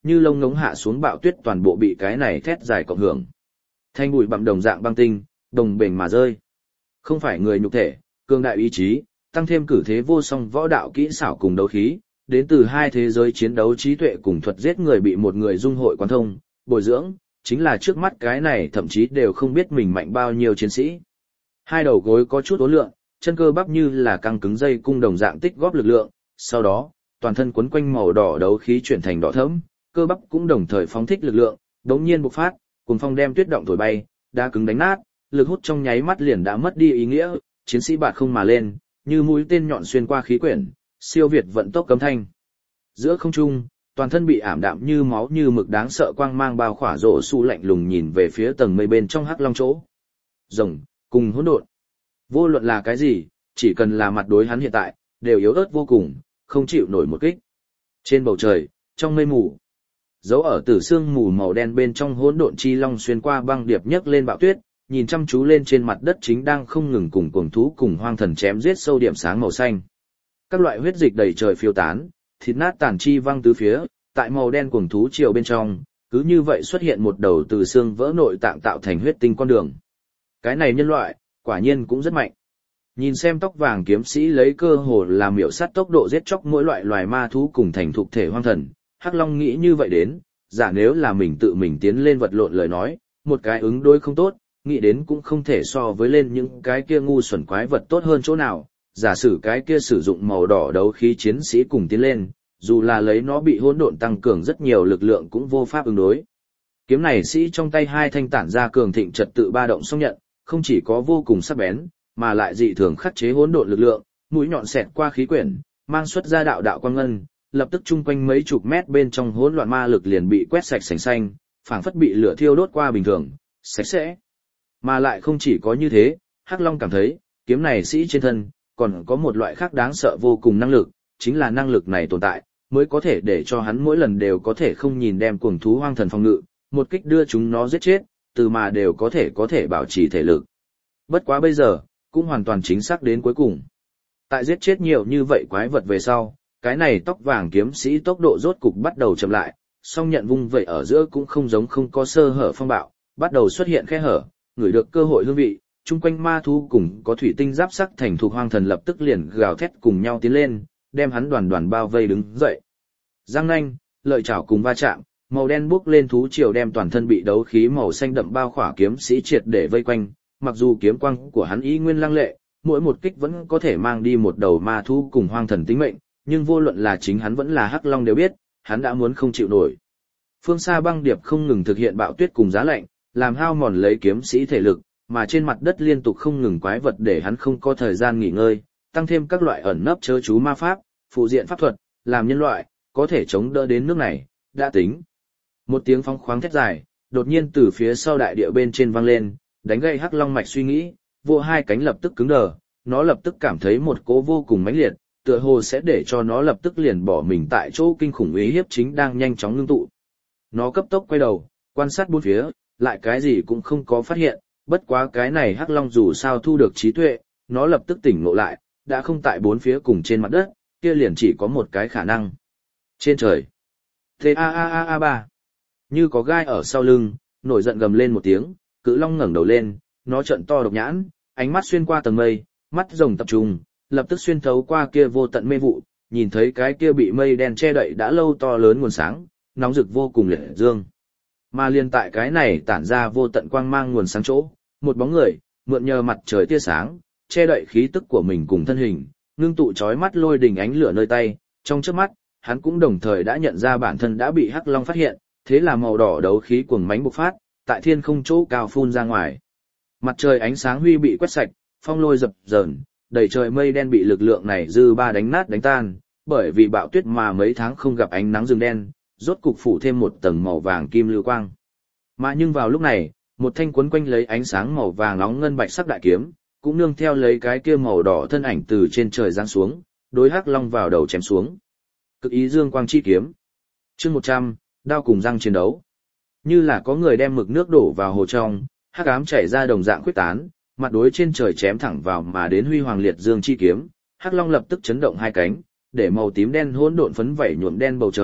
như lông ngống hạ xuống bạo tuyết toàn bộ bị cái này thét dài cộng hưởng. Thanh bụi bặm đồng dạng băng tinh, đồng bền mà rơi. Không phải người nhục thể, cường đại ý chí, tăng thêm cử thế vô song võ đạo kỹ xảo cùng đấu khí, đến từ hai thế giới chiến đấu trí tuệ cùng thuật giết người bị một người dung hội quán thông, bồi dưỡng, chính là trước mắt cái này thậm chí đều không biết mình mạnh bao nhiêu chiến sĩ. Hai đầu gối có chút ố lượng, chân cơ bắp như là căng cứng dây cung đồng dạng tích góp lực lượng, sau đó, toàn thân quấn quanh màu đỏ đấu khí chuyển thành đỏ thẫm, cơ bắp cũng đồng thời phóng thích lực lượng, đống nhiên bộc phát, cùng phong đem tuyết động thổi bay, đá cứng đánh nát, lực hút trong nháy mắt liền đã mất đi ý nghĩa, chiến sĩ bạt không mà lên, như mũi tên nhọn xuyên qua khí quyển, siêu việt vận tốc cấm thanh. Giữa không trung, toàn thân bị ảm đạm như máu như mực đáng sợ quang mang bao khỏa rổ su lạnh lùng nhìn về phía tầng mây bên trong hắc long chỗ. Rồng, cùng hỗn độn. Vô luận là cái gì, chỉ cần là mặt đối hắn hiện tại, đều yếu ớt vô cùng, không chịu nổi một kích. Trên bầu trời, trong mây mù, dấu ở tử sương mù màu đen bên trong hỗn độn chi long xuyên qua băng điệp nhấc lên bạo tuyết, nhìn chăm chú lên trên mặt đất chính đang không ngừng cùng cuồng thú cùng hoang thần chém giết sâu điểm sáng màu xanh. Các loại huyết dịch đầy trời phiêu tán, thịt nát tàn chi văng tứ phía, tại màu đen cuồng thú chiều bên trong, cứ như vậy xuất hiện một đầu từ xương vỡ nội tạng tạo thành huyết tinh con đường. Cái này nhân loại, quả nhiên cũng rất mạnh. Nhìn xem tóc vàng kiếm sĩ lấy cơ hồ làm miểu sát tốc độ giết chóc mỗi loại loài ma thú cùng thành thục thể hoang thần, Hắc Long nghĩ như vậy đến, giả nếu là mình tự mình tiến lên vật lộn lời nói, một cái ứng đối không tốt, nghĩ đến cũng không thể so với lên những cái kia ngu xuẩn quái vật tốt hơn chỗ nào, giả sử cái kia sử dụng màu đỏ đấu khí chiến sĩ cùng tiến lên, dù là lấy nó bị hỗn độn tăng cường rất nhiều lực lượng cũng vô pháp ứng đối. Kiếm này sĩ trong tay hai thanh tản ra cường thịnh trật tự ba động song nhận, không chỉ có vô cùng sắc bén, mà lại dị thường khắc chế hỗn độn lực lượng, mũi nhọn xẹt qua khí quyển, mang xuất ra đạo đạo quang ngân, lập tức chung quanh mấy chục mét bên trong hỗn loạn ma lực liền bị quét sạch sành xanh, phảng phất bị lửa thiêu đốt qua bình thường, sạch sẽ. Mà lại không chỉ có như thế, Hắc Long cảm thấy, kiếm này sĩ trên thân, còn có một loại khác đáng sợ vô cùng năng lực, chính là năng lực này tồn tại, mới có thể để cho hắn mỗi lần đều có thể không nhìn đem cuồng thú hoang thần phòng ngự, một kích đưa chúng nó giết chết, từ mà đều có thể có thể bảo trì thể lực. Bất quá bây giờ, cũng hoàn toàn chính xác đến cuối cùng. Tại giết chết nhiều như vậy quái vật về sau, cái này tóc vàng kiếm sĩ tốc độ rốt cục bắt đầu chậm lại, song nhận vung vậy ở giữa cũng không giống không có sơ hở phong bạo, bắt đầu xuất hiện khe hở, ngửi được cơ hội hương vị, chung quanh ma thú cùng có thủy tinh giáp sắc thành thuộc hoang thần lập tức liền gào thét cùng nhau tiến lên, đem hắn đoàn đoàn bao vây đứng dậy. Giang nanh, lợi chảo cùng va chạm, màu đen bốc lên thú triều đem toàn thân bị đấu khí màu xanh đậm bao khỏa kiếm sĩ triệt để vây quanh, mặc dù kiếm quang của hắn ý nguyên lăng lệ, mỗi một kích vẫn có thể mang đi một đầu ma thú cùng hoang thần tính mệnh, nhưng vô luận là chính hắn vẫn là Hắc Long đều biết, hắn đã muốn không chịu nổi. Phương xa băng điệp không ngừng thực hiện bạo tuyết cùng giá lạnh, làm hao mòn lấy kiếm sĩ thể lực, mà trên mặt đất liên tục không ngừng quái vật để hắn không có thời gian nghỉ ngơi, tăng thêm các loại ẩn nấp chớ chú ma pháp, phụ diện pháp thuật, làm nhân loại có thể chống đỡ đến nước này, đã tính. Một tiếng phóng khoáng thét dài, đột nhiên từ phía sau đại địa bên trên vang lên, đánh gây Hắc Long mạch suy nghĩ, vô hai cánh lập tức cứng đờ, nó lập tức cảm thấy một cỗ vô cùng mãnh liệt, tựa hồ sẽ để cho nó lập tức liền bỏ mình tại chỗ kinh khủng uy hiếp chính đang nhanh chóng ngưng tụ. Nó cấp tốc quay đầu, quan sát bốn phía, lại cái gì cũng không có phát hiện, bất quá cái này Hắc Long dù sao thu được trí tuệ, nó lập tức tỉnh ngộ lại, đã không tại bốn phía cùng trên mặt đất, kia liền chỉ có một cái khả năng. Trên trời. T A A A A ba. Như có gai ở sau lưng, nổi giận gầm lên một tiếng, Cự Long ngẩng đầu lên, nó trợn to độc nhãn, ánh mắt xuyên qua tầng mây, mắt rồng tập trung, lập tức xuyên thấu qua kia vô tận mê vụ, nhìn thấy cái kia bị mây đen che đậy đã lâu to lớn nguồn sáng, nóng rực vô cùng liệt dương. Mà liên tại cái này tản ra vô tận quang mang nguồn sáng chỗ, một bóng người, mượn nhờ mặt trời tia sáng, che đậy khí tức của mình cùng thân hình, ngưng tụ chói mắt lôi đình ánh lửa nơi tay, trong chớp mắt, hắn cũng đồng thời đã nhận ra bản thân đã bị Hắc Long phát hiện, thế là màu đỏ đấu khí cuồng mãnh bộc phát, tại thiên không chỗ cao phun ra ngoài. Mặt trời ánh sáng huy bị quét sạch, phong lôi dập dờn, đầy trời mây đen bị lực lượng này dư ba đánh nát đánh tan, bởi vì bão tuyết mà mấy tháng không gặp ánh nắng rừng đen, rốt cục phủ thêm một tầng màu vàng kim lưu quang. Mà nhưng vào lúc này, một thanh quấn quanh lấy ánh sáng màu vàng nóng ngân bạch sắc đại kiếm, cũng nương theo lấy cái kia màu đỏ thân ảnh từ trên trời giáng xuống, đối Hắc Long vào đầu chém xuống. Cực ý dương quang chi kiếm. Chương một trăm, đao cùng răng chiến đấu. Như là có người đem mực nước đổ vào hồ trong, hắc ám chảy ra đồng dạng khuyết tán, mặt đối trên trời chém thẳng vào mà đến huy hoàng liệt dương chi kiếm, Hắc Long lập tức chấn động hai cánh, để màu tím đen hỗn độn phấn vẩy nhuộm đen bầu trời,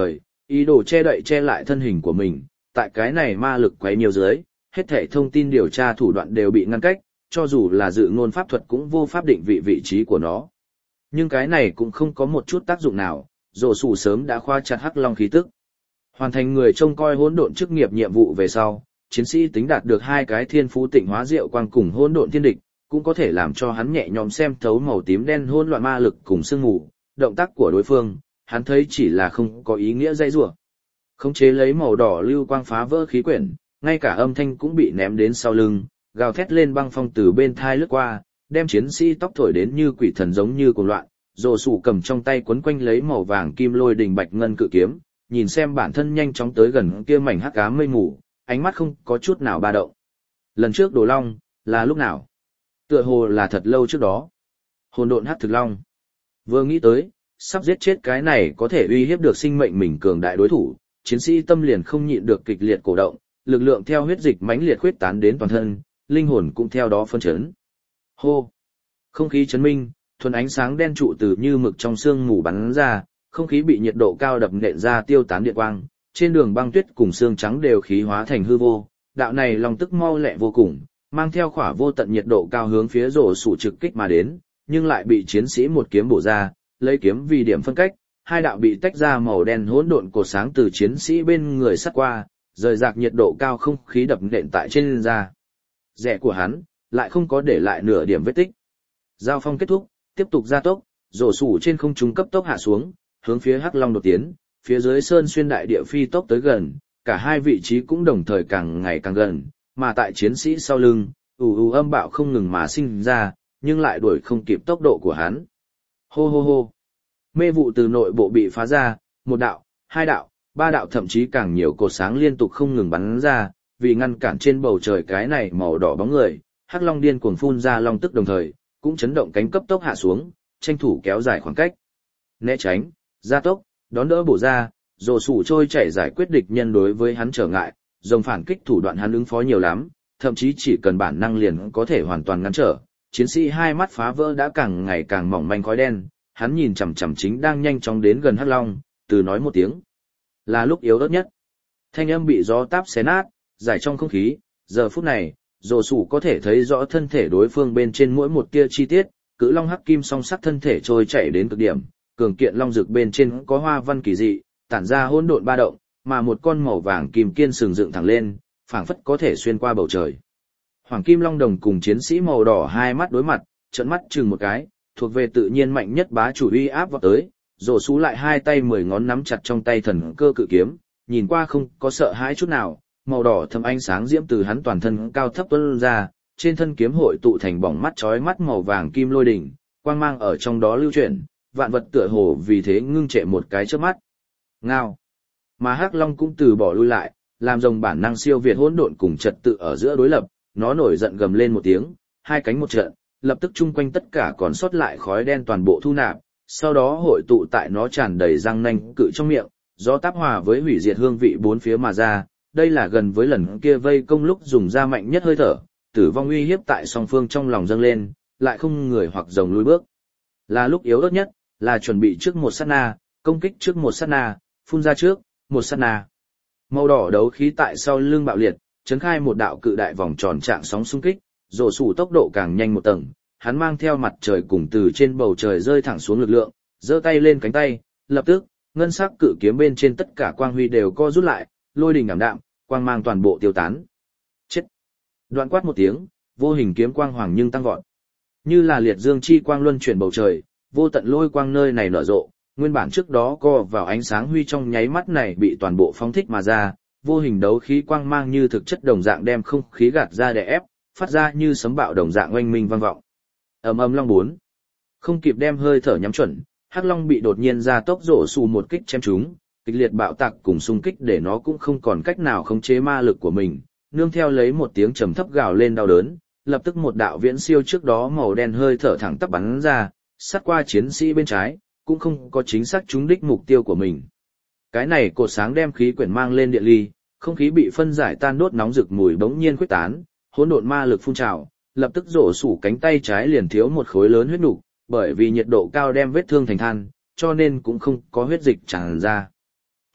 Ý đồ che đậy che lại thân hình của mình, tại cái này ma lực quấy nhiều dưới, hết thảy thông tin điều tra thủ đoạn đều bị ngăn cách, cho dù là dự ngôn pháp thuật cũng vô pháp định vị vị trí của nó. Nhưng cái này cũng không có một chút tác dụng nào, rổ sủ sớm đã khoa chặt hắc long khí tức. Hoàn thành người trông coi hỗn độn chức nghiệp nhiệm vụ về sau, chiến sĩ tính đạt được hai cái thiên phú tịnh hóa diệu quang cùng hỗn độn thiên địch, cũng có thể làm cho hắn nhẹ nhõm xem thấu màu tím đen hỗn loạn ma lực cùng sương mù, động tác của đối phương, hắn thấy chỉ là không có ý nghĩa dây rủa. Khống chế lấy màu đỏ lưu quang phá vỡ khí quyển, ngay cả âm thanh cũng bị ném đến sau lưng, gào thét lên băng phong từ bên thai lướt qua, đem chiến sĩ tóc thổi đến như quỷ thần giống như cuồng loạn, rồ sủ cầm trong tay quấn quanh lấy màu vàng kim lôi đình bạch ngân cự kiếm, nhìn xem bản thân nhanh chóng tới gần kia mảnh hắc ám mây mù, ánh mắt không có chút nào ba động. Lần trước Đồ Long, là lúc nào? Tựa hồ là thật lâu trước đó. Hồn độn hắc thực long. Vừa nghĩ tới, sắp giết chết cái này có thể uy hiếp được sinh mệnh mình cường đại đối thủ, chiến sĩ tâm liền không nhịn được kịch liệt cổ động, lực lượng theo huyết dịch mãnh liệt khuyết tán đến toàn thân, linh hồn cũng theo đó phân chấn. Hô! Không khí chấn minh, thuần ánh sáng đen trụ từ như mực trong sương mù bắn ra, không khí bị nhiệt độ cao đập nện ra tiêu tán điện quang, trên đường băng tuyết cùng xương trắng đều khí hóa thành hư vô, đạo này lòng tức mau lẹ vô cùng, mang theo khỏa vô tận nhiệt độ cao hướng phía rổ sủ trực kích mà đến, nhưng lại bị chiến sĩ một kiếm bổ ra, lấy kiếm vì điểm phân cách, hai đạo bị tách ra màu đen hỗn độn cột sáng từ chiến sĩ bên người sắt qua, rời rạc nhiệt độ cao không khí đập nện tại trên da. Rẻ của hắn, lại không có để lại nửa điểm vết tích. Giao phong kết thúc, tiếp tục gia tốc, rổ sủ trên không trung cấp tốc hạ xuống, hướng phía Hắc Long đột tiến, phía dưới sơn xuyên đại địa phi tốc tới gần, cả hai vị trí cũng đồng thời càng ngày càng gần, mà tại chiến sĩ sau lưng, ù ù âm bạo không ngừng mà sinh ra, nhưng lại đuổi không kịp tốc độ của hắn. Hô hô hô. Mê vụ từ nội bộ bị phá ra, một đạo, hai đạo, ba đạo thậm chí càng nhiều cột sáng liên tục không ngừng bắn ra, vì ngăn cản trên bầu trời cái này màu đỏ bóng người, Hắc Long điên cuồng phun ra long tức đồng thời, cũng chấn động cánh cấp tốc hạ xuống, tranh thủ kéo dài khoảng cách. Né tránh, gia tốc, đón đỡ bổ ra, rồ sủ trôi chảy giải quyết địch nhân đối với hắn trở ngại, dòng phản kích thủ đoạn hắn ứng phó nhiều lắm, thậm chí chỉ cần bản năng liền có thể hoàn toàn ngăn trở. Chiến sĩ hai mắt phá vỡ đã càng ngày càng mỏng manh khói đen, hắn nhìn chằm chằm chính đang nhanh chóng đến gần Hắc Long, từ nói một tiếng. Là lúc yếu ớt nhất. Thanh âm bị gió táp xé nát, giải trong không khí, giờ phút này, rồ sủ có thể thấy rõ thân thể đối phương bên trên mỗi một tia chi tiết, cự long hắc kim song sắc thân thể trôi chảy đến cực điểm, cường kiện long rực bên trên có hoa văn kỳ dị, tản ra hỗn độn ba động, mà một con màu vàng kim kiên sừng dựng thẳng lên, phảng phất có thể xuyên qua bầu trời. Hoàng kim long đồng cùng chiến sĩ màu đỏ hai mắt đối mặt, trợn mắt chừng một cái, thuộc về tự nhiên mạnh nhất bá chủ uy áp vọt tới, rồ sú lại hai tay mười ngón nắm chặt trong tay thần cơ cự kiếm, nhìn qua không có sợ hãi chút nào, màu đỏ thâm ánh sáng diễm từ hắn toàn thân cao thấp tuôn ra, trên thân kiếm hội tụ thành bỏng mắt chói mắt màu vàng kim lôi đỉnh, quang mang ở trong đó lưu chuyển, vạn vật tựa hồ vì thế ngưng trệ một cái chớp mắt. Ngao. Mà Hắc Long cũng từ bỏ lui lại, làm rồng bản năng siêu việt hỗn độn cùng trật tự ở giữa đối lập, nó nổi giận gầm lên một tiếng, hai cánh một trận, lập tức chung quanh tất cả còn sót lại khói đen toàn bộ thu nạp, sau đó hội tụ tại nó tràn đầy răng nanh cự trong miệng, gió táp hòa với hủy diệt hương vị bốn phía mà ra, đây là gần với lần kia vây công lúc dùng ra mạnh nhất hơi thở, tử vong uy hiếp tại song phương trong lòng dâng lên, lại không người hoặc rồng lùi bước. Là lúc yếu ớt nhất, là chuẩn bị trước một sát na, công kích trước một sát na, phun ra trước, một sát na. Màu đỏ đấu khí tại sau lưng bạo liệt, chấn khai một đạo cự đại vòng tròn trạng sóng xung kích, rồ sủ tốc độ càng nhanh một tầng, hắn mang theo mặt trời cùng từ trên bầu trời rơi thẳng xuống lực lượng, giơ tay lên cánh tay, lập tức, ngân sắc cự kiếm bên trên tất cả quang huy đều co rút lại, lôi đình ảm đạm, quang mang toàn bộ tiêu tán. Chết! Đoạn quát một tiếng, vô hình kiếm quang hoàng nhưng tăng vọt. Như là liệt dương chi quang luân chuyển bầu trời, vô tận lôi quang nơi này nở rộ, nguyên bản trước đó co vào ánh sáng huy trong nháy mắt này bị toàn bộ phóng thích mà ra, vô hình đấu khí quang mang như thực chất đồng dạng đem không khí gạt ra đè ép, phát ra như sấm bạo đồng dạng oanh minh vang vọng. Ầm ầm long bốn. Không kịp đem hơi thở nhắm chuẩn, Hắc Long bị đột nhiên ra tốc rổ xù một kích chém trúng, kịch liệt bạo tạc cùng xung kích để nó cũng không còn cách nào khống chế ma lực của mình, nương theo lấy một tiếng trầm thấp gào lên đau đớn, lập tức một đạo viễn siêu trước đó màu đen hơi thở thẳng tắp bắn ra, sát qua chiến sĩ bên trái, cũng không có chính xác trúng đích mục tiêu của mình. Cái này cột sáng đem khí quyển mang lên địa ly, không khí bị phân giải tan đốt nóng rực mùi bỗng nhiên khuếch tán, hỗn độn ma lực phun trào, lập tức rổ sủ cánh tay trái liền thiếu một khối lớn huyết nục, bởi vì nhiệt độ cao đem vết thương thành than, cho nên cũng không có huyết dịch tràn ra.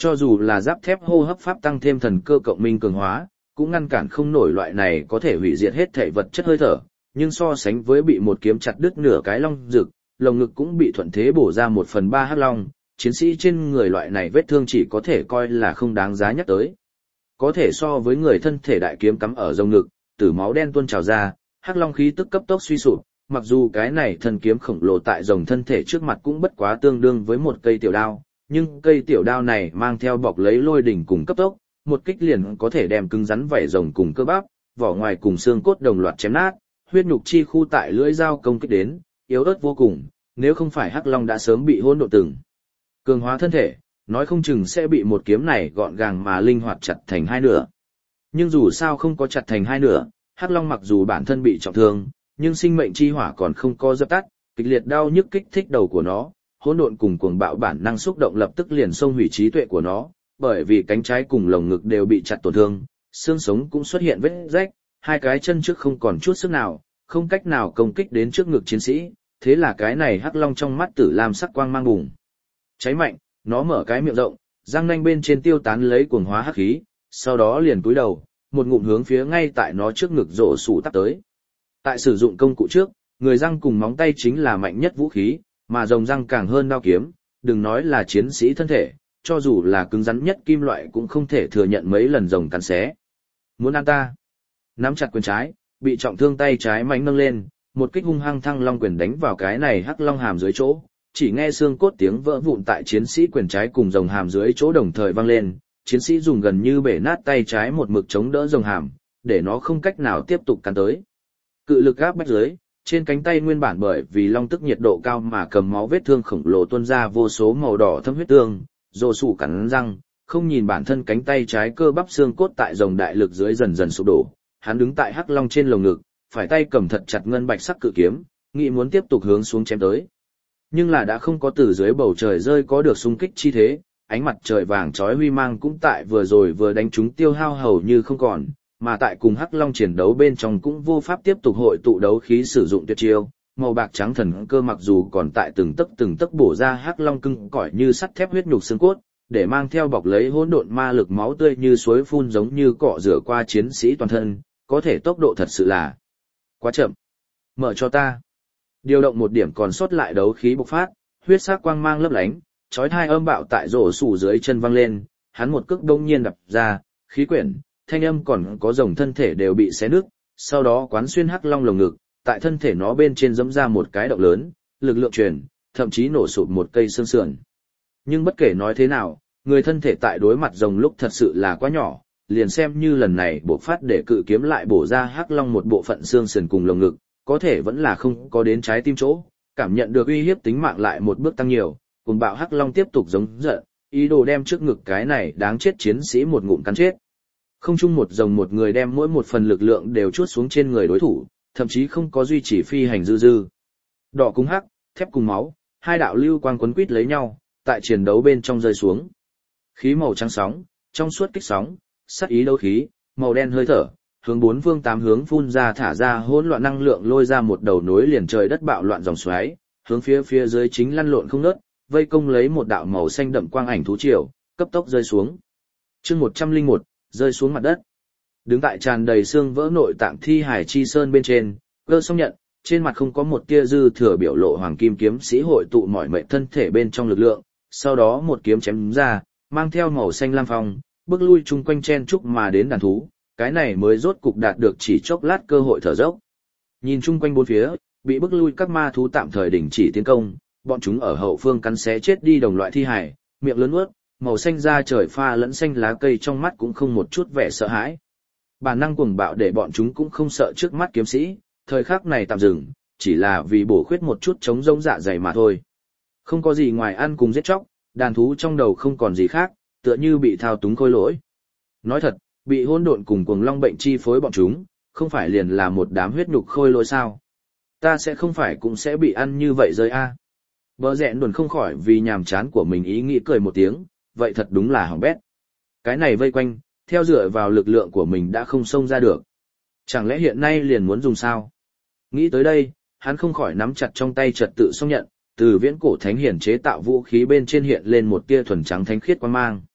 Cho dù là giáp thép hô hấp pháp tăng thêm thần cơ cộng minh cường hóa, cũng ngăn cản không nổi loại này có thể hủy diệt hết thể vật chất hơi thở, nhưng so sánh với bị một kiếm chặt đứt nửa cái long rực, lồng ngực cũng bị thuận thế bổ ra một phần ba hắc long, chiến sĩ trên người loại này vết thương chỉ có thể coi là không đáng giá nhắc tới. Có thể so với người thân thể đại kiếm cắm ở rồng ngực, từ máu đen tuôn trào ra, hắc long khí tức cấp tốc suy sụp, mặc dù cái này thân kiếm khổng lồ tại rồng thân thể trước mặt cũng bất quá tương đương với một cây tiểu đao, nhưng cây tiểu đao này mang theo bọc lấy lôi đỉnh cùng cấp tốc, một kích liền có thể đem cứng rắn vảy rồng cùng cơ bắp, vỏ ngoài cùng xương cốt đồng loạt chém nát, huyết nhục chi khu tại lưỡi dao công kích đến, yếu ớt vô cùng, nếu không phải hắc long đã sớm bị hỗn độn từng cường hóa thân thể, nói không chừng sẽ bị một kiếm này gọn gàng mà linh hoạt chặt thành hai nửa. Nhưng dù sao không có chặt thành hai nửa, hắc long mặc dù bản thân bị trọng thương, nhưng sinh mệnh chi hỏa còn không có dập tắt, kịch liệt đau nhức kích thích đầu của nó, hỗn độn cùng cuồng bạo bản năng xúc động lập tức liền xông hủy trí tuệ của nó, bởi vì cánh trái cùng lồng ngực đều bị chặt tổn thương, xương sống cũng xuất hiện vết rách, hai cái chân trước không còn chút sức nào, không cách nào công kích đến trước ngực chiến sĩ, thế là cái này hắc long trong mắt tử lam sắc quang mang bùng cháy mạnh, nó mở cái miệng rộng, răng nanh bên trên tiêu tán lấy cuồng hóa hắc khí, sau đó liền cúi đầu, một ngụm hướng phía ngay tại nó trước ngực rổ sủ tắp tới. Tại sử dụng công cụ trước, người răng cùng móng tay chính là mạnh nhất vũ khí, mà rồng răng càng hơn đao kiếm, đừng nói là chiến sĩ thân thể, cho dù là cứng rắn nhất kim loại cũng không thể thừa nhận mấy lần rồng cắn xé. Muốn ăn ta? Nắm chặt quyền trái, bị trọng thương tay trái mạnh nâng lên, một kích hung hăng thăng long quyền đánh vào cái này hắc long hàm dưới chỗ, chỉ nghe xương cốt tiếng vỡ vụn tại chiến sĩ quyền trái cùng rồng hàm dưới chỗ đồng thời vang lên, chiến sĩ dùng gần như bể nát tay trái một mực chống đỡ rồng hàm, để nó không cách nào tiếp tục cắn tới. Cự lực áp bách dưới, trên cánh tay nguyên bản bởi vì long tức nhiệt độ cao mà cầm máu vết thương khổng lồ tuôn ra vô số màu đỏ thâm huyết tương, rồ sủ cắn răng, không nhìn bản thân cánh tay trái cơ bắp xương cốt tại rồng đại lực dưới dần dần sụp đổ, hắn đứng tại hắc long trên lồng ngực, phải tay cầm thật chặt ngân bạch sắc cự kiếm, nghĩ muốn tiếp tục hướng xuống chém tới. Nhưng là đã không có từ dưới bầu trời rơi có được xung kích chi thế, ánh mặt trời vàng chói huy mang cũng tại vừa rồi vừa đánh chúng tiêu hao hầu như không còn, mà tại cùng hắc long chiến đấu bên trong cũng vô pháp tiếp tục hội tụ đấu khí sử dụng tuyệt chiêu, màu bạc trắng thần cơ mặc dù còn tại từng tấc từng tấc bổ ra hắc long cưng cỏi như sắt thép huyết nhục xương cốt, để mang theo bọc lấy hỗn độn ma lực máu tươi như suối phun giống như cọ rửa qua chiến sĩ toàn thân, có thể tốc độ thật sự là quá chậm. Mở cho ta. Điều động một điểm còn sót lại đấu khí bộc phát, huyết sắc quang mang lấp lánh, chói tai âm bạo tại rổ sủ dưới chân vang lên, hắn một cước đông nhiên đập ra, khí quyển, thanh âm còn có rồng thân thể đều bị xé nứt, sau đó quán xuyên hắc long lồng ngực, tại thân thể nó bên trên giẫm ra một cái động lớn, lực lượng truyền, thậm chí nổ sụp một cây xương sườn. Nhưng bất kể nói thế nào, người thân thể tại đối mặt rồng lúc thật sự là quá nhỏ, liền xem như lần này bộc phát để cự kiếm lại bổ ra hắc long một bộ phận xương sườn cùng lồng ngực, có thể vẫn là không có đến trái tim chỗ, cảm nhận được uy hiếp tính mạng lại một bước tăng nhiều, cùng bạo hắc long tiếp tục giống giận, ý đồ đem trước ngực cái này đáng chết chiến sĩ một ngụm cắn chết. Không chung một rồng một người đem mỗi một phần lực lượng đều chuốt xuống trên người đối thủ, thậm chí không có duy trì phi hành dư dư. Đỏ cùng hắc, thép cùng máu, hai đạo lưu quang quấn quýt lấy nhau, tại chiến đấu bên trong rơi xuống. Khí màu trắng sóng, trong suốt kích sóng, sát ý đấu khí, màu đen hơi thở, hướng bốn phương tám hướng phun ra thả ra hỗn loạn năng lượng lôi ra một đầu nối liền trời đất bạo loạn dòng xoáy, hướng phía phía dưới chính lăn lộn không ngớt, vây công lấy một đạo màu xanh đậm quang ảnh thú triều, cấp tốc rơi xuống. Chương một trăm lẻ một, rơi xuống mặt đất. Đứng tại tràn đầy xương vỡ nội tạng thi hải chi sơn bên trên, Cơ Song Nhận, trên mặt không có một tia dư thừa biểu lộ hoàng kim kiếm sĩ hội tụ mọi mệnh thân thể bên trong lực lượng, sau đó một kiếm chém ra, mang theo màu xanh lam phong, bước lui chung quanh chen chúc mà đến đàn thú, cái này mới rốt cục đạt được chỉ chốc lát cơ hội thở dốc. Nhìn chung quanh bốn phía, bị bước lui các ma thú tạm thời đình chỉ tiến công, bọn chúng ở hậu phương cắn xé chết đi đồng loại thi hải, miệng lớn nuốt, màu xanh da trời pha lẫn xanh lá cây trong mắt cũng không một chút vẻ sợ hãi. Bản năng cuồng bạo để bọn chúng cũng không sợ trước mắt kiếm sĩ, thời khắc này tạm dừng, chỉ là vì bổ khuyết một chút chống rông dạ dày mà thôi. Không có gì ngoài ăn cùng giết chóc, đàn thú trong đầu không còn gì khác, tựa như bị thao túng khôi lỗi. Nói thật, bị hỗn độn cùng cuồng long bệnh chi phối bọn chúng, không phải liền là một đám huyết nhục khôi lỗi sao? Ta sẽ không phải cũng sẽ bị ăn như vậy rơi a. Bờ rẽ đồn không khỏi vì nhàm chán của mình ý nghĩ cười một tiếng, vậy thật đúng là hỏng bét. Cái này vây quanh, theo dựa vào lực lượng của mình đã không xông ra được. Chẳng lẽ hiện nay liền muốn dùng sao? Nghĩ tới đây, hắn không khỏi nắm chặt trong tay trật tự song nhận, từ viễn cổ thánh hiển chế tạo vũ khí bên trên hiện lên một tia thuần trắng thánh khiết quang mang.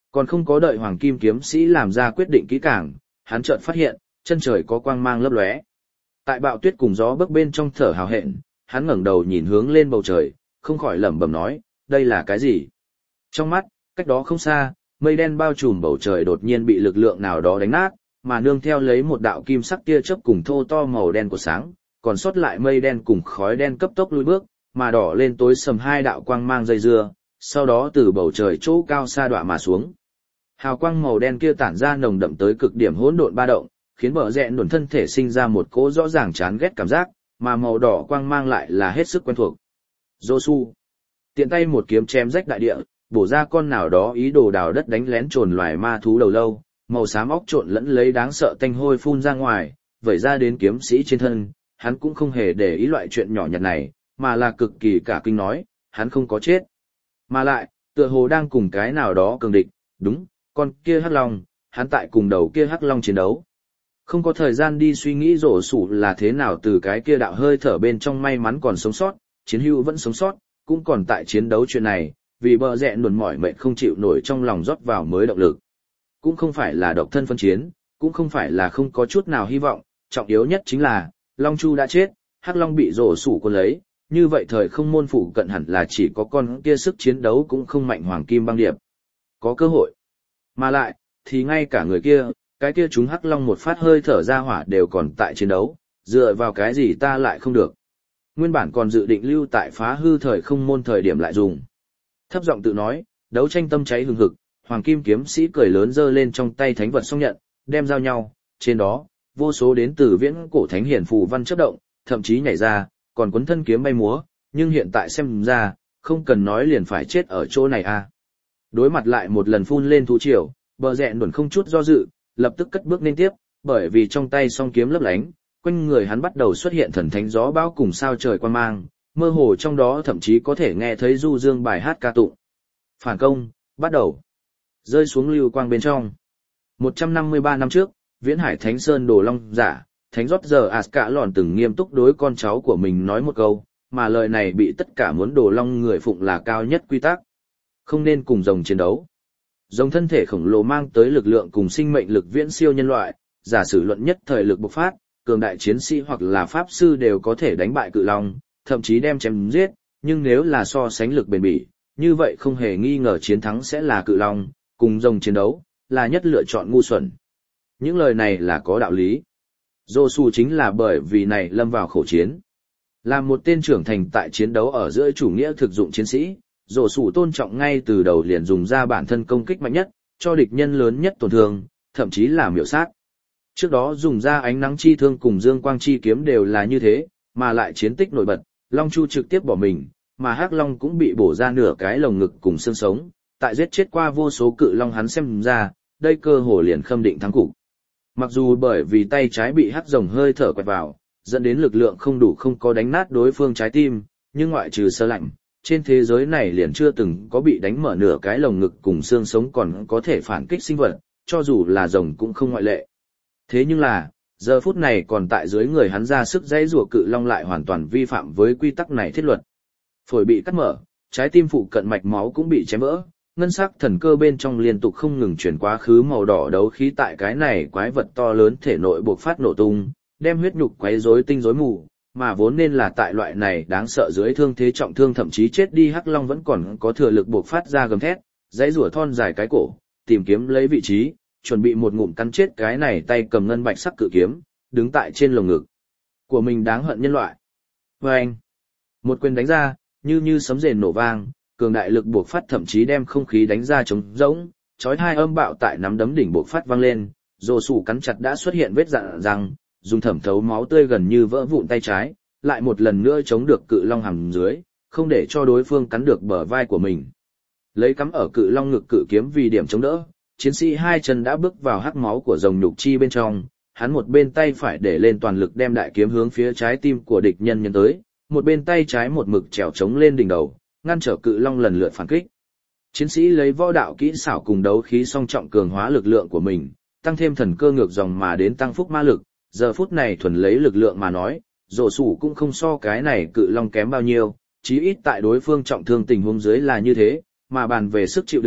Còn không có đợi Hoàng Kim kiếm sĩ làm ra quyết định kỹ càng, hắn chợt phát hiện, chân trời có quang mang lấp lóe. Tại bạo tuyết cùng gió bấc bên trong thở hào hẹn, hắn ngẩng đầu nhìn hướng lên bầu trời, không khỏi lẩm bẩm nói, đây là cái gì? Trong mắt, cách đó không xa, mây đen bao trùm bầu trời đột nhiên bị lực lượng nào đó đánh nát, mà nương theo lấy một đạo kim sắc tia chớp cùng thô to màu đen của sáng, còn sót lại mây đen cùng khói đen cấp tốc lùi bước, mà đỏ lên tối sầm hai đạo quang mang dây dưa, sau đó từ bầu trời chỗ cao xa đọa mà xuống. Hào quang màu đen kia tản ra nồng đậm tới cực điểm hỗn độn ba động, khiến bờ rẽ đồn thân thể sinh ra một cỗ rõ ràng chán ghét cảm giác, mà màu đỏ quang mang lại là hết sức quen thuộc. Josu tiện tay một kiếm chém rách đại địa, bổ ra con nào đó ý đồ đào đất đánh lén trồn loài ma thú đầu lâu, màu xám óc trộn lẫn lấy đáng sợ tanh hôi phun ra ngoài, vẩy ra đến kiếm sĩ trên thân, hắn cũng không hề để ý loại chuyện nhỏ nhặt này, mà là cực kỳ cả kinh nói, hắn không có chết. Mà lại, tựa hồ đang cùng cái nào đó cường địch, đúng, con kia hắc long, hắn tại cùng đầu kia hắc long chiến đấu. Không có thời gian đi suy nghĩ rổ sủ là thế nào từ cái kia đạo hơi thở bên trong may mắn còn sống sót, chiến hữu vẫn sống sót, cũng còn tại chiến đấu chuyện này, vì bờ rẽ nuồn mỏi mệt không chịu nổi trong lòng rót vào mới động lực. Cũng không phải là độc thân phân chiến, cũng không phải là không có chút nào hy vọng, trọng yếu nhất chính là, Long Chu đã chết, hắc long bị rổ sủ cuốn lấy, như vậy thời không môn phủ cận hẳn là chỉ có con kia sức chiến đấu cũng không mạnh hoàng kim băng điệp. Có cơ hội. Mà lại, thì ngay cả người kia, cái kia chúng hắc long một phát hơi thở ra hỏa đều còn tại chiến đấu, dựa vào cái gì ta lại không được. Nguyên bản còn dự định lưu tại phá hư thời không môn thời điểm lại dùng. Thấp giọng tự nói, đấu tranh tâm cháy hừng hực, hoàng kim kiếm sĩ cười lớn giơ lên trong tay thánh vật song nhận, đem giao nhau, trên đó, vô số đến từ viễn cổ thánh hiển phù văn chớp động, thậm chí nhảy ra, còn cuốn thân kiếm bay múa, nhưng hiện tại xem ra, không cần nói liền phải chết ở chỗ này à. Đối mặt lại một lần phun lên thú triều, bờ rẽ đuẩn không chút do dự, lập tức cất bước lên tiếp, bởi vì trong tay song kiếm lấp lánh, quanh người hắn bắt đầu xuất hiện thần thánh gió bão cùng sao trời quan mang, mơ hồ trong đó thậm chí có thể nghe thấy du dương bài hát ca tụng. Phản công, bắt đầu. Rơi xuống lưu quang bên trong. một trăm năm mươi ba năm trước, Viễn Hải Thánh Sơn Đồ Long giả, Thánh Rót giờ Aska lòn từng nghiêm túc đối con cháu của mình nói một câu, mà lời này bị tất cả muốn Đồ Long người phụng là cao nhất quy tắc. Không nên cùng rồng chiến đấu. Rồng thân thể khổng lồ mang tới lực lượng cùng sinh mệnh lực viễn siêu nhân loại, giả sử luận nhất thời lực bộc phát, cường đại chiến sĩ hoặc là pháp sư đều có thể đánh bại cự long, thậm chí đem chém giết, nhưng nếu là so sánh lực bền bỉ, như vậy không hề nghi ngờ chiến thắng sẽ là cự long, cùng rồng chiến đấu, là nhất lựa chọn ngu xuẩn. Những lời này là có đạo lý. Josu chính là bởi vì này lâm vào khổ chiến. Là một tên trưởng thành tại chiến đấu ở giữa chủ nghĩa thực dụng chiến sĩ, Josu tôn trọng ngay từ đầu liền dùng ra bản thân công kích mạnh nhất, cho địch nhân lớn nhất tổn thương, thậm chí là miểu sát. Trước đó dùng ra ánh nắng chi thương cùng dương quang chi kiếm đều là như thế, mà lại chiến tích nổi bật, Long Chu trực tiếp bỏ mình, mà Hắc Long cũng bị bổ ra nửa cái lồng ngực cùng xương sống, tại giết chết qua vô số cự long hắn xem ra, đây cơ hồ liền khâm định thắng cục. Mặc dù bởi vì tay trái bị hắc rồng hơi thở quẹt vào, dẫn đến lực lượng không đủ không có đánh nát đối phương trái tim, nhưng ngoại trừ sơ lạnh, trên thế giới này liền chưa từng có bị đánh mở nửa cái lồng ngực cùng xương sống còn có thể phản kích sinh vật, cho dù là rồng cũng không ngoại lệ. Thế nhưng là, giờ phút này còn tại dưới người hắn ra sức dãy rủa cự long lại hoàn toàn vi phạm với quy tắc này thiết luật. Phổi bị cắt mở, trái tim phụ cận mạch máu cũng bị chém vỡ, ngân sắc thần cơ bên trong liên tục không ngừng chuyển quá khứ màu đỏ đấu khí tại cái này quái vật to lớn thể nội buộc phát nổ tung, đem huyết nhục quấy rối tinh rối mù, mà vốn nên là tại loại này đáng sợ dưới thương thế trọng thương thậm chí chết đi hắc long vẫn còn có thừa lực buộc phát ra gầm thét, dãy rủa thon dài cái cổ, tìm kiếm lấy vị trí, chuẩn bị một ngụm cắn chết cái này tay cầm ngân bạch sắc cự kiếm, đứng tại trên lồng ngực của mình đáng hận nhân loại. Và anh, một quyền đánh ra, như như sấm rền nổ vang, cường đại lực buộc phát thậm chí đem không khí đánh ra trống rỗng, chói hai âm bạo tại nắm đấm đỉnh buộc phát vang lên, rồ sủ cắn chặt đã xuất hiện vết rạn răng, dùng thẩm thấu máu tươi gần như vỡ vụn tay trái, lại một lần nữa chống được cự long hàm dưới, không để cho đối phương cắn được bờ vai của mình. Lấy cắm ở cự long ngực cự kiếm vì điểm chống đỡ, chiến sĩ hai chân đã bước vào hắc máu của rồng nhục chi bên trong, hắn một bên tay phải để lên toàn lực đem đại kiếm hướng phía trái tim của địch nhân nhân tới, một bên tay trái một mực trèo chống lên đỉnh đầu, ngăn trở cự long lần lượt phản kích. Chiến sĩ lấy võ đạo kỹ xảo cùng đấu khí song trọng cường hóa lực lượng của mình, tăng thêm thần cơ ngược dòng mà đến tăng phúc ma lực, giờ phút này thuần lấy lực lượng mà nói, rổ sủ cũng không so cái này cự long kém bao nhiêu, chí ít tại đối phương trọng thương tình huống dưới là như thế, mà bàn về sức chịu đựng,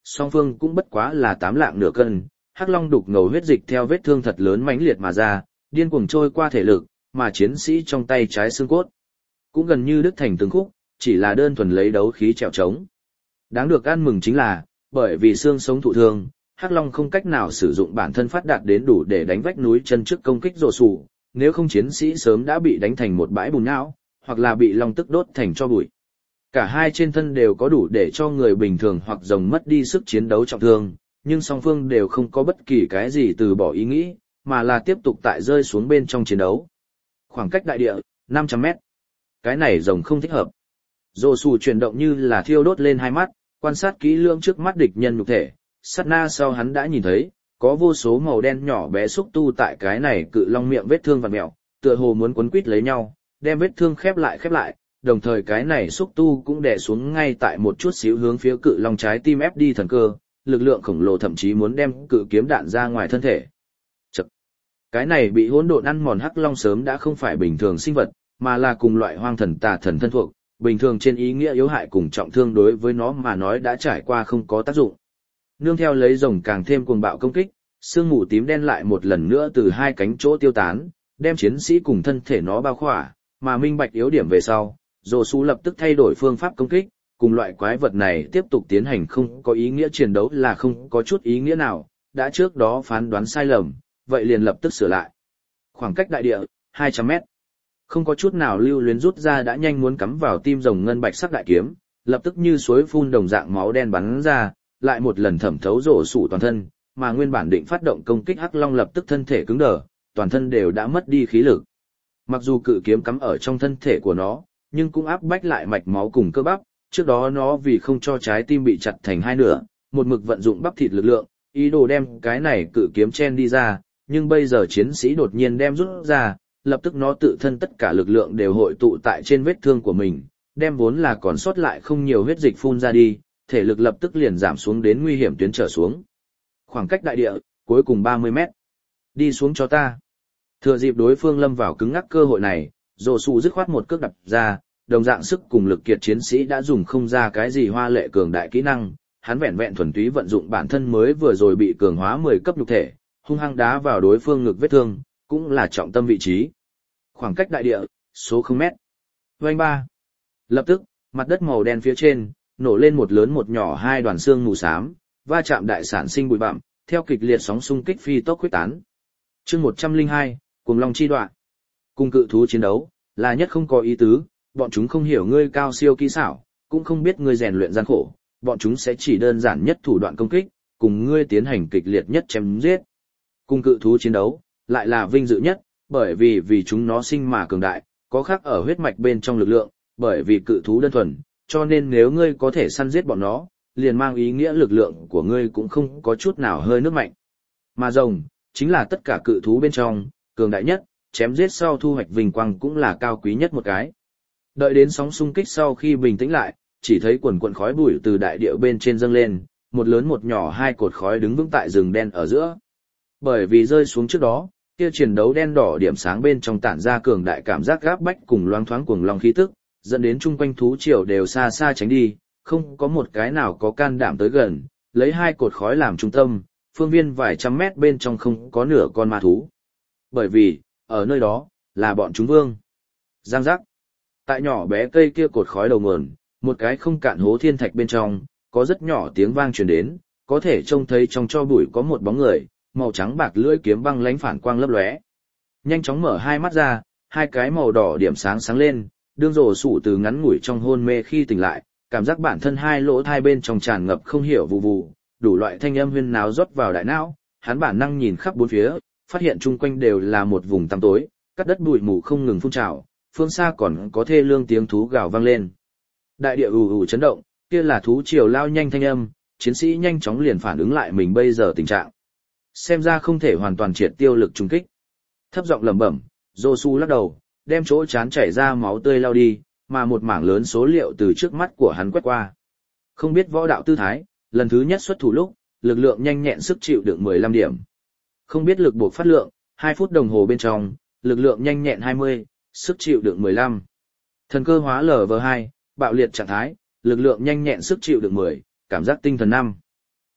song phương cũng bất quá là tám lạng nửa cân, hắc long đục ngầu huyết dịch theo vết thương thật lớn mãnh liệt mà ra, điên cuồng trôi qua thể lực, mà chiến sĩ trong tay trái xương cốt cũng gần như đứt thành từng khúc, chỉ là đơn thuần lấy đấu khí trèo trống. Đáng được ăn mừng chính là, bởi vì xương sống thụ thương, hắc long không cách nào sử dụng bản thân phát đạt đến đủ để đánh vách núi chân trước công kích rồ sủ, nếu không chiến sĩ sớm đã bị đánh thành một bãi bùn nhão, hoặc là bị long tức đốt thành tro bụi. Cả hai trên thân đều có đủ để cho người bình thường hoặc rồng mất đi sức chiến đấu trọng thương, nhưng song phương đều không có bất kỳ cái gì từ bỏ ý nghĩ, mà là tiếp tục tại rơi xuống bên trong chiến đấu. Khoảng cách đại địa, năm trăm mét. Cái này rồng không thích hợp. Rồ sủ chuyển động như là thiêu đốt lên hai mắt, quan sát kỹ lưỡng trước mắt địch nhân nhục thể, sát na sau hắn đã nhìn thấy, có vô số màu đen nhỏ bé xúc tu tại cái này cự long miệng vết thương vặn mèo, tựa hồ muốn quấn quít lấy nhau, đem vết thương khép lại khép lại, đồng thời cái này xúc tu cũng đè xuống ngay tại một chút xíu hướng phía cự long trái tim ép đi thần cơ, lực lượng khổng lồ thậm chí muốn đem cự kiếm đạn ra ngoài thân thể. Chậc. Cái này bị hỗn độn ăn mòn hắc long sớm đã không phải bình thường sinh vật, mà là cùng loại hoang thần tà thần thân thuộc, bình thường trên ý nghĩa yếu hại cùng trọng thương đối với nó mà nói đã trải qua không có tác dụng. Nương theo lấy rồng càng thêm cuồng bạo công kích, sương mù tím đen lại một lần nữa từ hai cánh chỗ tiêu tán, đem chiến sĩ cùng thân thể nó bao khỏa, mà minh bạch yếu điểm về sau, Dô Sú lập tức thay đổi phương pháp công kích, cùng loại quái vật này tiếp tục tiến hành không có ý nghĩa chiến đấu là không có chút ý nghĩa nào, đã trước đó phán đoán sai lầm, vậy liền lập tức sửa lại. Khoảng cách đại địa, hai trăm mét. Không có chút nào lưu luyến rút ra đã nhanh muốn cắm vào tim rồng ngân bạch sắc đại kiếm, lập tức như suối phun đồng dạng máu đen bắn ra, lại một lần thẩm thấu rổ sủ toàn thân, mà nguyên bản định phát động công kích hắc long lập tức thân thể cứng đờ, toàn thân đều đã mất đi khí lực. Mặc dù cự kiếm cắm ở trong thân thể của nó, nhưng cũng áp bách lại mạch máu cùng cơ bắp, trước đó nó vì không cho trái tim bị chặt thành hai nửa, một mực vận dụng bắp thịt lực lượng, ý đồ đem cái này cự kiếm chen đi ra, nhưng bây giờ chiến sĩ đột nhiên đem rút ra, lập tức nó tự thân tất cả lực lượng đều hội tụ tại trên vết thương của mình, đem vốn là còn sót lại không nhiều huyết dịch phun ra đi, thể lực lập tức liền giảm xuống đến nguy hiểm tuyến trở xuống. Khoảng cách đại địa, cuối cùng ba mươi mét. Đi xuống cho ta. Thừa dịp đối phương lâm vào cứng ngắc cơ hội này, Dô Sú dứt khoát một cước đập ra, đồng dạng sức cùng lực kiệt chiến sĩ đã dùng không ra cái gì hoa lệ cường đại kỹ năng, hắn vẹn vẹn thuần túy vận dụng bản thân mới vừa rồi bị cường hóa mười cấp nhục thể, hung hăng đá vào đối phương ngực vết thương, cũng là trọng tâm vị trí. Khoảng cách đại địa, số không mét. Vành ba. Lập tức, mặt đất màu đen phía trên, nổ lên một lớn một nhỏ hai đoàn xương mù xám, va chạm đại sản sinh bụi bặm, theo kịch liệt sóng xung kích phi tốc khuếch tán. Chương một trăm lẻ hai, Cuồng Long chi đoạn. Cùng cự thú chiến đấu, là nhất không có ý tứ, bọn chúng không hiểu ngươi cao siêu kỹ xảo, cũng không biết ngươi rèn luyện gian khổ, bọn chúng sẽ chỉ đơn giản nhất thủ đoạn công kích, cùng ngươi tiến hành kịch liệt nhất chém giết. Cùng cự thú chiến đấu, lại là vinh dự nhất, bởi vì vì chúng nó sinh mà cường đại, có khác ở huyết mạch bên trong lực lượng, bởi vì cự thú đơn thuần, cho nên nếu ngươi có thể săn giết bọn nó, liền mang ý nghĩa lực lượng của ngươi cũng không có chút nào hơi nước mạnh. Mà rồng, chính là tất cả cự thú bên trong, cường đại nhất, chém giết sau thu hoạch vinh quang cũng là cao quý nhất một cái. Đợi đến sóng xung kích sau khi bình tĩnh lại, chỉ thấy quần quần khói bụi từ đại địa bên trên dâng lên, một lớn một nhỏ hai cột khói đứng vững tại rừng đen ở giữa. Bởi vì rơi xuống trước đó, kia chiến đấu đen đỏ điểm sáng bên trong tản ra cường đại cảm giác gáp bách cùng loáng thoáng cuồng long khí tức, dẫn đến chung quanh thú triều đều xa xa tránh đi, không có một cái nào có can đảm tới gần, lấy hai cột khói làm trung tâm, phương viên vài trăm mét bên trong không có nửa con ma thú. Bởi vì, ở nơi đó, là bọn chúng vương. Giang giác. Tại nhỏ bé cây kia cột khói đầu nguồn, một cái không cạn hố thiên thạch bên trong, có rất nhỏ tiếng vang truyền đến, có thể trông thấy trong tro bụi có một bóng người, màu trắng bạc lưỡi kiếm băng lánh phản quang lấp lóe. Nhanh chóng mở hai mắt ra, hai cái màu đỏ điểm sáng sáng lên, đương rồ sủ từ ngắn ngủi trong hôn mê khi tỉnh lại, cảm giác bản thân hai lỗ thai bên trong tràn ngập không hiểu vụ vụ, đủ loại thanh âm huyên náo rót vào đại não, hắn bản năng nhìn khắp bốn phía, phát hiện chung quanh đều là một vùng tăm tối, cắt đất bụi mù không ngừng phun trào, phương xa còn có thê lương tiếng thú gào vang lên. Đại địa ù ù chấn động, kia là thú triều lao nhanh thanh âm, chiến sĩ nhanh chóng liền phản ứng lại mình bây giờ tình trạng. Xem ra không thể hoàn toàn triệt tiêu lực trùng kích. Thấp giọng lẩm bẩm, Dô Sú lắc đầu, đem chỗ chán chảy ra máu tươi lau đi, mà một mảng lớn số liệu từ trước mắt của hắn quét qua. Không biết võ đạo tư thái, lần thứ nhất xuất thủ lúc, lực lượng nhanh nhẹn sức chịu đựng mười lăm điểm. Không biết lực buộc phát lượng, hai phút đồng hồ bên trong, lực lượng nhanh nhẹn hai mươi, sức chịu đựng mười lăm. Thần cơ hóa L V hai, bạo liệt trạng thái, lực lượng nhanh nhẹn sức chịu đựng mười, cảm giác tinh thần năm.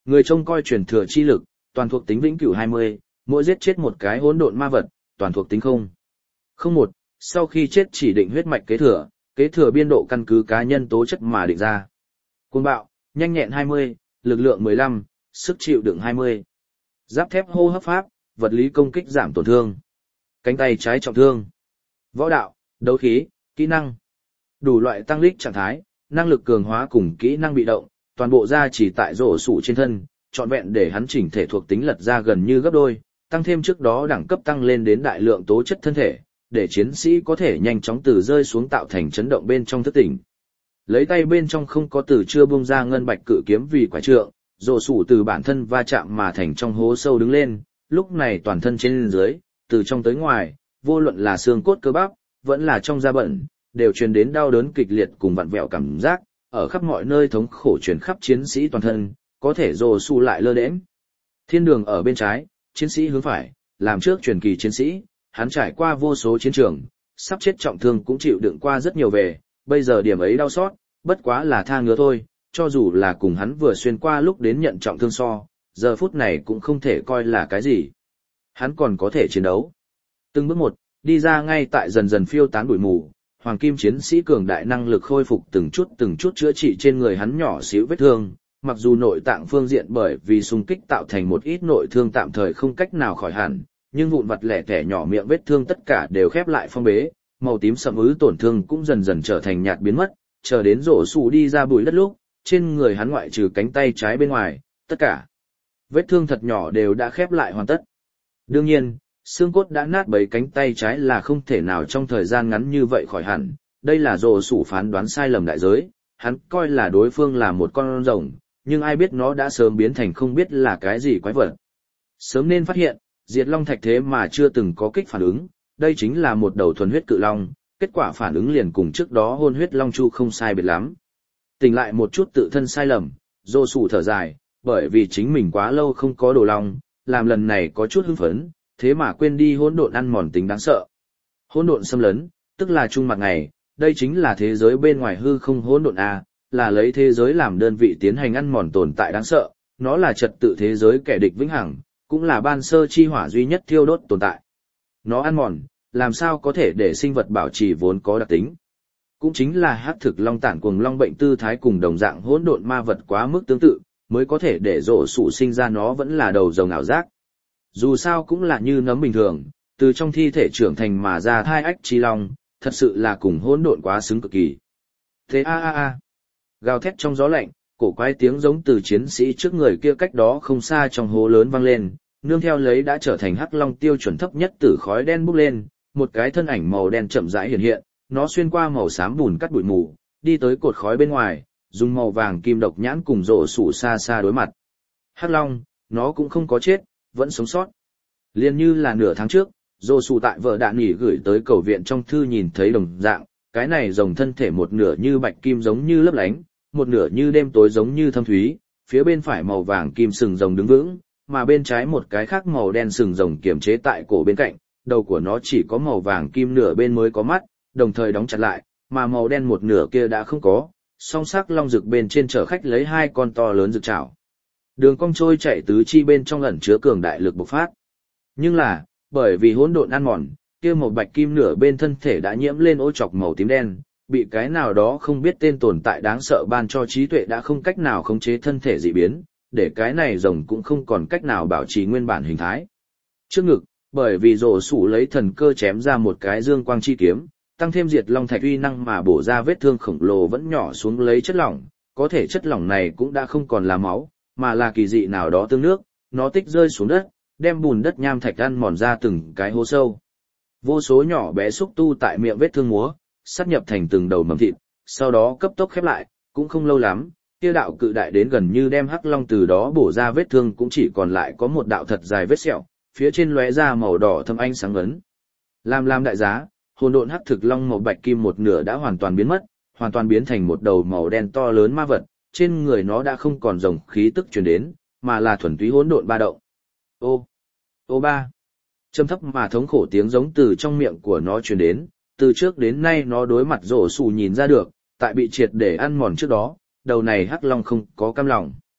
Người trông coi truyền thừa chi lực, toàn thuộc tính vĩnh cửu hai mươi, mỗi giết chết một cái hỗn độn ma vật, toàn thuộc tính không. Không một, sau khi chết chỉ định huyết mạch kế thừa, kế thừa biên độ căn cứ cá nhân tố chất mà định ra. Cuồng bạo, nhanh nhẹn hai mươi, lực lượng mười lăm, sức chịu đựng hai mươi. Giáp thép hô hấp pháp, vật lý công kích giảm tổn thương. Cánh tay trái trọng thương. Võ đạo, đấu khí, kỹ năng. Đủ loại tăng lích trạng thái, năng lực cường hóa cùng kỹ năng bị động, toàn bộ ra chỉ tại rổ sủ trên thân, trọn vẹn để hắn chỉnh thể thuộc tính lật ra gần như gấp đôi, tăng thêm trước đó đẳng cấp tăng lên đến đại lượng tố chất thân thể, để chiến sĩ có thể nhanh chóng từ rơi xuống tạo thành chấn động bên trong thức tỉnh. Lấy tay bên trong không có từ chưa bung ra ngân bạch cự kiếm vì quái trượng, rổ sủ từ bản thân va chạm mà thành trong hố sâu đứng lên, lúc này toàn thân trên dưới, từ trong tới ngoài, vô luận là xương cốt cơ bắp, vẫn là trong da bẩn, đều truyền đến đau đớn kịch liệt cùng vặn vẹo cảm giác, ở khắp mọi nơi thống khổ truyền khắp chiến sĩ toàn thân, có thể rồ su lại lơ đễnh. Thiên đường ở bên trái, chiến sĩ hướng phải, làm trước truyền kỳ chiến sĩ, hắn trải qua vô số chiến trường, sắp chết trọng thương cũng chịu đựng qua rất nhiều về, bây giờ điểm ấy đau xót, bất quá là tha ngứa thôi, cho dù là cùng hắn vừa xuyên qua lúc đến nhận trọng thương so, giờ phút này cũng không thể coi là cái gì. Hắn còn có thể chiến đấu. Từng bước một, đi ra ngay tại dần dần phiêu tán bụi mù, hoàng kim chiến sĩ cường đại năng lực khôi phục từng chút từng chút chữa trị trên người hắn nhỏ xíu vết thương, mặc dù nội tạng phương diện bởi vì xung kích tạo thành một ít nội thương tạm thời không cách nào khỏi hẳn, nhưng vụn vặt lẻ tẻ nhỏ miệng vết thương tất cả đều khép lại phong bế, màu tím sậm ứ tổn thương cũng dần dần trở thành nhạt biến mất, chờ đến rổ sủ đi ra bụi đất lúc, trên người hắn ngoại trừ cánh tay trái bên ngoài, tất cả vết thương thật nhỏ đều đã khép lại hoàn tất. Đương nhiên, xương cốt đã nát bấy cánh tay trái là không thể nào trong thời gian ngắn như vậy khỏi hẳn, đây là rổ sủ phán đoán sai lầm đại giới, hắn coi là đối phương là một con rồng, nhưng ai biết nó đã sớm biến thành không biết là cái gì quái vật. Sớm nên phát hiện, diệt long thạch thế mà chưa từng có kích phản ứng, đây chính là một đầu thuần huyết cự long, kết quả phản ứng liền cùng trước đó hôn huyết long chu không sai biệt lắm. Tỉnh lại một chút tự thân sai lầm, rổ sủ thở dài, bởi vì chính mình quá lâu không có đồ long, làm lần này có chút hưng phấn, thế mà quên đi hỗn độn ăn mòn tính đáng sợ. Hỗn độn xâm lấn, tức là trung mặt ngày, đây chính là thế giới bên ngoài hư không hỗn độn a, là lấy thế giới làm đơn vị tiến hành ăn mòn tồn tại đáng sợ, nó là trật tự thế giới kẻ địch vĩnh hằng, cũng là ban sơ chi hỏa duy nhất thiêu đốt tồn tại. Nó ăn mòn, làm sao có thể để sinh vật bảo trì vốn có đặc tính? Cũng chính là hắc thực long tản cuồng long bệnh tư thái cùng đồng dạng hỗn độn ma vật quá mức tương tự, mới có thể để rổ sủ sinh ra nó vẫn là đầu rồng ảo giác. Dù sao cũng là như nấm bình thường, từ trong thi thể trưởng thành mà ra thai ách chi long, thật sự là cùng hỗn độn quá xứng cực kỳ. Thế a a a, gào thét trong gió lạnh, cổ quái tiếng giống từ chiến sĩ trước người kia cách đó không xa trong hố lớn vang lên, nương theo lấy đã trở thành hắc long tiêu chuẩn thấp nhất từ khói đen bốc lên, một cái thân ảnh màu đen chậm rãi hiện hiện, nó xuyên qua màu xám bùn cắt bụi mù, đi tới cột khói bên ngoài, dùng màu vàng kim độc nhãn cùng rổ sủ xa xa đối mặt. Hắc long, nó cũng không có chết, vẫn sống sót. Liên như là nửa tháng trước, rổ sủ tại vợ đạn nghỉ gửi tới cầu viện trong thư nhìn thấy đồng dạng, cái này rồng thân thể một nửa như bạch kim giống như lấp lánh, một nửa như đêm tối giống như thâm thúy, phía bên phải màu vàng kim sừng rồng đứng vững, mà bên trái một cái khác màu đen sừng rồng kiềm chế tại cổ bên cạnh, đầu của nó chỉ có màu vàng kim nửa bên mới có mắt, đồng thời đóng chặt lại, mà màu đen một nửa kia đã không có, song sắc long rực bên trên chở khách lấy hai con to lớn rực chảo. Đường cong trôi chạy tứ chi bên trong ẩn chứa cường đại lực bộc phát. Nhưng là, bởi vì hỗn độn ăn mòn, kia màu bạch kim nửa bên thân thể đã nhiễm lên ô chọc màu tím đen, bị cái nào đó không biết tên tồn tại đáng sợ ban cho trí tuệ đã không cách nào khống chế thân thể dị biến, để cái này rồng cũng không còn cách nào bảo trì nguyên bản hình thái. Trước ngực, bởi vì rổ sủ lấy thần cơ chém ra một cái dương quang chi kiếm, tăng thêm diệt long thạch uy năng mà bổ ra vết thương khổng lồ vẫn nhỏ xuống lấy chất lỏng, có thể chất lỏng này cũng đã không còn là máu, mà là kỳ dị nào đó tương nước, nó tích rơi xuống đất, đem bùn đất nham thạch ăn mòn ra từng cái hố sâu. Vô số nhỏ bé xúc tu tại miệng vết thương múa, sáp nhập thành từng đầu mầm thịt, sau đó cấp tốc khép lại, cũng không lâu lắm, kia đạo cự đại đến gần như đem hắc long từ đó bổ ra vết thương cũng chỉ còn lại có một đạo thật dài vết sẹo, phía trên lóe ra màu đỏ thâm ánh sáng ấn. Làm làm đại giá, hồn độn hắc thực long màu bạch kim một nửa đã hoàn toàn biến mất, hoàn toàn biến thành một đầu màu đen to lớn ma vật, trên người nó đã không còn rồng khí tức truyền đến, mà là thuần túy hỗn độn ba động. Ô, ô ba. Trầm thấp mà thống khổ tiếng giống từ trong miệng của nó truyền đến, từ trước đến nay nó đối mặt rổ sủ nhìn ra được, tại bị triệt để ăn mòn trước đó, đầu này hắc long không có cam lòng.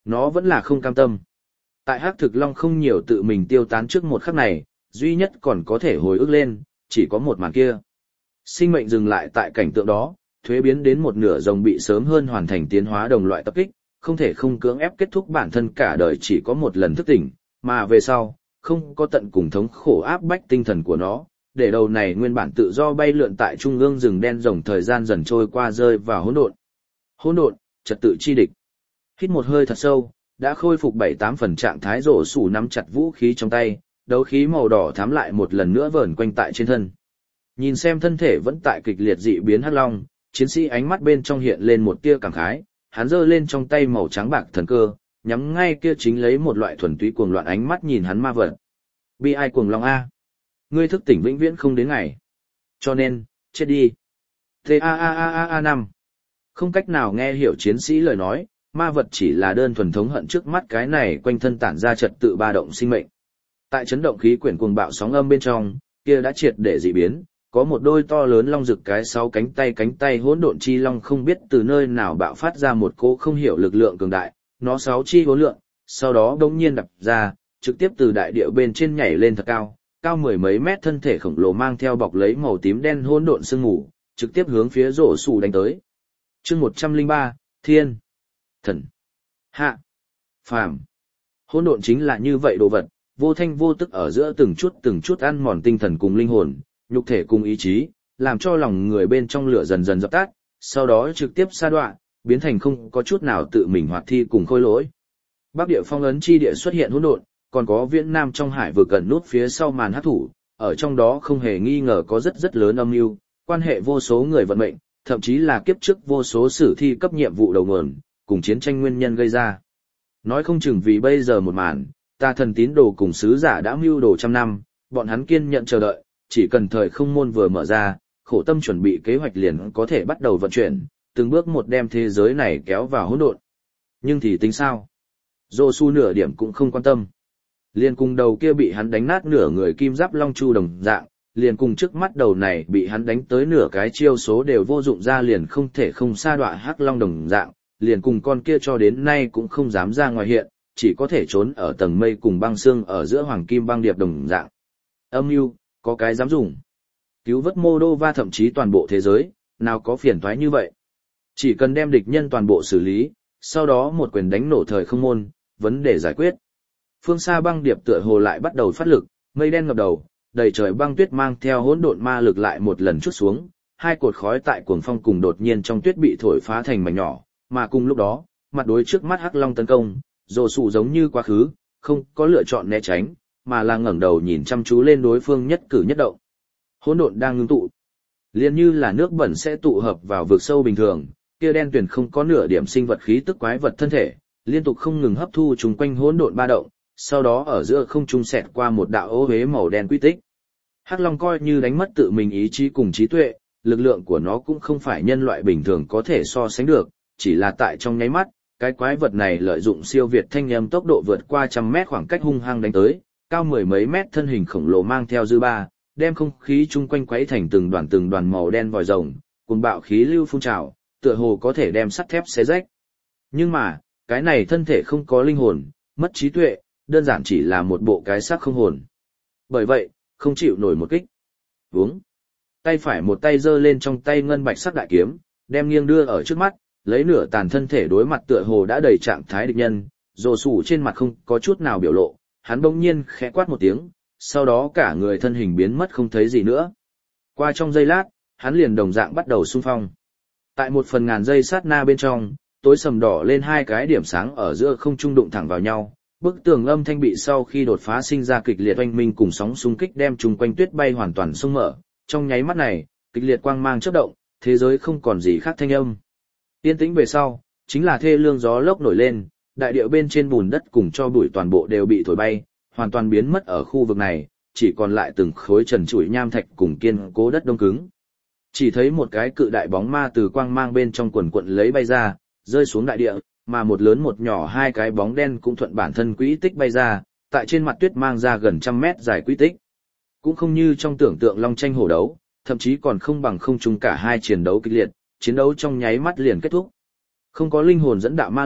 Nó vẫn là không cam tâm. Tại Hắc Thực Long không nhiều tự mình tiêu tán trước một khắc này, duy nhất còn có thể hồi ức lên, chỉ có một màn kia. Sinh mệnh dừng lại tại cảnh tượng đó, thuế biến đến một nửa rồng bị sớm hơn hoàn thành tiến hóa đồng loại tập kích, không thể không cưỡng ép kết thúc bản thân cả đời chỉ có một lần thức tỉnh, mà về sau, không có tận cùng thống khổ áp bách tinh thần của nó, để đầu này nguyên bản tự do bay lượn tại trung ương rừng đen rồng thời gian dần trôi qua rơi vào hỗn độn. Hỗn độn, trật tự chi địch. Hít một hơi thật sâu, đã khôi phục bảy tám phần trạng thái rổ sủ nắm chặt vũ khí trong tay, đấu khí màu đỏ thám lại một lần nữa vờn quanh tại trên thân. Nhìn xem thân thể vẫn tại kịch liệt dị biến hắc long, chiến sĩ ánh mắt bên trong hiện lên một tia cảm khái, hắn giơ lên trong tay màu trắng bạc thần cơ, nhắm ngay kia chính lấy một loại thuần túy cuồng loạn ánh mắt nhìn hắn ma vật. Bi ai cuồng long a, ngươi thức tỉnh vĩnh viễn không đến ngày. Cho nên, chết đi. T A A A A A năm. Không cách nào nghe hiểu chiến sĩ lời nói, ma vật chỉ là đơn thuần thống hận trước mắt cái này quanh thân tản ra trật tự ba động sinh mệnh. Tại chấn động khí quyển cuồng bạo sóng âm bên trong, kia đã triệt để dị biến, có một đôi to lớn long rực cái sáu cánh tay cánh tay hỗn độn chi long không biết từ nơi nào bạo phát ra một cỗ không hiểu lực lượng cường đại, nó sáu chi hỗn lượng, sau đó đống nhiên đập ra, trực tiếp từ đại địa bên trên nhảy lên thật cao, cao mười mấy mét thân thể khổng lồ mang theo bọc lấy màu tím đen hỗn độn sương mù, trực tiếp hướng phía rổ sủ đánh tới. Chương một trăm lẻ ba, Thiên, Thần, Hạ, Phàm. Hỗn độn chính là như vậy đồ vật, vô thanh vô tức ở giữa từng chút từng chút ăn mòn tinh thần cùng linh hồn, nhục thể cùng ý chí, làm cho lòng người bên trong lửa dần dần dập tắt, sau đó trực tiếp sa đoạn, biến thành không có chút nào tự mình hoạt thi cùng khôi lỗi. Bắc địa phong ấn chi địa xuất hiện hỗn độn, còn có viễn nam trong hải vực gần nút phía sau màn hắc thủ, ở trong đó không hề nghi ngờ có rất rất lớn âm mưu, quan hệ vô số người vận mệnh, thậm chí là kiếp trước vô số sử thi cấp nhiệm vụ đầu nguồn, cùng chiến tranh nguyên nhân gây ra. Nói không chừng vì bây giờ một màn, ta thần tín đồ cùng sứ giả đã mưu đồ trăm năm, bọn hắn kiên nhận chờ đợi, chỉ cần thời không môn vừa mở ra, khổ tâm chuẩn bị kế hoạch liền có thể bắt đầu vận chuyển, từng bước một đem thế giới này kéo vào hỗn độn. Nhưng thì tính sao? Dô su nửa điểm cũng không quan tâm. Liền cùng đầu kia bị hắn đánh nát nửa người kim giáp long chu đồng dạng, liền cùng trước mắt đầu này bị hắn đánh tới nửa cái chiêu số đều vô dụng ra liền không thể không sa đọa hắc long đồng dạng, liền cùng con kia cho đến nay cũng không dám ra ngoài hiện, chỉ có thể trốn ở tầng mây cùng băng xương ở giữa hoàng kim băng điệp đồng dạng. Âm mưu, có cái dám dùng. Cứu vớt Moldova thậm chí toàn bộ thế giới, nào có phiền toái như vậy. Chỉ cần đem địch nhân toàn bộ xử lý, sau đó một quyền đánh nổ thời không môn, vấn đề giải quyết. Phương xa băng điệp tựa hồ lại bắt đầu phát lực, mây đen ngập đầu, đầy trời băng tuyết mang theo hỗn độn ma lực lại một lần chút xuống, hai cột khói tại cuồng phong cùng đột nhiên trong tuyết bị thổi phá thành mảnh nhỏ, mà cùng lúc đó, mặt đối trước mắt hắc long tấn công, rồ sụ giống như quá khứ, không có lựa chọn né tránh, mà là ngẩng đầu nhìn chăm chú lên đối phương nhất cử nhất động. Hỗn độn đang ngưng tụ, liền như là nước bẩn sẽ tụ hợp vào vực sâu bình thường, kia đen tuyền không có nửa điểm sinh vật khí tức quái vật thân thể, liên tục không ngừng hấp thu chúng quanh hỗn độn ba động, sau đó ở giữa không trung xẹt qua một đạo ô huế màu đen quy tích. Hắc Long coi như đánh mất tự mình ý chí cùng trí tuệ, lực lượng của nó cũng không phải nhân loại bình thường có thể so sánh được, chỉ là tại trong nháy mắt, cái quái vật này lợi dụng siêu việt thanh âm tốc độ vượt qua trăm mét khoảng cách hung hăng đánh tới, cao mười mấy mét thân hình khổng lồ mang theo dư ba, đem không khí chung quanh quấy thành từng đoàn từng đoàn màu đen vòi rồng, cùng bạo khí lưu phun trào, tựa hồ có thể đem sắt thép xé rách. Nhưng mà, cái này thân thể không có linh hồn, mất trí tuệ, đơn giản chỉ là một bộ cái xác không hồn. Bởi vậy, không chịu nổi một kích. Vướng. Tay phải một tay giơ lên trong tay ngân bạch sắc đại kiếm, đem nghiêng đưa ở trước mắt, lấy nửa tàn thân thể đối mặt tựa hồ đã đầy trạng thái địch nhân, rồ sủ trên mặt không có chút nào biểu lộ, hắn bỗng nhiên khẽ quát một tiếng, sau đó cả người thân hình biến mất không thấy gì nữa. Qua trong giây lát, hắn liền đồng dạng bắt đầu xung phong. Tại một phần ngàn giây sát na bên trong, tối sầm đỏ lên hai cái điểm sáng ở giữa không trung đụng thẳng vào nhau, bức tường âm thanh bị sau khi đột phá sinh ra kịch liệt oanh minh cùng sóng xung kích đem chung quanh tuyết bay hoàn toàn xung mở, trong nháy mắt này, kịch liệt quang mang chớp động, thế giới không còn gì khác thanh âm. Yên tĩnh về sau, chính là thê lương gió lốc nổi lên, đại địa bên trên bùn đất cùng cho bụi toàn bộ đều bị thổi bay, hoàn toàn biến mất ở khu vực này, chỉ còn lại từng khối trần trụi nham thạch cùng kiên cố đất đông cứng. Chỉ thấy một cái cự đại bóng ma từ quang mang bên trong quần quận lấy bay ra, rơi xuống đại địa, mà một lớn một nhỏ hai cái bóng đen cũng thuận bản thân quỹ tích bay ra, tại trên mặt tuyết mang ra gần trăm mét dài quỹ tích. Cũng không như trong tưởng tượng long tranh hổ đấu, thậm chí còn không bằng không chung cả hai chiến đấu kịch liệt, chiến đấu trong nháy mắt liền kết thúc. Không có linh hồn dẫn đạo ma lực,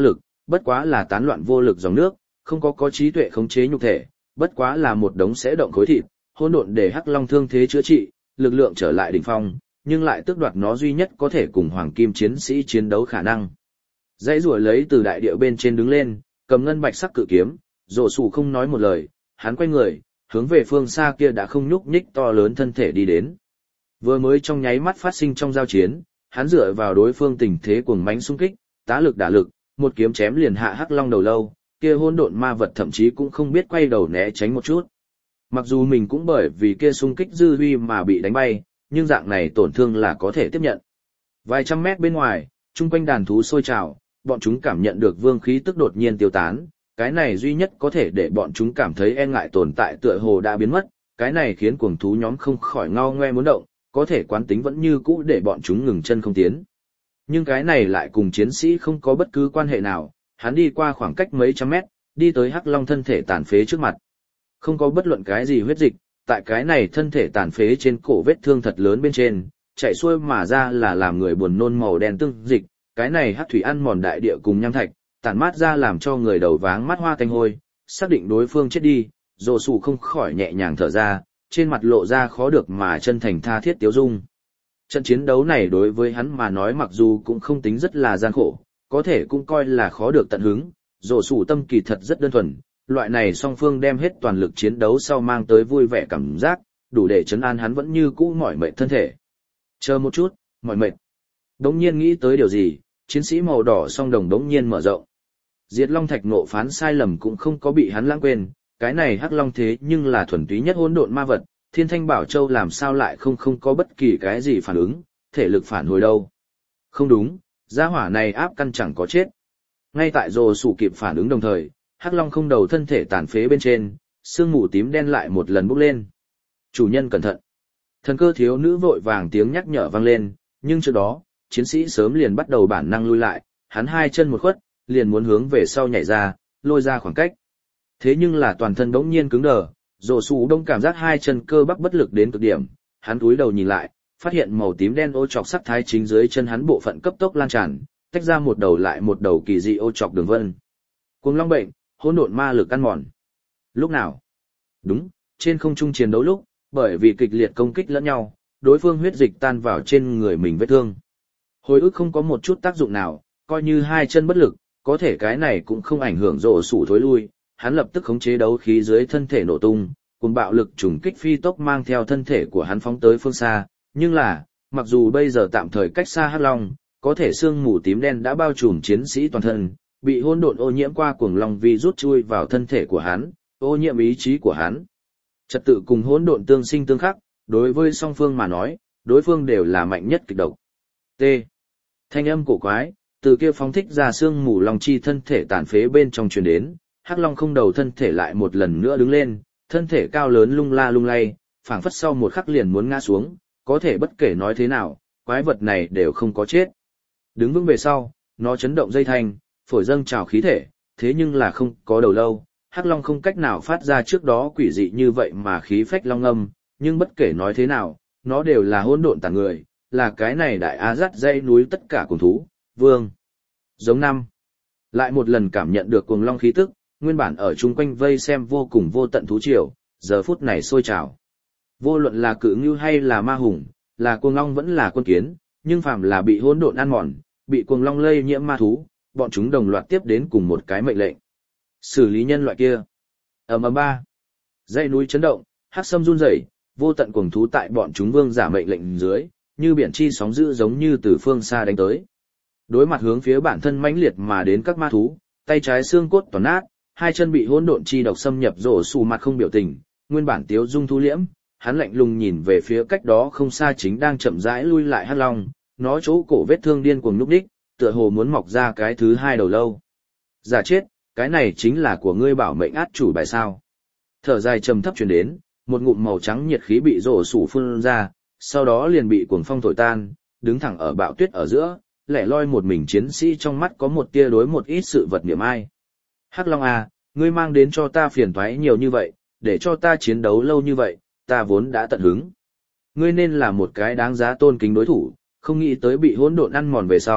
bất quá là tán loạn vô lực dòng nước, không có có trí tuệ khống chế nhục thể, bất quá là một đống sẽ động khối thịt, hỗn độn để Hắc Long thương thế chữa trị, lực lượng trở lại đỉnh phong, nhưng lại tước đoạt nó duy nhất có thể cùng hoàng kim chiến sĩ chiến đấu khả năng. Dãy rủa lấy từ đại địa bên trên đứng lên, cầm ngân bạch sắc cự kiếm, Rồ Sủ không nói một lời, hắn quay người, hướng về phương xa kia đã không nhúc nhích to lớn thân thể đi đến. Vừa mới trong nháy mắt phát sinh trong giao chiến, hắn dựa vào đối phương tình thế cuồng mãnh xung kích, tá lực đả lực, một kiếm chém liền hạ Hắc Long đầu lâu, kia hỗn độn ma vật thậm chí cũng không biết quay đầu né tránh một chút. Mặc dù mình cũng bởi vì kia xung kích dư huy mà bị đánh bay, nhưng dạng này tổn thương là có thể tiếp nhận. Vài trăm mét bên ngoài, chung quanh đàn thú sôi trào, bọn chúng cảm nhận được vương khí tức đột nhiên tiêu tán, cái này duy nhất có thể để bọn chúng cảm thấy e ngại tồn tại tựa hồ đã biến mất, cái này khiến cuồng thú nhóm không khỏi ngao ngoe muốn động, có thể quán tính vẫn như cũ để bọn chúng ngừng chân không tiến. Nhưng cái này lại cùng chiến sĩ không có bất cứ quan hệ nào, hắn đi qua khoảng cách mấy trăm mét, đi tới Hắc Long thân thể tàn phế trước mặt. Không có bất luận cái gì huyết dịch, tại cái này thân thể tàn phế trên cổ vết thương thật lớn bên trên, chạy xuôi mà ra là làm người buồn nôn màu đen tương dịch, cái này hắc thủy ăn mòn đại địa cùng nham thạch, tản mát ra làm cho người đầu váng mắt hoa tanh hôi, xác định đối phương chết đi, Rồ Sủ không khỏi nhẹ nhàng thở ra, trên mặt lộ ra khó được mà chân thành tha thiết tiếu dung. Trận chiến đấu này đối với hắn mà nói mặc dù cũng không tính rất là gian khổ, có thể cũng coi là khó được tận hứng, Rồ Sủ tâm kỳ thật rất đơn thuần, loại này song phương đem hết toàn lực chiến đấu sau mang tới vui vẻ cảm giác, đủ để trấn an hắn vẫn như cũ mỏi mệt thân thể. Chờ một chút, mỏi mệt. Đống nhiên nghĩ tới điều gì, chiến sĩ màu đỏ song đồng đống nhiên mở rộng. Diệt Long Thạch nộ phán sai lầm cũng không có bị hắn lãng quên, cái này Hắc Long thế nhưng là thuần túy nhất hỗn độn ma vật, Thiên Thanh Bảo Châu làm sao lại không không có bất kỳ cái gì phản ứng, thể lực phản hồi đâu. Không đúng, gia hỏa này áp căn chẳng có chết. Ngay tại Rồ Sủ kịp phản ứng đồng thời, Hắc Long không đầu thân thể tàn phế bên trên, sương mù tím đen lại một lần bốc lên. Chủ nhân cẩn thận. Thần cơ thiếu nữ vội vàng tiếng nhắc nhở vang lên, nhưng trước đó, chiến sĩ sớm liền bắt đầu bản năng lui lại, hắn hai chân một khuất, liền muốn hướng về sau nhảy ra, lôi ra khoảng cách. Thế nhưng là toàn thân đống nhiên cứng đờ, Rồ Sủ đông cảm giác hai chân cơ bắp bất lực đến cực điểm, hắn cúi đầu nhìn lại, phát hiện màu tím đen ô chọc sắc thái chính dưới chân hắn bộ phận cấp tốc lan tràn, tách ra một đầu lại một đầu kỳ dị ô chọc đường vân. Cuồng long bệnh, hỗn độn ma lực ăn mòn. Lúc nào? Đúng, trên không trung chiến đấu lúc, bởi vì kịch liệt công kích lẫn nhau, đối phương huyết dịch tan vào trên người mình vết thương. Hồi ức không có một chút tác dụng nào, coi như hai chân bất lực, có thể cái này cũng không ảnh hưởng Rồ Sủ thối lui, hắn lập tức khống chế đấu khí dưới thân thể nổ tung, cùng bạo lực trùng kích phi tốc mang theo thân thể của hắn phóng tới phương xa, nhưng là, mặc dù bây giờ tạm thời cách xa Hắc Long, có thể sương mù tím đen đã bao trùm chiến sĩ toàn thân, bị hỗn độn ô nhiễm qua cuồng long vi rút chui vào thân thể của hắn, ô nhiễm ý chí của hắn. Trật tự cùng hỗn độn tương sinh tương khắc, đối với song phương mà nói, đối phương đều là mạnh nhất kịch độc. T. Thanh âm cổ quái, từ kia phóng thích ra sương mù long chi thân thể tàn phế bên trong truyền đến, Hắc Long không đầu thân thể lại một lần nữa đứng lên, thân thể cao lớn lung la lung lay, phảng phất sau một khắc liền muốn ngã xuống, có thể bất kể nói thế nào, quái vật này đều không có chết. Đứng vững về sau, nó chấn động dây thanh, phổi dâng trào khí thể, thế nhưng là không có đầu lâu, Hắc Long không cách nào phát ra trước đó quỷ dị như vậy mà khí phách long âm, nhưng bất kể nói thế nào, nó đều là hỗn độn tàn người, là cái này đại á dắt dây núi tất cả cùng thú, vương. Giống năm. Lại một lần cảm nhận được cuồng long khí tức, nguyên bản ở chung quanh vây xem vô cùng vô tận thú triều, giờ phút này sôi trào. Vô luận là cự ngưu hay là ma hùng, là cuồng long vẫn là quân kiến, nhưng phàm là bị hỗn độn ăn mòn, bị cuồng long lây nhiễm ma thú, bọn chúng đồng loạt tiếp đến cùng một cái mệnh lệnh. Xử lý nhân loại kia. Ầm ầm ba. Dãy núi chấn động, hắc sâm run rẩy, vô tận cuồng thú tại bọn chúng vương giả mệnh lệnh dưới, như biển chi sóng dữ giống như từ phương xa đánh tới. Đối mặt hướng phía bản thân mãnh liệt mà đến các ma thú, tay trái xương cốt toàn nát, hai chân bị hỗn độn chi độc xâm nhập, Rồ Sủ mặt không biểu tình, nguyên bản tiếu dung thu liễm, hắn lạnh lùng nhìn về phía cách đó không xa chính đang chậm rãi lui lại Hắc Long, nó chỗ cổ vết thương điên cuồng nhúc nhích, tựa hồ muốn mọc ra cái thứ hai đầu lâu. Giả chết, cái này chính là của ngươi bảo mệnh át chủ bài sao? Thở dài trầm thấp truyền đến, một ngụm màu trắng nhiệt khí bị Rồ Sủ phun ra, sau đó liền bị cuồng phong thổi tan, đứng thẳng ở bão tuyết ở giữa, lẻ loi một mình chiến sĩ trong mắt có một tia đối một ít sự vật niệm ai. Hắc Long à, ngươi mang đến cho ta phiền toái nhiều như vậy, để cho ta chiến đấu lâu như vậy, ta vốn đã tận hứng. Ngươi nên là một cái đáng giá tôn kính đối thủ, không nghĩ tới bị hỗn độn ăn mòn về sau,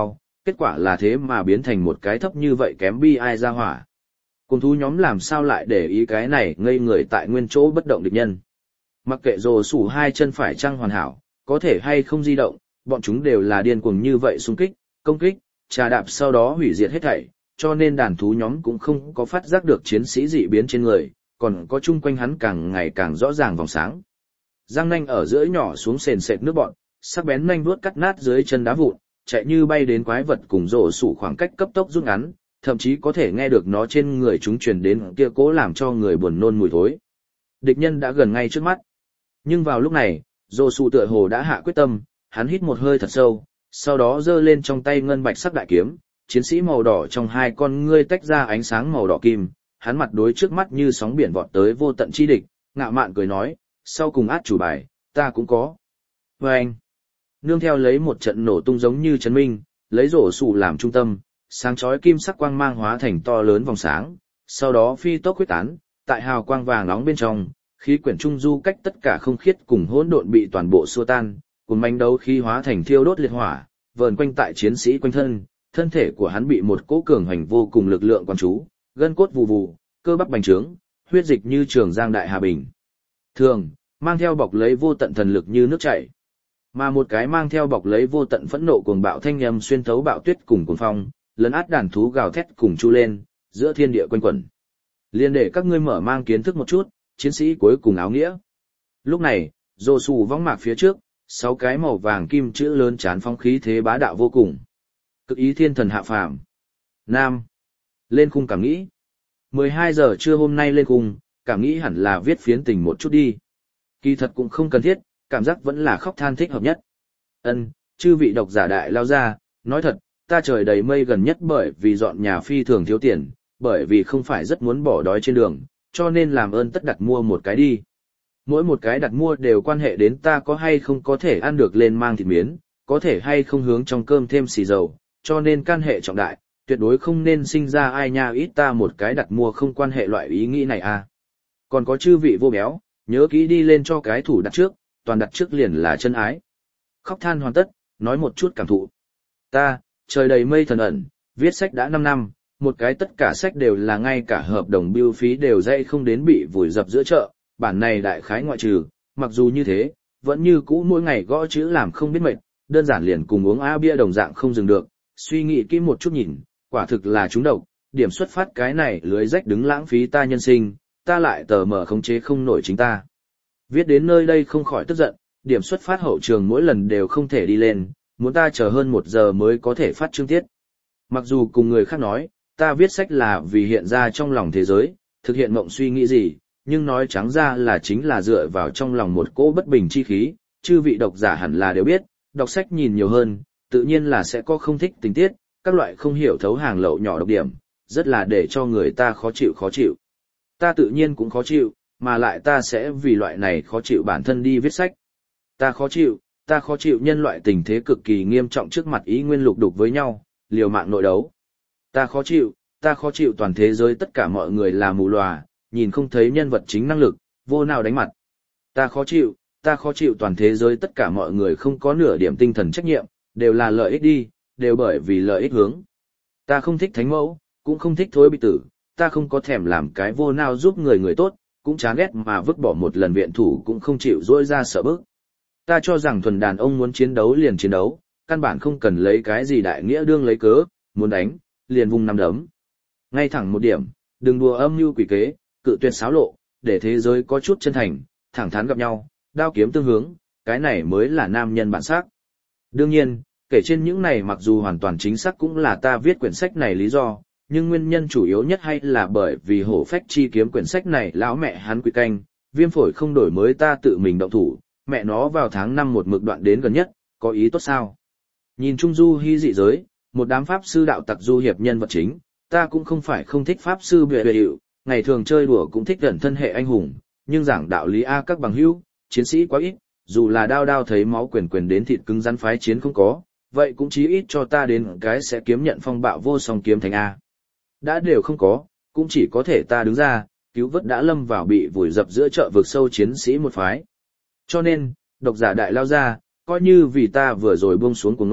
kết quả là thế mà biến thành một cái thấp như vậy kém bi ai ra hỏa. Cùng thú nhóm làm sao lại để ý cái này ngây người tại nguyên chỗ bất động địch nhân. Mặc kệ rồ sủ hai chân phải trăng hoàn hảo, có thể hay không di động, bọn chúng đều là điên cuồng như vậy xung kích, công kích, trà đạp sau đó hủy diệt hết thảy, cho nên đàn thú nhóm cũng không có phát giác được chiến sĩ dị biến trên người, còn có chung quanh hắn càng ngày càng rõ ràng vòng sáng. Răng nanh ở giữa nhỏ xuống sền sệt nước bọn, sắc bén nanh vuốt cắt nát dưới chân đá vụn, chạy như bay đến quái vật cùng rồ sủ khoảng cách cấp tốc rút ngắn, thậm chí có thể nghe được nó trên người chúng truyền đến kia cố làm cho người buồn nôn mùi thối. Địch nhân đã gần ngay trước mắt. Nhưng vào lúc này, rồ sủ tựa hồ đã hạ quyết tâm, hắn hít một hơi thật sâu, sau đó giơ lên trong tay ngân bạch sắc đại kiếm, chiến sĩ màu đỏ trong hai con ngươi tách ra ánh sáng màu đỏ kim, hắn mặt đối trước mắt như sóng biển vọt tới vô tận chi địch, ngạo mạn cười nói, sau cùng át chủ bài, ta cũng có. Và anh, nương theo lấy một trận nổ tung giống như chấn minh, lấy rổ sủ làm trung tâm, sáng chói kim sắc quang mang hóa thành to lớn vòng sáng, sau đó phi tốc huyết tán, tại hào quang vàng nóng bên trong, khí quyển trung du cách tất cả không khiết cùng hỗn độn bị toàn bộ xua tan, cùng manh đấu khí hóa thành thiêu đốt liệt hỏa, vờn quanh tại chiến sĩ quanh thân, thân thể của hắn bị một cỗ cường hành vô cùng lực lượng quán chú, gân cốt vù vù, cơ bắp bành trướng, huyết dịch như trường giang đại hà bình. Thường, mang theo bọc lấy vô tận thần lực như nước chảy. Mà một cái mang theo bọc lấy vô tận phẫn nộ cuồng bạo thanh âm xuyên thấu bạo tuyết cùng cuồng phong, lấn át đàn thú gào thét cùng chu lên, giữa thiên địa quanh quẩn. Liên để các ngươi mở mang kiến thức một chút, chiến sĩ cuối cùng áo nghĩa. Lúc này, rồ sủ vong mạc phía trước, sáu cái màu vàng kim chữ lớn chán phong khí thế bá đạo vô cùng. Cực ý thiên thần hạ phàm. Nam. Lên khung cảm nghĩ. mười hai giờ trưa hôm nay lên khung, cảm nghĩ hẳn là viết phiến tình một chút đi. Kỳ thật cũng không cần thiết, cảm giác vẫn là khóc than thích hợp nhất. Ân, chư vị độc giả đại lao ra, nói thật, ta trời đầy mây gần nhất bởi vì dọn nhà phi thường thiếu tiền, bởi vì không phải rất muốn bỏ đói trên đường, cho nên làm ơn tất đặt mua một cái đi. Mỗi một cái đặt mua đều quan hệ đến ta có hay không có thể ăn được lên mang thịt miến, có thể hay không hướng trong cơm thêm xì dầu, cho nên can hệ trọng đại, tuyệt đối không nên sinh ra ai nha ít ta một cái đặt mua không quan hệ loại ý nghĩ này à. Còn có chư vị vô béo, nhớ kỹ đi lên cho cái thủ đặt trước, toàn đặt trước liền là chân ái. Khóc than hoàn tất, nói một chút cảm thụ. Ta, trời đầy mây thần ẩn, viết sách đã năm năm, một cái tất cả sách đều là ngay cả hợp đồng bill phí đều dây không đến bị vùi dập giữa chợ, bản này đại khái ngoại trừ, mặc dù như thế, vẫn như cũ mỗi ngày gõ chữ làm không biết mệt, đơn giản liền cùng uống a bia đồng dạng không dừng được, suy nghĩ kỹ một chút nhìn, quả thực là trúng độc, điểm xuất phát cái này lưới rách đứng lãng phí ta nhân sinh, ta lại tờ mờ khống chế không nổi chính ta. Viết đến nơi đây không khỏi tức giận, điểm xuất phát hậu trường mỗi lần đều không thể đi lên, muốn ta chờ hơn một giờ mới có thể phát chương tiết. Mặc dù cùng người khác nói, ta viết sách là vì hiện ra trong lòng thế giới, thực hiện mộng suy nghĩ gì, nhưng nói trắng ra là chính là dựa vào trong lòng một cỗ bất bình chi khí, chư vị độc giả hẳn là đều biết, đọc sách nhìn nhiều hơn, tự nhiên là sẽ có không thích tình tiết, các loại không hiểu thấu hàng lậu nhỏ độc điểm, rất là để cho người ta khó chịu khó chịu. Ta tự nhiên cũng khó chịu, mà lại ta sẽ vì loại này khó chịu bản thân đi viết sách. Ta khó chịu, ta khó chịu nhân loại tình thế cực kỳ nghiêm trọng trước mặt ý nguyên lục đục với nhau, liều mạng nội đấu. Ta khó chịu, ta khó chịu toàn thế giới tất cả mọi người là mù lòa, nhìn không thấy nhân vật chính năng lực, vô nào đánh mặt. Ta khó chịu, ta khó chịu toàn thế giới tất cả mọi người không có nửa điểm tinh thần trách nhiệm, đều là lợi ích đi, đều bởi vì lợi ích hướng. Ta không thích thánh mẫu, cũng không thích thối bị tử, ta không có thèm làm cái vô nào giúp người người tốt, cũng chán ghét mà vứt bỏ một lần viện thủ cũng không chịu dỗi ra sợ bức. Ta cho rằng thuần đàn ông muốn chiến đấu liền chiến đấu, căn bản không cần lấy cái gì đại nghĩa đương lấy cớ, muốn đánh, liền vung nắm đấm. Ngay thẳng một điểm, đừng đùa âm mưu quỷ kế, cự tuyệt xáo lộ, để thế giới có chút chân thành, thẳng thắn gặp nhau, đao kiếm tương hướng, cái này mới là nam nhân bản sắc. Đương nhiên, kể trên những này mặc dù hoàn toàn chính xác cũng là ta viết quyển sách này lý do, nhưng nguyên nhân chủ yếu nhất hay là bởi vì hổ phách chi kiếm quyển sách này lão mẹ hắn quy canh, viêm phổi không đổi mới ta tự mình động thủ, mẹ nó vào tháng năm một mực đoạn đến gần nhất, có ý tốt sao? Nhìn Trung Du hy dị giới, một đám pháp sư đạo tặc du hiệp nhân vật chính, ta cũng không phải không thích pháp sư bệ bệ hiệu, ngày thường chơi đùa cũng thích gần thân hệ anh hùng, nhưng giảng đạo lý A các bằng hữu, chiến sĩ quá ít, dù là đao đao thấy máu quyền quyền đến thịt cứng rắn phái chiến không có, vậy cũng chí ít cho ta đến cái sẽ kiếm nhận phong bạo vô song kiếm thành A. Đã đều không có, cũng chỉ có thể ta đứng ra, cứu vớt đã lâm vào bị vùi dập giữa chợ vực sâu chiến sĩ một phái. Cho nên, độc giả đại lao ra, coi như vì ta vừa rồi buông xuống cùng nôn,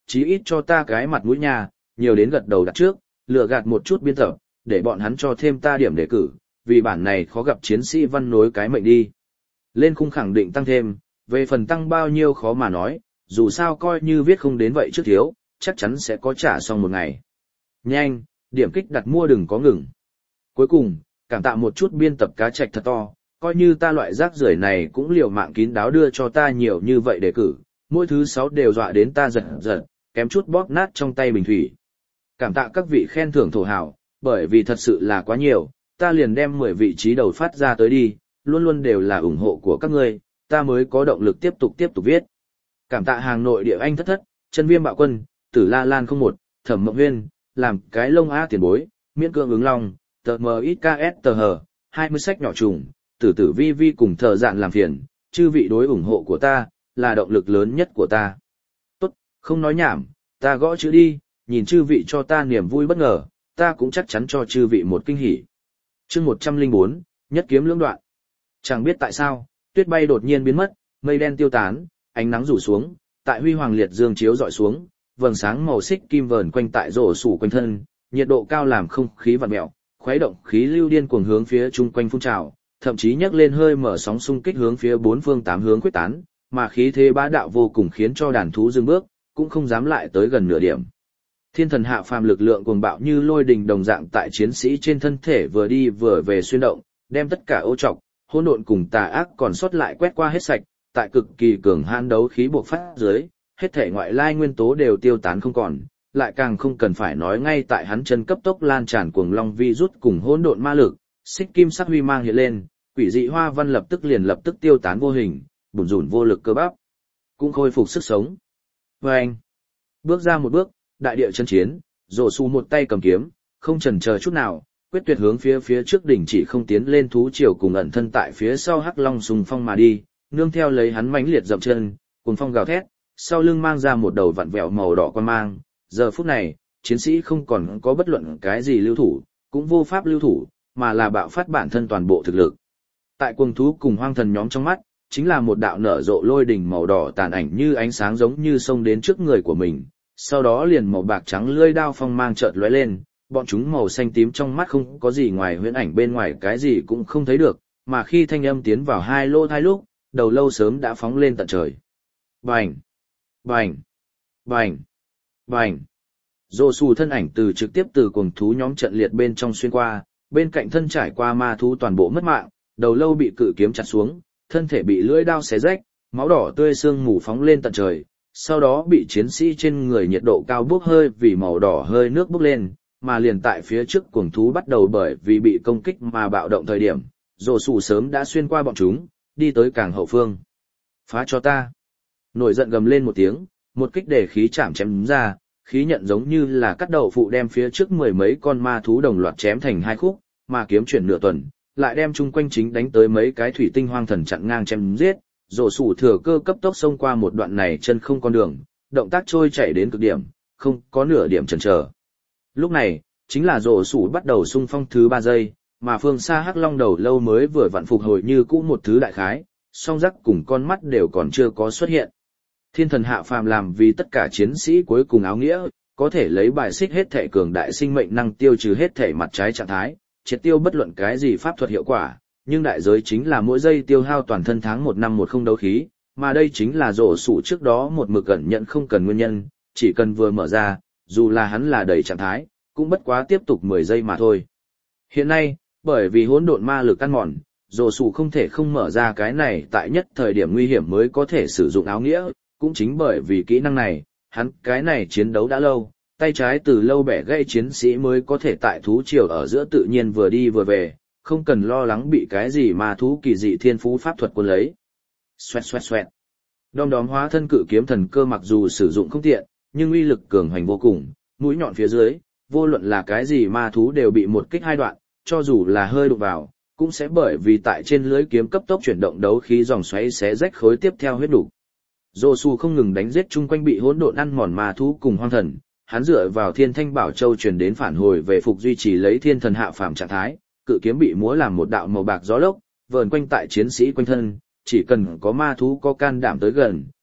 chí ít cho ta cái mặt mũi nhà, nhiều đến gật đầu đặt trước, lừa gạt một chút biên tập, để bọn hắn cho thêm ta điểm đề cử, vì bản này khó gặp chiến sĩ văn nối cái mệnh đi. Lên khung khẳng định tăng thêm, về phần tăng bao nhiêu khó mà nói, dù sao coi như viết không đến vậy trước thiếu, chắc chắn sẽ có trả xong một ngày. Nhanh, điểm kích đặt mua đừng có ngừng. Cuối cùng, cảm tạ một chút biên tập cá trạch thật to, coi như ta loại rác rưởi này cũng liều mạng kín đáo đưa cho ta nhiều như vậy đề cử, mỗi thứ sáu đều dọa đến ta giật giật, kém chút bóp nát trong tay bình thủy. Cảm tạ các vị khen thưởng thổ hảo, bởi vì thật sự là quá nhiều, ta liền đem mười vị trí đầu phát ra tới đi, luôn luôn đều là ủng hộ của các ngươi, ta mới có động lực tiếp tục tiếp tục viết. Cảm tạ hàng nội địa anh thất thất, chân viêm bạo quân, tử la lan không một, thẩm mộng huyên, làm cái lông á tiền bối, miễn cương ứng long, tờ mờ ít ks tờ hờ, hai mươi sách nhỏ trùng, tử tử vi vi cùng thờ dạn làm phiền, chư vị đối ủng hộ của ta, là động lực lớn nhất của ta. Tốt, không nói nhảm, ta gõ chữ đi, nhìn chư vị cho ta niềm vui bất ngờ, ta cũng chắc chắn cho chư vị một kinh hỉ. Chương một trăm lẻ bốn, nhất kiếm lưỡng đoạn. Chẳng biết tại sao, tuyết bay đột nhiên biến mất, mây đen tiêu tán, ánh nắng rủ xuống, tại huy hoàng liệt dương chiếu dọi xuống, vầng sáng màu xích kim vờn quanh tại rổ sủ quanh thân, nhiệt độ cao làm không khí vặn mèo, khuấy động khí lưu điên cuồng hướng phía chung quanh phun trào, thậm chí nhấc lên hơi mở sóng xung kích hướng phía bốn phương tám hướng quyết tán, mà khí thế bá đạo vô cùng khiến cho đàn thú dừng bước, cũng không dám lại tới gần nửa điểm. Thiên thần hạ phàm lực lượng cuồng bạo như lôi đình đồng dạng tại chiến sĩ trên thân thể vừa đi vừa về xuyên động, đem tất cả ô trọc, hỗn độn cùng tà ác còn sót lại quét qua hết sạch, tại cực kỳ cường hãn đấu khí bộc phát dưới, hết thể ngoại lai nguyên tố đều tiêu tán không còn, lại càng không cần phải nói ngay tại hắn chân cấp tốc lan tràn cuồng long vi rút cùng hỗn độn ma lực, xích kim sắc huy mang hiện lên, quỷ dị hoa văn lập tức liền lập tức tiêu tán vô hình, bủn rủn vô lực cơ bắp, cũng khôi phục sức sống. Và anh, bước ra một bước, đại địa chân chiến, rổ xù một tay cầm kiếm, không chần chờ chút nào, quyết tuyệt hướng phía phía trước đỉnh chỉ không tiến lên thú triều cùng ẩn thân tại phía sau hắc long sùng phong mà đi, nương theo lấy hắn mãnh liệt dậm chân, cùng phong gào thét, sau lưng mang ra một đầu vặn vẹo màu đỏ quan mang. Giờ phút này, chiến sĩ không còn có bất luận cái gì lưu thủ, cũng vô pháp lưu thủ, mà là bạo phát bản thân toàn bộ thực lực. Tại cuồng thú cùng hoang thần nhóm trong mắt, chính là một đạo nở rộ lôi đỉnh màu đỏ tàn ảnh như ánh sáng giống như xông đến trước người của mình, sau đó liền màu bạc trắng lưỡi đao phong mang chợt lóe lên, bọn chúng màu xanh tím trong mắt không có gì ngoài huyễn ảnh bên ngoài cái gì cũng không thấy được, mà khi thanh âm tiến vào hai lô thai lúc, đầu lâu sớm đã phóng lên tận trời. Bành! Bành! Bành! Bành! Rồ xù thân ảnh từ trực tiếp từ cuồng thú nhóm trận liệt bên trong xuyên qua, bên cạnh thân trải qua ma thú toàn bộ mất mạng, đầu lâu bị cự kiếm chặt xuống, thân thể bị lưỡi đao xé rách, máu đỏ tươi xương mù phóng lên tận trời, sau đó bị chiến sĩ trên người nhiệt độ cao bốc hơi vì màu đỏ hơi nước bốc lên, mà liền tại phía trước cuồng thú bắt đầu bởi vì bị công kích mà bạo động thời điểm, rồ xù sớm đã xuyên qua bọn chúng, đi tới càng hậu phương. Phá cho ta! Nổi giận gầm lên một tiếng, một kích để khí chạm chém đúng ra, khí nhận giống như là cắt đậu phụ đem phía trước mười mấy con ma thú đồng loạt chém thành hai khúc, mà kiếm chuyển nửa tuần, lại đem chung quanh chính đánh tới mấy cái thủy tinh hoang thần chặn ngang chém giết, rổ sủ thừa cơ cấp tốc xông qua một đoạn này chân không con đường, động tác trôi chảy đến cực điểm, không có nửa điểm chần chờ. Lúc này, chính là rổ sủ bắt đầu xung phong thứ ba giây, mà phương xa hắc long đầu lâu mới vừa vặn phục hồi như cũ một thứ đại khái, song rắc cùng con mắt đều còn chưa có xuất hiện. Thiên thần hạ phàm làm vì tất cả chiến sĩ cuối cùng áo nghĩa, có thể lấy bài xích hết thể cường đại sinh mệnh năng tiêu trừ hết thể mặt trái trạng thái, triệt tiêu bất luận cái gì pháp thuật hiệu quả, nhưng đại giới chính là mỗi giây tiêu hao toàn thân tháng một năm một không đấu khí, mà đây chính là rổ sủ trước đó một mực cẩn nhận không cần nguyên nhân, chỉ cần vừa mở ra, dù là hắn là đầy trạng thái, cũng bất quá tiếp tục mười giây mà thôi. Hiện nay, bởi vì hỗn độn ma lực ăn mòn, rổ sủ không thể không mở ra cái này tại nhất thời điểm nguy hiểm mới có thể sử dụng áo nghĩa, cũng chính bởi vì kỹ năng này, hắn cái này chiến đấu đã lâu, tay trái từ lâu bẻ gãy chiến sĩ mới có thể tại thú triều ở giữa tự nhiên vừa đi vừa về, không cần lo lắng bị cái gì mà thú kỳ dị thiên phú pháp thuật quân lấy. Xoẹt xoẹt xoẹt. Đom đóm hóa thân cự kiếm thần cơ mặc dù sử dụng không tiện, nhưng uy lực cường hoành vô cùng, mũi nhọn phía dưới, vô luận là cái gì ma thú đều bị một kích hai đoạn, cho dù là hơi đụng vào, cũng sẽ bởi vì tại trên lưới kiếm cấp tốc chuyển động đấu khí dòng xoáy xé rách khối tiếp theo huyết đủ. Dô su không ngừng đánh giết chung quanh bị hỗn độn ăn mòn ma thú cùng hoang thần, hắn dựa vào thiên thanh bảo châu truyền đến phản hồi về phục duy trì lấy thiên thần hạ phàm trạng thái, cự kiếm bị múa làm một đạo màu bạc gió lốc, vờn quanh tại chiến sĩ quanh thân, chỉ cần có ma thú có can đảm tới gần,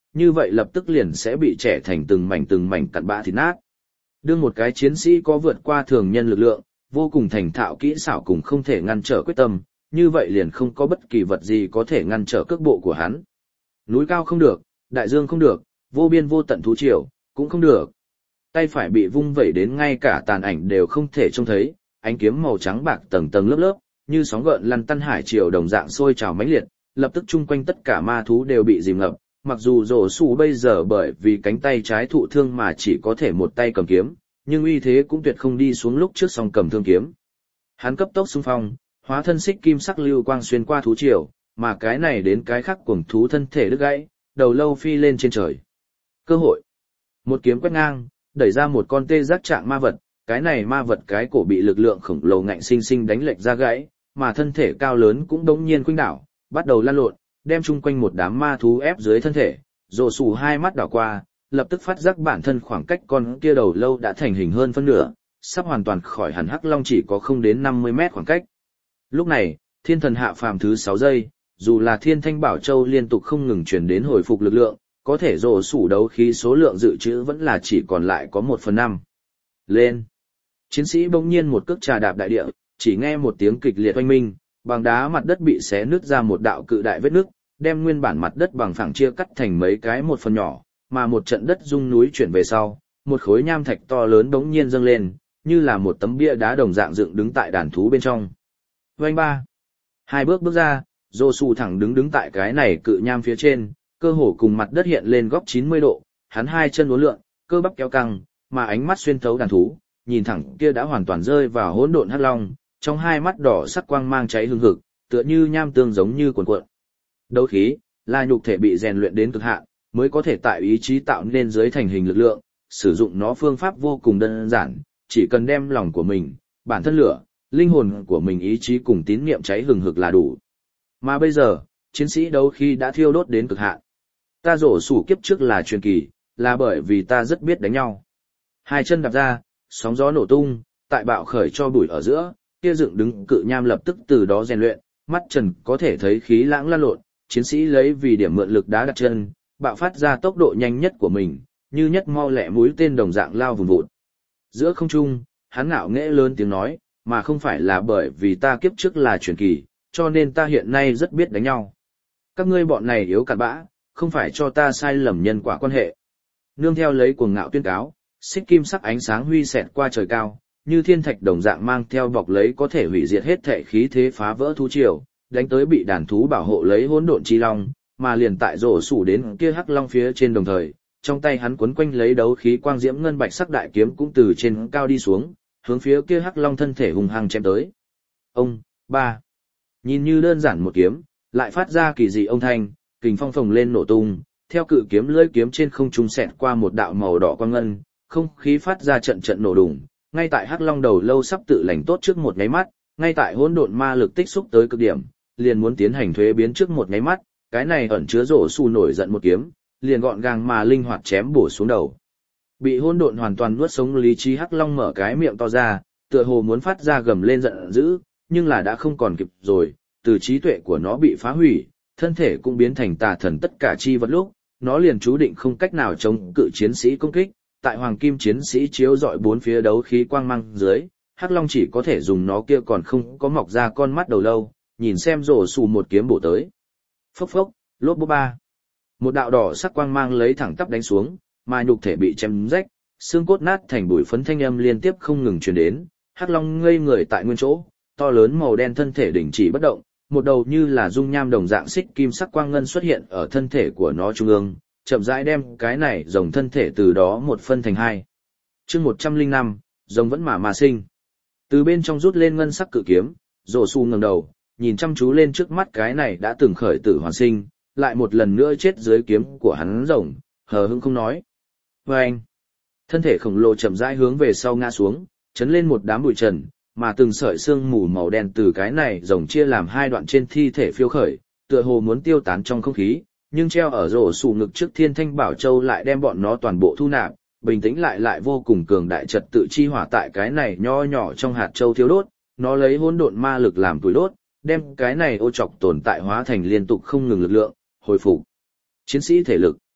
như vậy lập tức liền sẽ bị trẻ thành từng mảnh từng mảnh cặn bã thịt nát. Đương một cái chiến sĩ có vượt qua thường nhân lực lượng, vô cùng thành thạo kỹ xảo cùng không thể ngăn trở quyết tâm, như vậy liền không có bất kỳ vật gì có thể ngăn trở cước bộ của hắn. Núi cao không được, đại dương không được, vô biên vô tận thú triều cũng không được. Tay phải bị vung vẩy đến ngay cả tàn ảnh đều không thể trông thấy, ánh kiếm màu trắng bạc tầng tầng lớp lớp, như sóng gợn lăn tăn hải triều đồng dạng sôi trào mãnh liệt, lập tức chung quanh tất cả ma thú đều bị dìm ngập. Mặc dù rổ sủ bây giờ bởi vì cánh tay trái thụ thương mà chỉ có thể một tay cầm kiếm, nhưng uy thế cũng tuyệt không đi xuống lúc trước song cầm thương kiếm. Hắn cấp tốc xung phong, hóa thân xích kim sắc lưu quang xuyên qua thú triều, mà cái này đến cái khác cuồng thú thân thể đứt gãy, đầu lâu phi lên trên trời. Cơ hội. Một kiếm quét ngang, đẩy ra một con tê giác trạng ma vật, cái này ma vật cái cổ bị lực lượng khổng lồ ngạnh sinh sinh đánh lệch ra gãy, mà thân thể cao lớn cũng đống nhiên khuynh đảo, bắt đầu lăn lộn, đem chung quanh một đám ma thú ép dưới thân thể. Rồ sủ hai mắt đảo qua, lập tức phát giác bản thân khoảng cách con kia đầu lâu đã thành hình hơn phân nửa, sắp hoàn toàn khỏi hẳn hắc long chỉ có không đến năm mươi mét khoảng cách. Lúc này, thiên thần hạ phàm thứ sáu giây, dù là thiên thanh bảo châu liên tục không ngừng truyền đến hồi phục lực lượng, có thể rồ sủ đấu khí số lượng dự trữ vẫn là chỉ còn lại có một phần năm. Lên! Chiến sĩ bỗng nhiên một cước trà đạp đại địa, chỉ nghe một tiếng kịch liệt oanh minh, bằng đá mặt đất bị xé nứt ra một đạo cự đại vết nứt, đem nguyên bản mặt đất bằng phẳng chia cắt thành mấy cái một phần nhỏ, mà một trận đất rung núi chuyển về sau, một khối nham thạch to lớn bỗng nhiên dâng lên, như là một tấm bia đá đồng dạng dựng đứng tại đàn thú bên trong. Oanh ba! Hai bước bước ra, Dô Su thẳng đứng đứng tại cái này cự nham phía trên, cơ hồ cùng mặt đất hiện lên góc chín mươi độ, hắn hai chân uốn lượn, cơ bắp kéo căng, mà ánh mắt xuyên thấu đàn thú, nhìn thẳng kia đã hoàn toàn rơi vào hỗn độn hắc long, trong hai mắt đỏ sắc quang mang cháy hừng hực, tựa như nham tương giống như cuồn cuộn. Đấu khí là nhục thể bị rèn luyện đến cực hạn, mới có thể tại ý chí tạo nên dưới thành hình lực lượng, sử dụng nó phương pháp vô cùng đơn giản, chỉ cần đem lòng của mình, bản thân lửa, linh hồn của mình ý chí cùng tín niệm cháy hừng hực là đủ. Mà bây giờ, chiến sĩ đấu khí đã thiêu đốt đến cực hạn. Ta rổ sủ kiếp trước là truyền kỳ, là bởi vì ta rất biết đánh nhau. Hai chân đạp ra, sóng gió nổ tung, tại bạo khởi cho bụi ở giữa, kia dựng đứng cự nham lập tức từ đó rèn luyện, mắt trần có thể thấy khí lãng lan lộn, chiến sĩ lấy vì điểm mượn lực đá đặt chân, bạo phát ra tốc độ nhanh nhất của mình, như nhất mau lẹ mũi tên đồng dạng lao vùng vụt. Giữa không trung, hắn ngạo nghễ lớn tiếng nói, mà không phải là bởi vì ta kiếp trước là truyền kỳ, cho nên ta hiện nay rất biết đánh nhau. Các ngươi bọn này yếu cặn bã, không phải cho ta sai lầm nhân quả quan hệ. Nương theo lấy cuồng ngạo tuyên cáo, xích kim sắc ánh sáng huy xẹt qua trời cao, như thiên thạch đồng dạng mang theo bọc lấy có thể hủy diệt hết thể khí thế phá vỡ thú triều, đánh tới bị đàn thú bảo hộ lấy hỗn độn chi long, mà liền tại rổ sủ đến kia hắc long phía trên đồng thời, trong tay hắn quấn quanh lấy đấu khí quang diễm ngân bạch sắc đại kiếm cũng từ trên cao đi xuống, hướng phía kia hắc long thân thể hùng hăng chém tới. Ông, ba. Nhìn như đơn giản một kiếm, lại phát ra kỳ dị ông thanh, kình phong phồng lên nổ tung, theo cự kiếm lưỡi kiếm trên không trung xẹt qua một đạo màu đỏ quang ngân, không khí phát ra trận trận nổ đùng, ngay tại hắc long đầu lâu sắp tự lành tốt trước một nháy mắt, ngay tại hỗn độn ma lực tích xúc tới cực điểm, liền muốn tiến hành thuế biến trước một nháy mắt, cái này ẩn chứa rổ xù nổi giận một kiếm, liền gọn gàng mà linh hoạt chém bổ xuống đầu. Bị hỗn độn hoàn toàn nuốt sống lý trí hắc long mở cái miệng to ra, tựa hồ muốn phát ra gầm lên giận dữ, nhưng là đã không còn kịp rồi, từ trí tuệ của nó bị phá hủy, thân thể cũng biến thành tà thần tất cả chi vật lúc, nó liền chú định không cách nào chống cự chiến sĩ công kích, tại hoàng kim chiến sĩ chiếu dọi bốn phía đấu khí quang mang dưới, hắc long chỉ có thể dùng nó kia còn không có mọc ra con mắt đầu lâu, nhìn xem rổ xù một kiếm bổ tới. Phốc phốc, lốp bốp ba. Một đạo đỏ sắc quang mang lấy thẳng tắp đánh xuống, mà nhục thể bị chém rách, xương cốt nát thành bụi phấn thanh âm liên tiếp không ngừng truyền đến, hắc long ngây người tại nguyên chỗ, to lớn màu đen thân thể đình chỉ bất động, một đầu như là dung nham đồng dạng xích kim sắc quang ngân xuất hiện ở thân thể của nó trung ương, chậm rãi đem cái này rồng thân thể từ đó một phân thành hai. Chương một trăm lẻ năm, rồng vẫn mà mà sinh. Từ bên trong rút lên ngân sắc cự kiếm, rổ xù ngẩng đầu, nhìn chăm chú lên trước mắt cái này đã từng khởi tử hoàn sinh, lại một lần nữa chết dưới kiếm của hắn rồng, hờ hững không nói. Và anh, thân thể khổng lồ chậm rãi hướng về sau ngã xuống, chấn lên một đám bụi trần, mà từng sợi xương mù màu đen từ cái này rồng chia làm hai đoạn trên thi thể phiêu khởi, tựa hồ muốn tiêu tán trong không khí, nhưng treo ở rổ xù ngực trước thiên thanh bảo châu lại đem bọn nó toàn bộ thu nạp, bình tĩnh lại lại vô cùng cường đại trật tự chi hỏa tại cái này nho nhỏ trong hạt châu thiếu đốt, nó lấy hỗn độn ma lực làm tuổi đốt, đem cái này ô trọc tồn tại hóa thành liên tục không ngừng lực lượng, hồi phục chiến sĩ thể lực.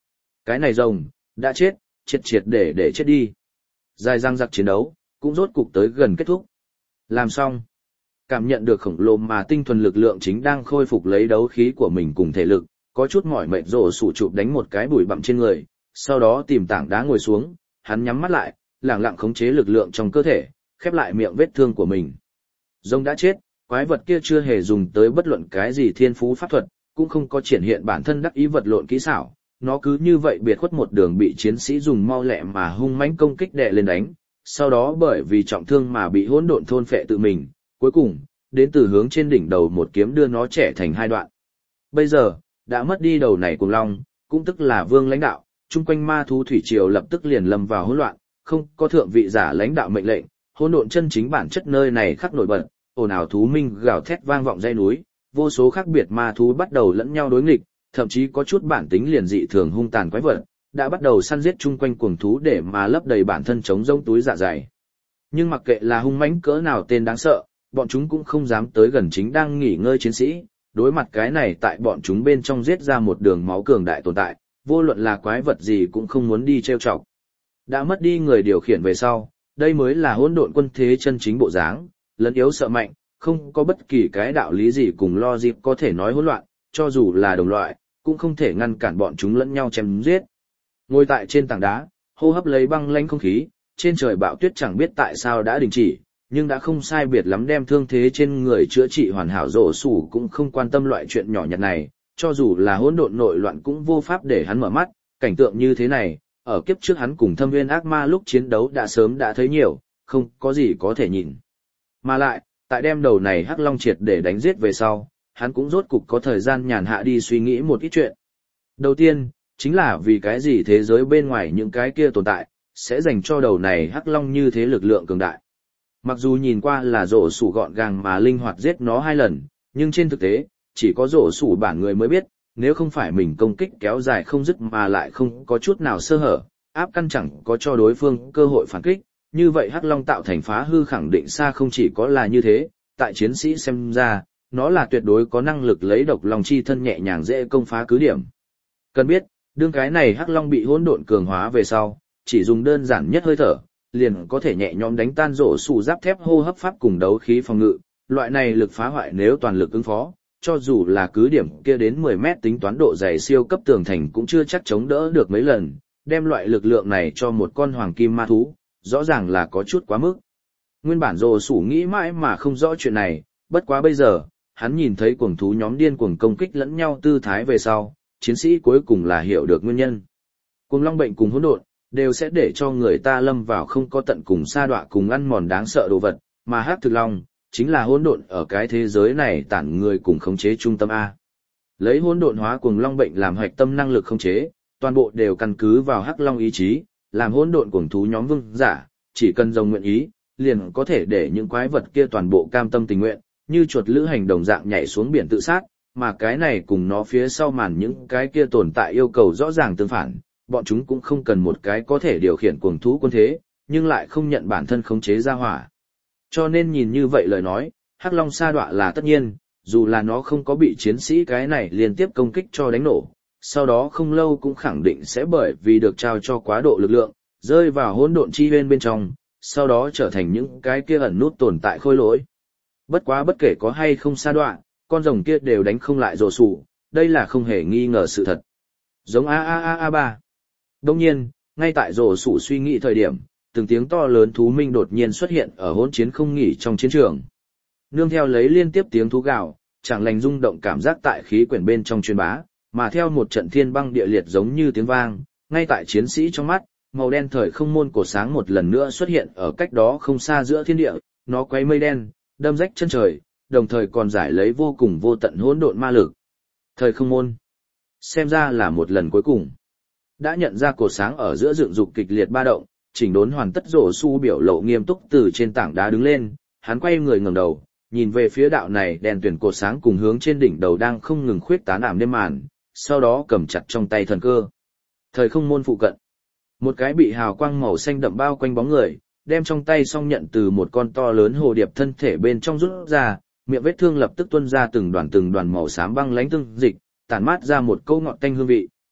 Cái này rồng, đã chết, triệt triệt để để chết đi. Dài răng giặc chiến đấu, cũng rốt cục tới gần kết thúc. Làm xong. Cảm nhận được khổng lồ mà tinh thuần lực lượng chính đang khôi phục lấy đấu khí của mình cùng thể lực, có chút mỏi mệt rồ sủ chụp đánh một cái bụi bặm trên người, sau đó tìm tảng đá ngồi xuống, hắn nhắm mắt lại, lẳng lặng khống chế lực lượng trong cơ thể, khép lại miệng vết thương của mình. Rồng đã chết, quái vật kia chưa hề dùng tới bất luận cái gì thiên phú pháp thuật, cũng không có triển hiện bản thân đắc ý vật lộn kỹ xảo, nó cứ như vậy biệt khuất một đường bị chiến sĩ dùng mau lẹ mà hung mãnh công kích đè lên đánh, sau đó bởi vì trọng thương mà bị hỗn độn thôn phệ tự mình, cuối cùng, đến từ hướng trên đỉnh đầu một kiếm đưa nó chẻ thành hai đoạn. Bây giờ, đã mất đi đầu này cùng long, cũng tức là vương lãnh đạo, chung quanh ma thú thủy triều lập tức liền lâm vào hỗn loạn, không có thượng vị giả lãnh đạo mệnh lệnh, hỗn độn chân chính bản chất nơi này khắc nổi bật, ồn ào thú minh gào thét vang vọng dãy núi, vô số khác biệt ma thú bắt đầu lẫn nhau đối nghịch, thậm chí có chút bản tính liền dị thường hung tàn quái vật, đã bắt đầu săn giết chung quanh cuồng thú để mà lấp đầy bản thân chống rông túi dạ dày. Nhưng mặc kệ là hung mãnh cỡ nào tên đáng sợ, bọn chúng cũng không dám tới gần chính đang nghỉ ngơi chiến sĩ, đối mặt cái này tại bọn chúng bên trong giết ra một đường máu cường đại tồn tại, vô luận là quái vật gì cũng không muốn đi trêu chọc. Đã mất đi người điều khiển về sau, đây mới là hỗn độn quân thế chân chính bộ dáng, lấn yếu sợ mạnh, không có bất kỳ cái đạo lý gì cùng lo dịp có thể nói hỗn loạn, cho dù là đồng loại, cũng không thể ngăn cản bọn chúng lẫn nhau chém giết. Ngồi tại trên tảng đá, hô hấp lấy băng lãnh không khí, trên trời bão tuyết chẳng biết tại sao đã đình chỉ, nhưng đã không sai biệt lắm đem thương thế trên người chữa trị hoàn hảo rổ sủ cũng không quan tâm loại chuyện nhỏ nhặt này, cho dù là hỗn độn nội loạn cũng vô pháp để hắn mở mắt, cảnh tượng như thế này, ở kiếp trước hắn cùng thâm viên ác ma lúc chiến đấu đã sớm đã thấy nhiều, không có gì có thể nhìn. Mà lại, tại đem đầu này hắc long triệt để đánh giết về sau, hắn cũng rốt cục có thời gian nhàn hạ đi suy nghĩ một ít chuyện. Đầu tiên, chính là vì cái gì thế giới bên ngoài những cái kia tồn tại, sẽ dành cho đầu này hắc long như thế lực lượng cường đại. Mặc dù nhìn qua là rổ sủ gọn gàng mà linh hoạt giết nó hai lần, nhưng trên thực tế, chỉ có rổ sủ bản người mới biết, nếu không phải mình công kích kéo dài không dứt mà lại không có chút nào sơ hở, áp căn chẳng có cho đối phương cơ hội phản kích, như vậy hắc long tạo thành phá hư khẳng định xa không chỉ có là như thế, tại chiến sĩ xem ra, nó là tuyệt đối có năng lực lấy độc long chi thân nhẹ nhàng dễ công phá cứ điểm. Cần biết, đương cái này hắc long bị hỗn độn cường hóa về sau, chỉ dùng đơn giản nhất hơi thở, liền có thể nhẹ nhõm đánh tan rổ sủ giáp thép hô hấp pháp cùng đấu khí phòng ngự, loại này lực phá hoại nếu toàn lực ứng phó, cho dù là cứ điểm kia đến mười mét tính toán độ dày siêu cấp tường thành cũng chưa chắc chống đỡ được mấy lần, đem loại lực lượng này cho một con hoàng kim ma thú, rõ ràng là có chút quá mức. Nguyên bản rổ sủ nghĩ mãi mà không rõ chuyện này, bất quá bây giờ, hắn nhìn thấy cuồng thú nhóm điên cuồng công kích lẫn nhau tư thái về sau, chiến sĩ cuối cùng là hiểu được nguyên nhân. Cuồng long bệnh cùng hỗn độn đều sẽ để cho người ta lâm vào không có tận cùng sa đọa cùng ăn mòn đáng sợ đồ vật, mà hắc thực long chính là hỗn độn ở cái thế giới này tản người cùng khống chế trung tâm a. Lấy hỗn độn hóa cuồng long bệnh làm hoạch tâm năng lực khống chế, toàn bộ đều căn cứ vào hắc long ý chí, làm hỗn độn cuồng thú nhóm vương giả, chỉ cần rồng nguyện ý, liền có thể để những quái vật kia toàn bộ cam tâm tình nguyện, như chuột lữ hành đồng dạng nhảy xuống biển tự sát, mà cái này cùng nó phía sau màn những cái kia tồn tại yêu cầu rõ ràng tương phản, bọn chúng cũng không cần một cái có thể điều khiển cuồng thú quân thế, nhưng lại không nhận bản thân khống chế ra hỏa. Cho nên nhìn như vậy lời nói, hắc long sa đọa là tất nhiên, dù là nó không có bị chiến sĩ cái này liên tiếp công kích cho đánh nổ, sau đó không lâu cũng khẳng định sẽ bởi vì được trao cho quá độ lực lượng, rơi vào hỗn độn chi huyên bên trong, sau đó trở thành những cái kia ẩn nút tồn tại khôi lỗi. Bất quá bất kể có hay không sa đọa, con rồng kia đều đánh không lại rồ sủ, đây là không hề nghi ngờ sự thật. Giống a a a a ba. Đông nhiên, ngay tại rồ sủ suy nghĩ thời điểm, từng tiếng to lớn thú minh đột nhiên xuất hiện ở hỗn chiến không nghỉ trong chiến trường. Nương theo lấy liên tiếp tiếng thú gào, chẳng lành rung động cảm giác tại khí quyển bên trong truyền bá, mà theo một trận thiên băng địa liệt giống như tiếng vang, ngay tại chiến sĩ trong mắt, màu đen thời không môn cổ sáng một lần nữa xuất hiện ở cách đó không xa giữa thiên địa, nó quay mây đen, đâm rách chân trời, đồng thời còn giải lấy vô cùng vô tận hỗn độn ma lực. Thời không môn, xem ra là một lần cuối cùng. Đã nhận ra cổ sáng ở giữa dựng dục kịch liệt ba động, chỉnh đốn hoàn tất rổ su biểu lộ nghiêm túc từ trên tảng đá đứng lên, hắn quay người ngẩng đầu, nhìn về phía đạo này đèn tuyển cột sáng cùng hướng trên đỉnh đầu đang không ngừng khuyết tán ảm đêm màn, sau đó cầm chặt trong tay thần cơ. Thời không môn phụ cận, một cái bị hào quang màu xanh đậm bao quanh bóng người, đem trong tay song nhận từ một con to lớn hồ điệp thân thể bên trong rút ra, miệng vết thương lập tức tuôn ra từng đoàn từng đoàn màu xám băng lãnh tương dịch, tản mát ra một câu ngọt tanh hương vị.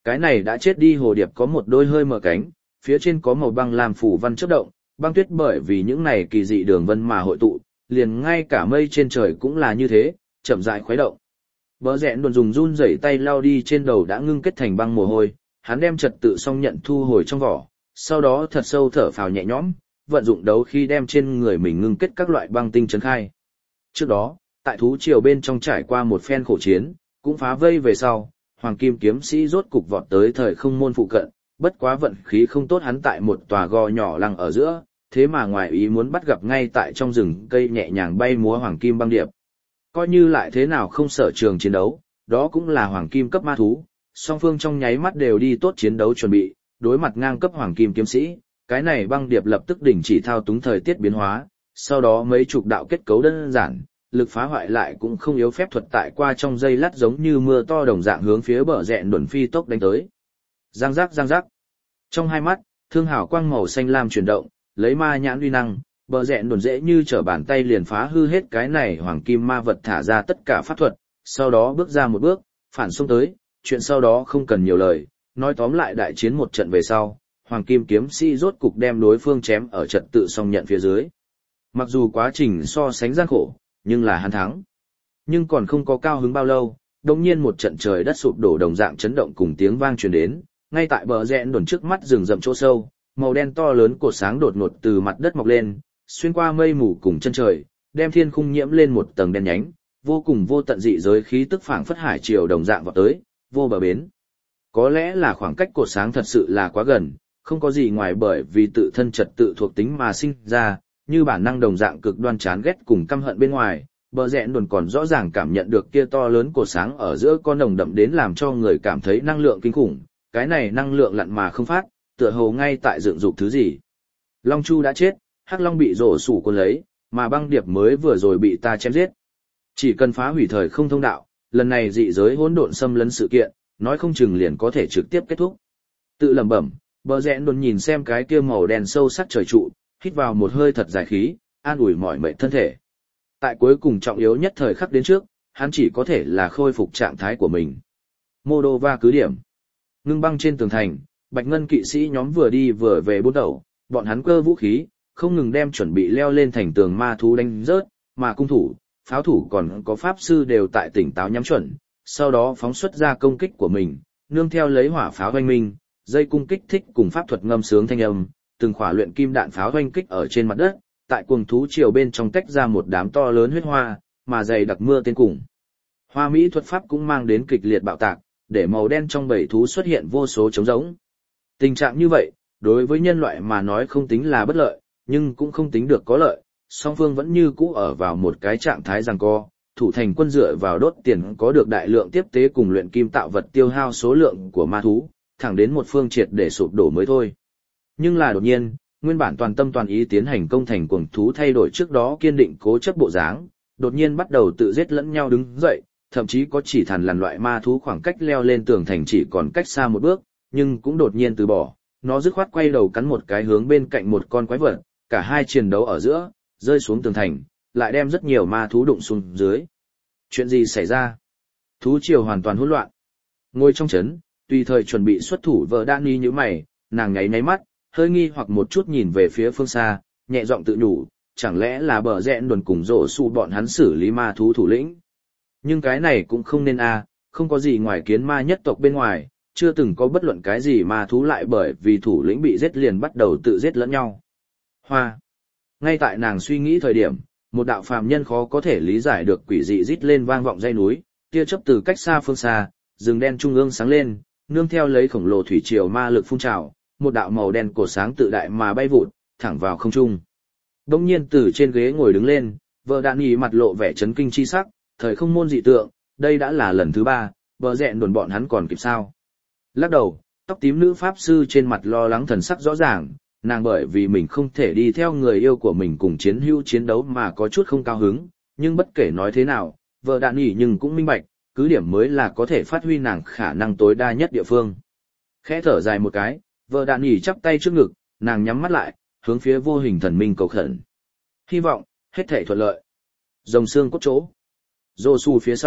Cái này đã chết đi hồ điệp có một đôi hơi mở cánh, phía trên có màu băng làm phủ văn chớp động, băng tuyết bởi vì những này kỳ dị đường vân mà hội tụ, liền ngay cả mây trên trời cũng là như thế, chậm rãi khuấy động. Bờ rẽ đồn dùng run rẩy tay lau đi trên đầu đã ngưng kết thành băng mồ hôi, hắn đem trật tự song nhận thu hồi trong vỏ, sau đó thật sâu thở phào nhẹ nhõm, vận dụng đấu khi đem trên người mình ngưng kết các loại băng tinh trấn khai. Trước đó, tại thú triều bên trong trải qua một phen khổ chiến, cũng phá vây về sau, Hoàng Kim kiếm sĩ rốt cục vọt tới thời không môn phụ cận, bất quá vận khí không tốt hắn tại một tòa gò nhỏ lăng ở giữa, thế mà ngoài ý muốn bắt gặp ngay tại trong rừng cây nhẹ nhàng bay múa Hoàng Kim băng điệp. Coi như lại thế nào không sở trường chiến đấu, đó cũng là Hoàng Kim cấp ma thú, song phương trong nháy mắt đều đi tốt chiến đấu chuẩn bị, đối mặt ngang cấp Hoàng Kim kiếm sĩ, cái này băng điệp lập tức đình chỉ thao túng thời tiết biến hóa, sau đó mấy chục đạo kết cấu đơn giản, lực phá hoại lại cũng không yếu phép thuật tại qua trong dây lát giống như mưa to đồng dạng hướng phía bờ rẽ đuẩn phi tốc đánh tới. Giang giác giang giác. Trong hai mắt, thương hào quang màu xanh lam chuyển động, lấy ma nhãn uy năng, bờ rẽ đuẩn dễ như trở bàn tay liền phá hư hết cái này Hoàng Kim ma vật thả ra tất cả pháp thuật, sau đó bước ra một bước, phản xung tới, chuyện sau đó không cần nhiều lời, nói tóm lại đại chiến một trận về sau, Hoàng Kim kiếm sĩ rốt cục đem đối phương chém ở trật tự song nhận phía dưới. Mặc dù quá trình so sánh gian khổ, nhưng là hắn thắng. Nhưng còn không có cao hứng bao lâu, đột nhiên một trận trời đất sụp đổ đồng dạng chấn động cùng tiếng vang truyền đến, ngay tại bờ rẽ đồn trước mắt rừng rậm chỗ sâu, màu đen to lớn cột sáng đột ngột từ mặt đất mọc lên, xuyên qua mây mù cùng chân trời, đem thiên khung nhiễm lên một tầng đen nhánh, vô cùng vô tận dị giới khí tức phảng phất hải triều đồng dạng vọt tới, vô bờ bến. Có lẽ là khoảng cách cột sáng thật sự là quá gần, không có gì ngoài bởi vì tự thân trật tự thuộc tính mà sinh ra, như bản năng đồng dạng cực đoan chán ghét cùng căm hận bên ngoài, bờ rẽ đồn còn rõ ràng cảm nhận được kia to lớn cột sáng ở giữa con nồng đậm đến làm cho người cảm thấy năng lượng kinh khủng, cái này năng lượng lặn mà không phát, tựa hồ ngay tại dựng dục thứ gì. Long Chu đã chết, Hắc Long bị rổ sủ cuốn lấy, mà băng điệp mới vừa rồi bị ta chém giết. Chỉ cần phá hủy thời không thông đạo, lần này dị giới hỗn độn xâm lấn sự kiện, nói không chừng liền có thể trực tiếp kết thúc. Tự lẩm bẩm, bờ rẽ đồn nhìn xem cái kia màu đen sâu sắc trời trụ, hít vào một hơi thật dài khí, an ủi mỏi mệt thân thể. Tại cuối cùng trọng yếu nhất thời khắc đến trước, hắn chỉ có thể là khôi phục trạng thái của mình. Moldova cứ điểm. Ngưng băng trên tường thành, Bạch Ngân kỵ sĩ nhóm vừa đi vừa về bốn đầu, bọn hắn cơ vũ khí, không ngừng đem chuẩn bị leo lên thành tường ma thú đánh rớt, mà cung thủ, pháo thủ còn có pháp sư đều tại tỉnh táo nhắm chuẩn, sau đó phóng xuất ra công kích của mình, nương theo lấy hỏa pháo hoanh minh, dây cung kích thích cùng pháp thuật ngâm sướng thanh âm, từng khỏa luyện kim đạn pháo hoanh kích ở trên mặt đất, tại cuồng thú triều bên trong tách ra một đám to lớn huyết hoa, mà dày đặc mưa tên cùng. Hoa mỹ thuật pháp cũng mang đến kịch liệt bạo tạc, để màu đen trong bầy thú xuất hiện vô số trống rỗng. Tình trạng như vậy, đối với nhân loại mà nói không tính là bất lợi, nhưng cũng không tính được có lợi, song phương vẫn như cũ ở vào một cái trạng thái giằng co, thủ thành quân dựa vào đốt tiền có được đại lượng tiếp tế cùng luyện kim tạo vật tiêu hao số lượng của ma thú, thẳng đến một phương triệt để sụp đổ mới thôi. Nhưng là đột nhiên, nguyên bản toàn tâm toàn ý tiến hành công thành cuồng thú thay đổi trước đó kiên định cố chấp bộ dáng, đột nhiên bắt đầu tự giết lẫn nhau đứng dậy, thậm chí có chỉ thằn lằn loại ma thú khoảng cách leo lên tường thành chỉ còn cách xa một bước, nhưng cũng đột nhiên từ bỏ, nó dứt khoát quay đầu cắn một cái hướng bên cạnh một con quái vật, cả hai chiến đấu ở giữa, rơi xuống tường thành, lại đem rất nhiều ma thú đụng xuống dưới. Chuyện gì xảy ra? Thú triều hoàn toàn hỗn loạn. Ngồi trong trấn, tùy thời chuẩn bị xuất thủ vợ đan ni như mày, nàng nháy nháy mắt, hơi nghi hoặc một chút nhìn về phía phương xa, nhẹ giọng tự nhủ, chẳng lẽ là bờ rẽ đồn cùng rổ su bọn hắn xử lý ma thú thủ lĩnh. Nhưng cái này cũng không nên a, không có gì ngoài kiến ma nhất tộc bên ngoài, chưa từng có bất luận cái gì ma thú lại bởi vì thủ lĩnh bị giết liền bắt đầu tự giết lẫn nhau. Hoa. Ngay tại nàng suy nghĩ thời điểm, một đạo phàm nhân khó có thể lý giải được quỷ dị rít lên vang vọng dãy núi, tia chớp từ cách xa phương xa, rừng đen trung ương sáng lên, nương theo lấy khổng lồ thủy triều ma lực phun trào, một đạo màu đen cổ sáng tự đại mà bay vụt, thẳng vào không trung. Đông nhiên từ trên ghế ngồi đứng lên, vợ đạn ý mặt lộ vẻ chấn kinh chi sắc, thời không môn dị tượng, đây đã là lần thứ ba, bờ rẽ đồn bọn hắn còn kịp sao. Lắc đầu, tóc tím nữ pháp sư trên mặt lo lắng thần sắc rõ ràng, nàng bởi vì mình không thể đi theo người yêu của mình cùng chiến hữu chiến đấu mà có chút không cao hứng, nhưng bất kể nói thế nào, vợ đạn ý nhưng cũng minh bạch, cứ điểm mới là có thể phát huy nàng khả năng tối đa nhất địa phương. Khẽ thở dài một cái, vợ đạn ý chắp tay trước ngực, nàng nhắm mắt lại, hướng phía vô hình thần minh cầu khẩn. Hy vọng, hết thảy thuận lợi. Rồng xương cốt chỗ. Rô su phía sau,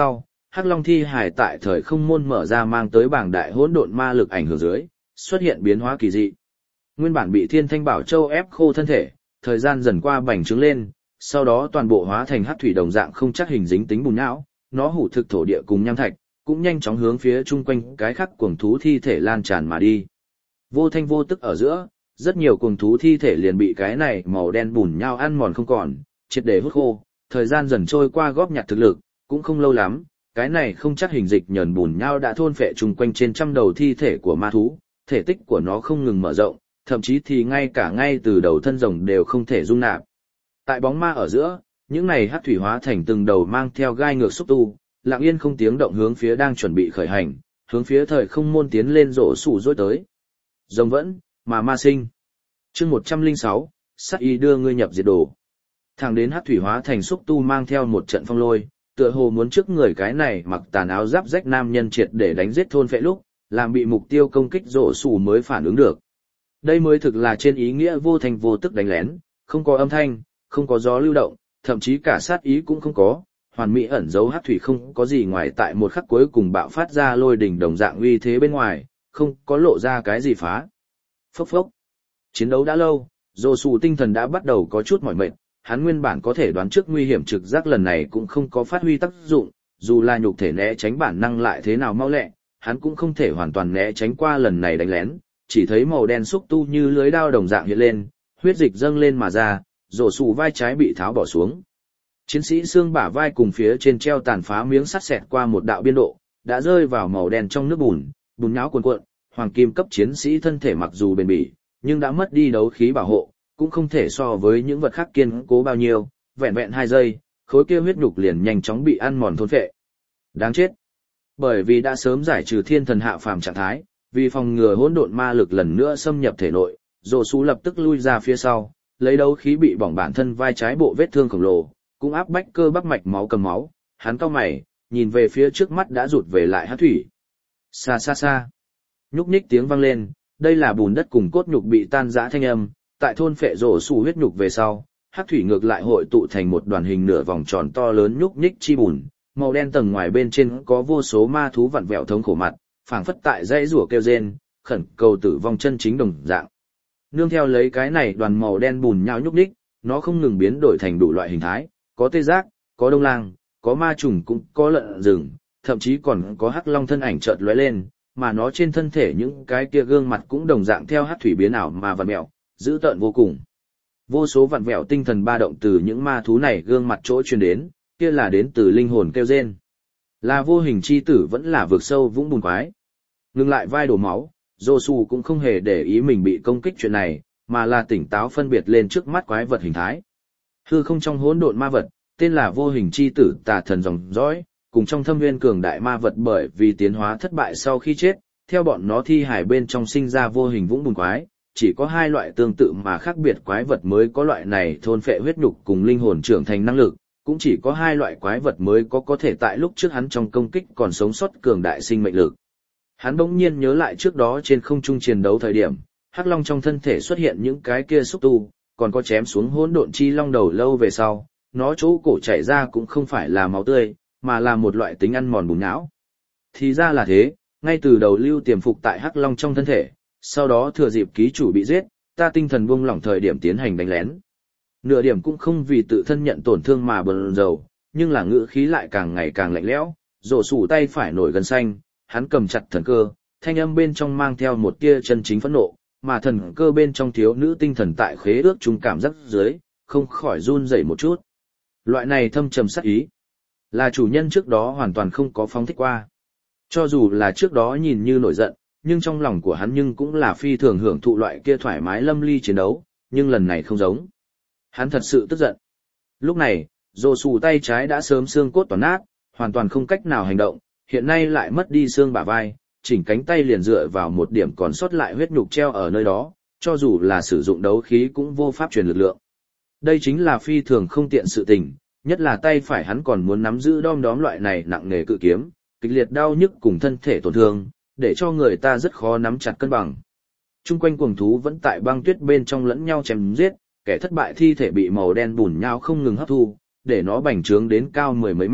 Hắc Long thi hài tại thời không môn mở ra mang tới bảng đại hỗn độn ma lực ảnh hưởng dưới, xuất hiện biến hóa kỳ dị. Nguyên bản bị Thiên Thanh Bảo Châu ép khô thân thể, thời gian dần qua bành trướng lên, sau đó toàn bộ hóa thành hắc thủy đồng dạng không chắc hình dính tính bùn nhão, nó hủ thực thổ địa cùng nham thạch, cũng nhanh chóng hướng phía chung quanh cái khắc cuồng thú thi thể lan tràn mà đi. Vô thanh vô tức ở giữa, rất nhiều cuồng thú thi thể liền bị cái này màu đen bùn nhão ăn mòn không còn, triệt để hút khô, thời gian dần trôi qua góp nhặt thực lực, cũng không lâu lắm, cái này không chắc hình dịch nhờn bùn nhão đã thôn phệ chung quanh trên trăm đầu thi thể của ma thú, thể tích của nó không ngừng mở rộng, thậm chí thì ngay cả ngay từ đầu thân rồng đều không thể dung nạp. Tại bóng ma ở giữa, những này hắc thủy hóa thành từng đầu mang theo gai ngược xúc tu, lặng yên không tiếng động hướng phía đang chuẩn bị khởi hành, hướng phía thời không môn tiến lên rổ sủ rối tới. Rồng vẫn, mà ma sinh. Chương một trăm lẻ sáu, sát ý đưa ngươi nhập diệt đồ. Thẳng đến hắc thủy hóa thành xúc tu mang theo một trận phong lôi, tựa hồ muốn trước người cái này mặc tàn áo giáp rách nam nhân triệt để đánh giết thôn phệ lúc, làm bị mục tiêu công kích rổ sủ mới phản ứng được. Đây mới thực là trên ý nghĩa vô thành vô tức đánh lén, không có âm thanh, không có gió lưu động, thậm chí cả sát ý cũng không có, hoàn mỹ ẩn giấu hắc thủy không có gì ngoài tại một khắc cuối cùng bạo phát ra lôi đỉnh đồng dạng uy thế bên ngoài, không có lộ ra cái gì phá. Phốc phốc. Chiến đấu đã lâu, Dô Sù tinh thần đã bắt đầu có chút mỏi mệt, hắn nguyên bản có thể đoán trước nguy hiểm trực giác lần này cũng không có phát huy tác dụng, dù là nhục thể né tránh bản năng lại thế nào mau lẹ, hắn cũng không thể hoàn toàn né tránh qua lần này đánh lén, chỉ thấy màu đen xúc tu như lưới đao đồng dạng hiện lên, huyết dịch dâng lên mà ra, Dô Sù vai trái bị tháo bỏ xuống. Chiến sĩ xương bả vai cùng phía trên treo tàn phá miếng sắt xẹt qua một đạo biên độ, đã rơi vào màu đen trong nước bùn, bùn nhão cuồn cuộn, hoàng kim cấp chiến sĩ thân thể mặc dù bền bỉ, nhưng đã mất đi đấu khí bảo hộ, cũng không thể so với những vật khác kiên cố bao nhiêu, vẹn vẹn hai giây, khối kia huyết nhục liền nhanh chóng bị ăn mòn thôn phệ. Đáng chết. Bởi vì đã sớm giải trừ thiên thần hạ phàm trạng thái, vì phòng ngừa hỗn độn ma lực lần nữa xâm nhập thể nội, Dô Sú lập tức lui ra phía sau, lấy đấu khí bị bỏng bản thân vai trái bộ vết thương khổng lồ, cũng áp bách cơ bắp mạch máu cầm máu, hắn cau mày, nhìn về phía trước mắt đã rụt về lại hắc thủy. Xa xa xa. Nhúc nhích tiếng vang lên, đây là bùn đất cùng cốt nhục bị tan rã thanh âm, tại thôn phệ rổ sủ huyết nhục về sau, hắc thủy ngược lại hội tụ thành một đoàn hình nửa vòng tròn to lớn nhúc nhích chi bùn, màu đen tầng ngoài bên trên có vô số ma thú vặn vẹo thống khổ mặt, phảng phất tại dãy rủa kêu rên, khẩn cầu tử vong chân chính đồng dạng. Nương theo lấy cái này đoàn màu đen bùn nhão nhúc nhích, nó không ngừng biến đổi thành đủ loại hình thái, có tê giác, có đông lang, có ma trùng cũng có lợn rừng, thậm chí còn có hắc long thân ảnh chợt lóe lên, mà nó trên thân thể những cái kia gương mặt cũng đồng dạng theo hắc thủy biến ảo mà vặn vẹo, dữ tợn vô cùng. Vô số vặn vẹo tinh thần ba động từ những ma thú này gương mặt chỗ truyền đến, kia là đến từ linh hồn kêu rên. Là vô hình chi tử vẫn là vượt sâu vũng bùn quái. Ngừng lại vai đổ máu, Josu cũng không hề để ý mình bị công kích chuyện này, mà là tỉnh táo phân biệt lên trước mắt quái vật hình thái. Hư không trong hỗn độn ma vật, tên là vô hình chi tử tà thần dòng dõi, cùng trong thâm nguyên cường đại ma vật bởi vì tiến hóa thất bại sau khi chết, theo bọn nó thi hải bên trong sinh ra vô hình vũng bùn quái, chỉ có hai loại tương tự mà khác biệt quái vật mới có loại này thôn phệ huyết nhục cùng linh hồn trưởng thành năng lực, cũng chỉ có hai loại quái vật mới có có thể tại lúc trước hắn trong công kích còn sống sót cường đại sinh mệnh lực. Hắn bỗng nhiên nhớ lại trước đó trên không trung chiến đấu thời điểm, hắc long trong thân thể xuất hiện những cái kia xúc tu, còn có chém xuống hỗn độn chi long đầu lâu về sau, nó chỗ cổ chảy ra cũng không phải là máu tươi, mà là một loại tính ăn mòn bùn não. Thì ra là thế, ngay từ đầu lưu tiềm phục tại hắc long trong thân thể, sau đó thừa dịp ký chủ bị giết, ta tinh thần buông lỏng thời điểm tiến hành đánh lén. Nửa điểm cũng không vì tự thân nhận tổn thương mà bần dầu, nhưng là ngữ khí lại càng ngày càng lạnh lẽo, rổ sủ tay phải nổi gần xanh, hắn cầm chặt thần cơ, thanh âm bên trong mang theo một tia chân chính phẫn nộ, mà thần cơ bên trong thiếu nữ tinh thần tại khế ước chung cảm giác dưới, không khỏi run rẩy một chút. Loại này thâm trầm sát ý, là chủ nhân trước đó hoàn toàn không có phóng thích qua. Cho dù là trước đó nhìn như nổi giận, nhưng trong lòng của hắn nhưng cũng là phi thường hưởng thụ loại kia thoải mái lâm ly chiến đấu, nhưng lần này không giống. Hắn thật sự tức giận. Lúc này, rồ xù tay trái đã sớm xương cốt toàn nát, hoàn toàn không cách nào hành động, hiện nay lại mất đi xương bả vai, chỉnh cánh tay liền dựa vào một điểm còn sót lại huyết nhục treo ở nơi đó, cho dù là sử dụng đấu khí cũng vô pháp truyền lực lượng. Đây chính là phi thường không tiện sự tình, nhất là tay phải hắn còn muốn nắm giữ đom đóm loại này nặng nề cự kiếm, kịch liệt đau nhức cùng thân thể tổn thương, để cho người ta rất khó nắm chặt cân bằng. Trung quanh cuồng thú vẫn tại băng tuyết bên trong lẫn nhau chém giết, kẻ thất bại thi thể bị màu đen bùn nhão không ngừng hấp thu, để nó bành trướng đến cao mười mấy mét,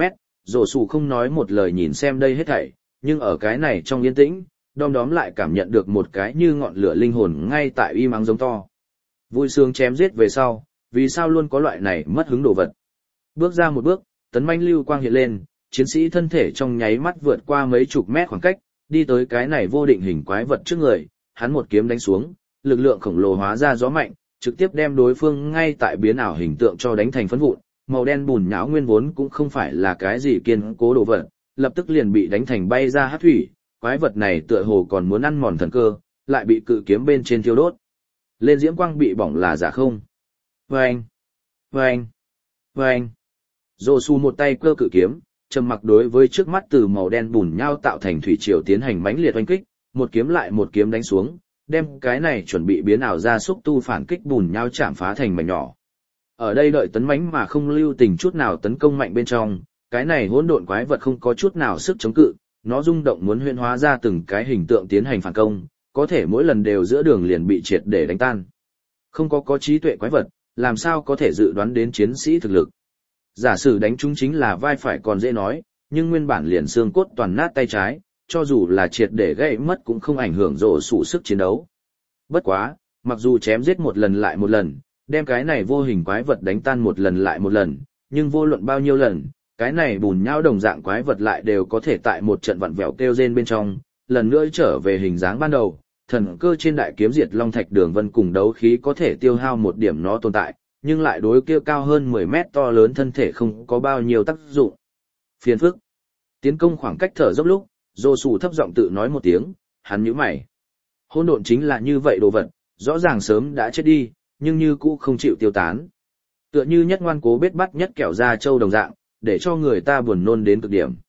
Rổ sủ không nói một lời nhìn xem đây hết thảy, nhưng ở cái này trong yên tĩnh, đom đóm lại cảm nhận được một cái như ngọn lửa linh hồn ngay tại im ắng giống to. Vui sướng chém giết về sau, vì sao luôn có loại này mất hứng đồ vật. Bước ra một bước, tấn manh lưu quang hiện lên, chiến sĩ thân thể trong nháy mắt vượt qua mấy chục mét khoảng cách, đi tới cái này vô định hình quái vật trước người, hắn một kiếm đánh xuống, lực lượng khổng lồ hóa ra gió mạnh, trực tiếp đem đối phương ngay tại biến ảo hình tượng cho đánh thành phấn vụn, màu đen bùn nhão nguyên vốn cũng không phải là cái gì kiên cố đồ vật, lập tức liền bị đánh thành bay ra hắc thủy, quái vật này tựa hồ còn muốn ăn mòn thần cơ, lại bị cự kiếm bên trên thiêu đốt. Lên diễm quang bị bỏng là giả không? Vâng! Vâng! Vâng! Rồ Su một tay cơ cự kiếm, trầm mặc đối với trước mắt từ màu đen bùn nhão tạo thành thủy triều tiến hành mãnh liệt oanh kích, một kiếm lại một kiếm đánh xuống, đem cái này chuẩn bị biến ảo ra xúc tu phản kích bùn nhão chạm phá thành mảnh nhỏ. Ở đây đợi tấn mãnh mà không lưu tình chút nào tấn công mạnh bên trong, cái này hỗn độn quái vật không có chút nào sức chống cự, nó rung động muốn huyễn hóa ra từng cái hình tượng tiến hành phản công, có thể mỗi lần đều giữa đường liền bị triệt để đánh tan. Không có có trí tuệ quái vật, làm sao có thể dự đoán đến chiến sĩ thực lực. Giả sử đánh chúng chính là vai phải còn dễ nói, nhưng nguyên bản liền xương cốt toàn nát tay trái, cho dù là triệt để gãy mất cũng không ảnh hưởng rổ sủ sức chiến đấu. Bất quá, mặc dù chém giết một lần lại một lần, đem cái này vô hình quái vật đánh tan một lần lại một lần, nhưng vô luận bao nhiêu lần, cái này bùn nhão đồng dạng quái vật lại đều có thể tại một trận vặn vẹo kêu rên bên trong, lần nữa trở về hình dáng ban đầu, thần cơ trên đại kiếm diệt long thạch đường vân cùng đấu khí có thể tiêu hao một điểm nó tồn tại, nhưng lại đối kia cao hơn mười mét to lớn thân thể không có bao nhiêu tác dụng. Phiền phức. Tiến công khoảng cách thở dốc lúc, Dô Sù thấp giọng tự nói một tiếng, hắn nhíu mày. Hỗn độn chính là như vậy đồ vật, rõ ràng sớm đã chết đi, nhưng như cũ không chịu tiêu tán. Tựa như nhất ngoan cố bết bắt nhất kẹo da trâu đồng dạng, để cho người ta buồn nôn đến cực điểm.